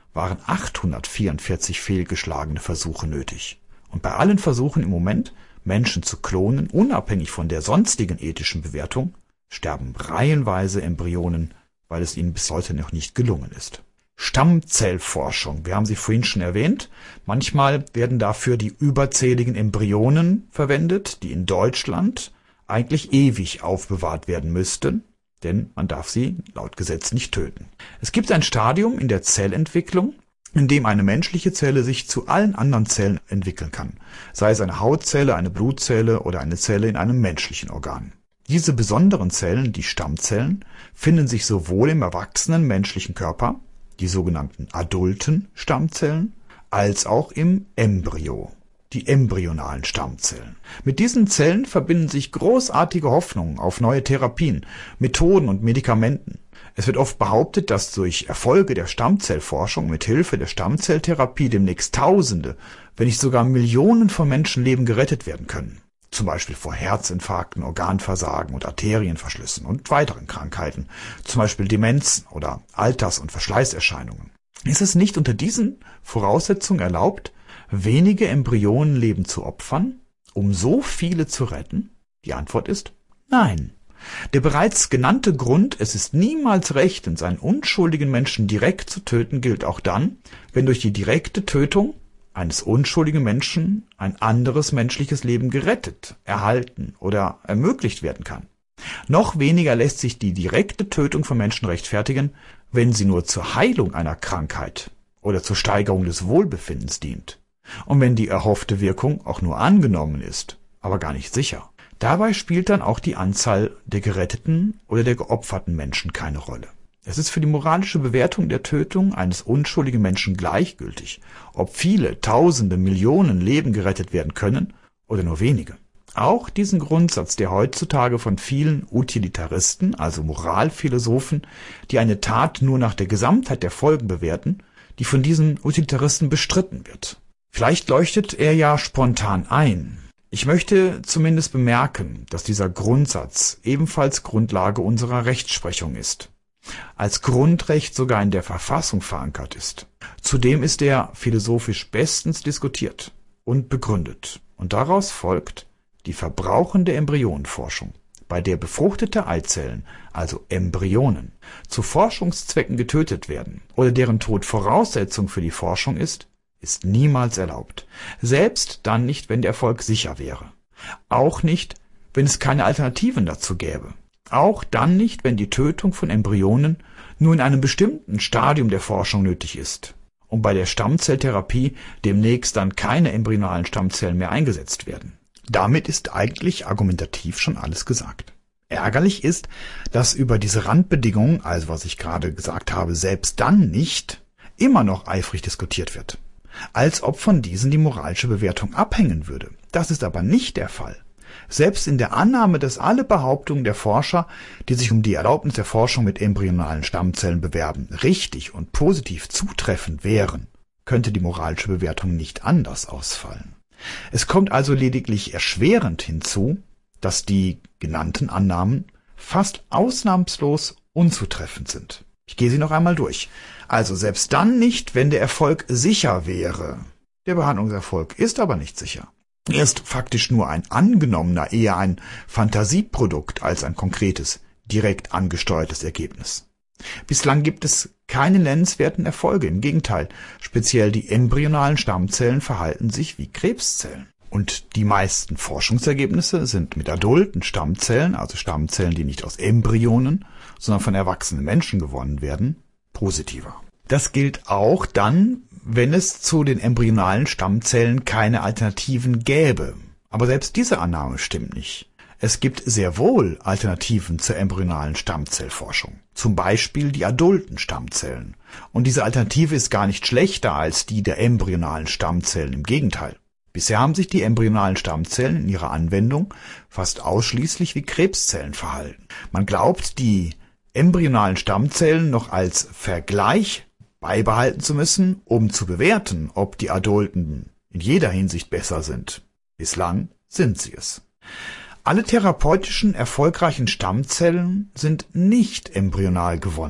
waren achthundertvierundvierzig fehlgeschlagene Versuche nötig. Und bei allen Versuchen im Moment, Menschen zu klonen, unabhängig von der sonstigen ethischen Bewertung, sterben reihenweise Embryonen, weil es ihnen bis heute noch nicht gelungen ist. Stammzellforschung, wir haben sie vorhin schon erwähnt. Manchmal werden dafür die überzähligen Embryonen verwendet, die in Deutschland eigentlich ewig aufbewahrt werden müssten, denn man darf sie laut Gesetz nicht töten. Es gibt ein Stadium in der Zellentwicklung, in dem eine menschliche Zelle sich zu allen anderen Zellen entwickeln kann, sei es eine Hautzelle, eine Blutzelle oder eine Zelle in einem menschlichen Organ. Diese besonderen Zellen, die Stammzellen, finden sich sowohl im erwachsenen menschlichen Körper, die sogenannten adulten Stammzellen, als auch im Embryo, die embryonalen Stammzellen. Mit diesen Zellen verbinden sich großartige Hoffnungen auf neue Therapien, Methoden und Medikamenten. Es wird oft behauptet, dass durch Erfolge der Stammzellforschung mit Hilfe der Stammzelltherapie demnächst Tausende, wenn nicht sogar Millionen von Menschenleben gerettet werden können. Zum Beispiel vor Herzinfarkten, Organversagen und Arterienverschlüssen und weiteren Krankheiten, zum Beispiel Demenzen oder Alters- und Verschleißerscheinungen. Ist es nicht unter diesen Voraussetzungen erlaubt, wenige Embryonenleben zu opfern, um so viele zu retten? Die Antwort ist nein. Der bereits genannte Grund, es ist niemals rechtens, einen unschuldigen Menschen direkt zu töten, gilt auch dann, wenn durch die direkte Tötung eines unschuldigen Menschen ein anderes menschliches Leben gerettet, erhalten oder ermöglicht werden kann. Noch weniger lässt sich die direkte Tötung von Menschen rechtfertigen, wenn sie nur zur Heilung einer Krankheit oder zur Steigerung des Wohlbefindens dient und wenn die erhoffte Wirkung auch nur angenommen ist, aber gar nicht sicher. Dabei spielt dann auch die Anzahl der geretteten oder der geopferten Menschen keine Rolle. Es ist für die moralische Bewertung der Tötung eines unschuldigen Menschen gleichgültig, ob viele, tausende, Millionen Leben gerettet werden können oder nur wenige. Auch diesen Grundsatz, der heutzutage von vielen Utilitaristen, also Moralphilosophen, die eine Tat nur nach der Gesamtheit der Folgen bewerten, die von diesen Utilitaristen bestritten wird. Vielleicht leuchtet er ja spontan ein. Ich möchte zumindest bemerken, dass dieser Grundsatz ebenfalls Grundlage unserer Rechtsprechung ist, als Grundrecht sogar in der Verfassung verankert ist. Zudem ist er philosophisch bestens diskutiert und begründet. Und daraus folgt die verbrauchende Embryonenforschung, bei der befruchtete Eizellen, also Embryonen, zu Forschungszwecken getötet werden oder deren Tod Voraussetzung für die Forschung ist, ist niemals erlaubt. Selbst dann nicht, wenn der Erfolg sicher wäre. Auch nicht, wenn es keine Alternativen dazu gäbe. Auch dann nicht, wenn die Tötung von Embryonen nur in einem bestimmten Stadium der Forschung nötig ist und bei der Stammzelltherapie demnächst dann keine embryonalen Stammzellen mehr eingesetzt werden. Damit ist eigentlich argumentativ schon alles gesagt. Ärgerlich ist, dass über diese Randbedingungen, also was ich gerade gesagt habe, selbst dann nicht, immer noch eifrig diskutiert wird. Als ob von diesen die moralische Bewertung abhängen würde. Das ist aber nicht der Fall. Selbst in der Annahme, dass alle Behauptungen der Forscher, die sich um die Erlaubnis der Forschung mit embryonalen Stammzellen bewerben, richtig und positiv zutreffend wären, könnte die moralische Bewertung nicht anders ausfallen. Es kommt also lediglich erschwerend hinzu, dass die genannten Annahmen fast ausnahmslos unzutreffend sind. Ich gehe sie noch einmal durch. Also selbst dann nicht, wenn der Erfolg sicher wäre. Der Behandlungserfolg ist aber nicht sicher. Er ist faktisch nur ein angenommener, eher ein Fantasieprodukt als ein konkretes, direkt angesteuertes Ergebnis. Bislang gibt es keine nennenswerten Erfolge. Im Gegenteil, speziell die embryonalen Stammzellen verhalten sich wie Krebszellen. Und die meisten Forschungsergebnisse sind mit adulten Stammzellen, also Stammzellen, die nicht aus Embryonen, sondern von erwachsenen Menschen gewonnen werden, positiver. Das gilt auch dann, wenn es zu den embryonalen Stammzellen keine Alternativen gäbe. Aber selbst diese Annahme stimmt nicht. Es gibt sehr wohl Alternativen zur embryonalen Stammzellforschung. Zum Beispiel die adulten Stammzellen. Und diese Alternative ist gar nicht schlechter als die der embryonalen Stammzellen. Im Gegenteil. Bisher haben sich die embryonalen Stammzellen in ihrer Anwendung fast ausschließlich wie Krebszellen verhalten. Man glaubt, die embryonalen Stammzellen noch als Vergleich beibehalten zu müssen, um zu bewerten, ob die adulten in jeder Hinsicht besser sind. Bislang sind sie es. Alle therapeutischen erfolgreichen Stammzellen sind nicht embryonal gewonnen.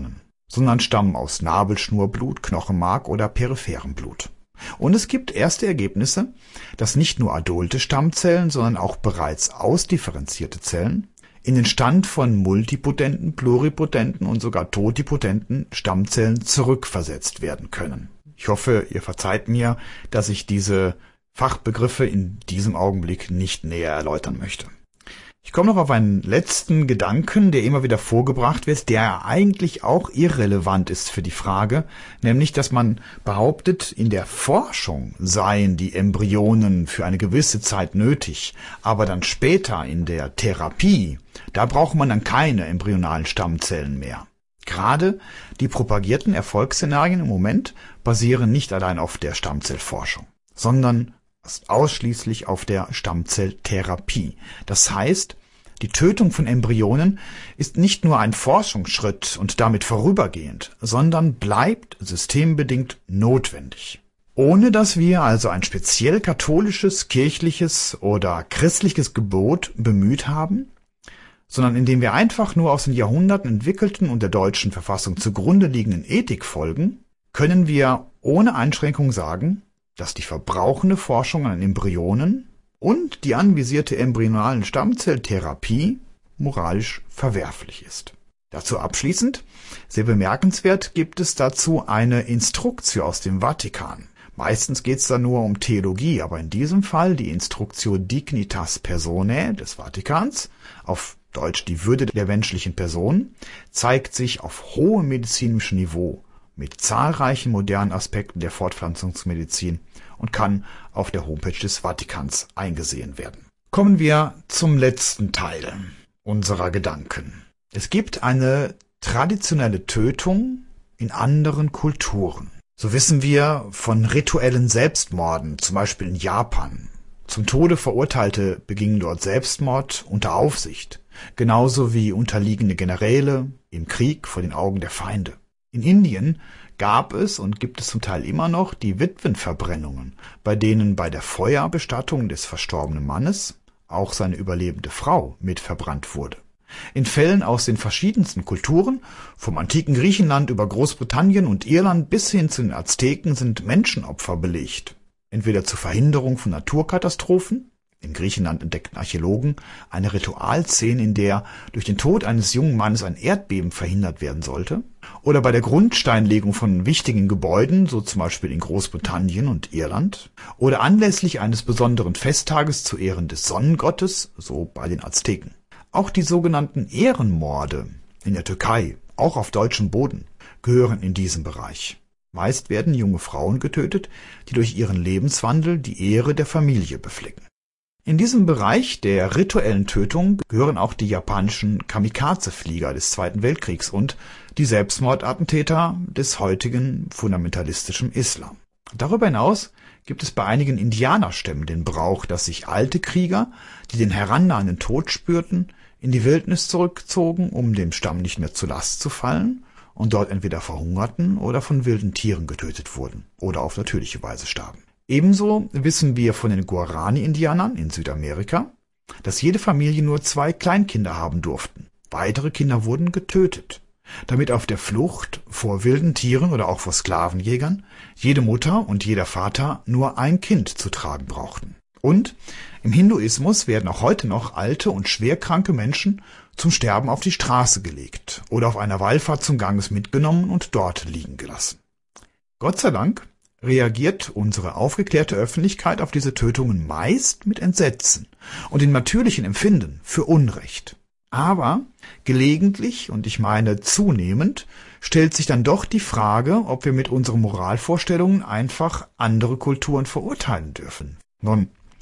sondern stammen aus Nabelschnurblut, Knochenmark oder peripherem Blut. Und es gibt erste Ergebnisse, dass nicht nur adulte Stammzellen, sondern auch bereits ausdifferenzierte Zellen in den Stand von multipotenten, pluripotenten und sogar totipotenten Stammzellen zurückversetzt werden können. Ich hoffe, ihr verzeiht mir, dass ich diese Fachbegriffe in diesem Augenblick nicht näher erläutern möchte. Ich komme noch auf einen letzten Gedanken, der immer wieder vorgebracht wird, der eigentlich auch irrelevant ist für die Frage, nämlich, dass man behauptet, in der Forschung seien die Embryonen für eine gewisse Zeit nötig, aber dann später in der Therapie, da braucht man dann keine embryonalen Stammzellen mehr. Gerade die propagierten Erfolgsszenarien im Moment basieren nicht allein auf der Stammzellforschung, sondern ausschließlich auf der Stammzelltherapie. Das heißt, die Tötung von Embryonen ist nicht nur ein Forschungsschritt und damit vorübergehend, sondern bleibt systembedingt notwendig. Ohne dass wir also ein speziell katholisches, kirchliches oder christliches Gebot bemüht haben, sondern indem wir einfach nur aus den Jahrhunderten entwickelten und der deutschen Verfassung zugrunde liegenden Ethik folgen, können wir ohne Einschränkung sagen, dass die verbrauchende Forschung an Embryonen und die anvisierte embryonalen Stammzelltherapie moralisch verwerflich ist. Dazu abschließend, sehr bemerkenswert, gibt es dazu eine Instruktio aus dem Vatikan. Meistens geht es da nur um Theologie, aber in diesem Fall die Instruktio Dignitas Personae des Vatikans, auf Deutsch die Würde der menschlichen Person, zeigt sich auf hohem medizinischem Niveau mit zahlreichen modernen Aspekten der Fortpflanzungsmedizin und kann auf der Homepage des Vatikans eingesehen werden. Kommen wir zum letzten Teil unserer Gedanken. Es gibt eine traditionelle Tötung in anderen Kulturen. So wissen wir von rituellen Selbstmorden, zum Beispiel in Japan. Zum Tode Verurteilte begingen dort Selbstmord unter Aufsicht, genauso wie unterliegende Generäle im Krieg vor den Augen der Feinde. In Indien gab es und gibt es zum Teil immer noch die Witwenverbrennungen, bei denen bei der Feuerbestattung des verstorbenen Mannes auch seine überlebende Frau mit verbrannt wurde. In Fällen aus den verschiedensten Kulturen, vom antiken Griechenland über Großbritannien und Irland bis hin zu den Azteken, sind Menschenopfer belegt. Entweder zur Verhinderung von Naturkatastrophen. In Griechenland entdeckten Archäologen eine Ritualszene, in der durch den Tod eines jungen Mannes ein Erdbeben verhindert werden sollte. Oder bei der Grundsteinlegung von wichtigen Gebäuden, so zum Beispiel in Großbritannien und Irland. Oder anlässlich eines besonderen Festtages zu Ehren des Sonnengottes, so bei den Azteken. Auch die sogenannten Ehrenmorde in der Türkei, auch auf deutschem Boden, gehören in diesen Bereich. Meist werden junge Frauen getötet, die durch ihren Lebenswandel die Ehre der Familie beflecken. In diesem Bereich der rituellen Tötung gehören auch die japanischen Kamikaze-Flieger des Zweiten Weltkriegs und die Selbstmordattentäter des heutigen fundamentalistischen Islam. Darüber hinaus gibt es bei einigen Indianerstämmen den Brauch, dass sich alte Krieger, die den herannahenden Tod spürten, in die Wildnis zurückzogen, um dem Stamm nicht mehr zur Last zu fallen und dort entweder verhungerten oder von wilden Tieren getötet wurden oder auf natürliche Weise starben. Ebenso wissen wir von den Guarani-Indianern in Südamerika, dass jede Familie nur zwei Kleinkinder haben durften. Weitere Kinder wurden getötet, damit auf der Flucht vor wilden Tieren oder auch vor Sklavenjägern jede Mutter und jeder Vater nur ein Kind zu tragen brauchten. Und im Hinduismus werden auch heute noch alte und schwerkranke Menschen zum Sterben auf die Straße gelegt oder auf einer Wallfahrt zum Ganges mitgenommen und dort liegen gelassen. Gott sei Dank reagiert unsere aufgeklärte Öffentlichkeit auf diese Tötungen meist mit Entsetzen und dem natürlichen Empfinden für Unrecht. Aber gelegentlich, und ich meine zunehmend, stellt sich dann doch die Frage, ob wir mit unseren Moralvorstellungen einfach andere Kulturen verurteilen dürfen. Nun,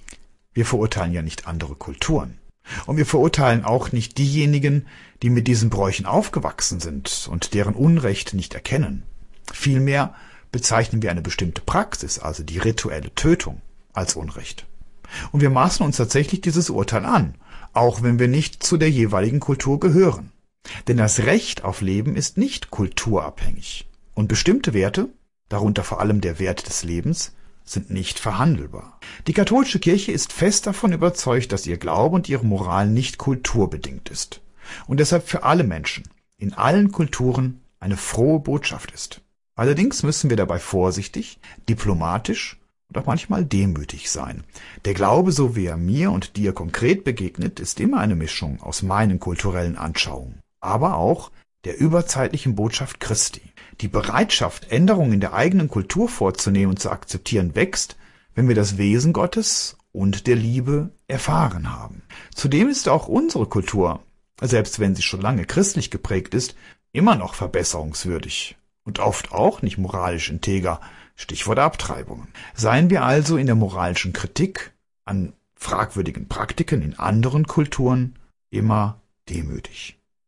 wir verurteilen ja nicht andere Kulturen. Und wir verurteilen auch nicht diejenigen, die mit diesen Bräuchen aufgewachsen sind und deren Unrecht nicht erkennen. Vielmehr bezeichnen wir eine bestimmte Praxis, also die rituelle Tötung, als Unrecht. Und wir maßen uns tatsächlich dieses Urteil an, auch wenn wir nicht zu der jeweiligen Kultur gehören. Denn das Recht auf Leben ist nicht kulturabhängig. Und bestimmte Werte, darunter vor allem der Wert des Lebens, sind nicht verhandelbar. Die katholische Kirche ist fest davon überzeugt, dass ihr Glaube und ihre Moral nicht kulturbedingt ist und deshalb für alle Menschen in allen Kulturen eine frohe Botschaft ist. Allerdings müssen wir dabei vorsichtig, diplomatisch und auch manchmal demütig sein. Der Glaube, so wie er mir und dir konkret begegnet, ist immer eine Mischung aus meinen kulturellen Anschauungen, aber auch der überzeitlichen Botschaft Christi. Die Bereitschaft, Änderungen in der eigenen Kultur vorzunehmen und zu akzeptieren, wächst, wenn wir das Wesen Gottes und der Liebe erfahren haben. Zudem ist auch unsere Kultur, selbst wenn sie schon lange christlich geprägt ist, immer noch verbesserungswürdig und oft auch nicht moralisch integer, Stichwort Abtreibungen. Seien wir also in der moralischen Kritik an fragwürdigen Praktiken in anderen Kulturen immer demütig.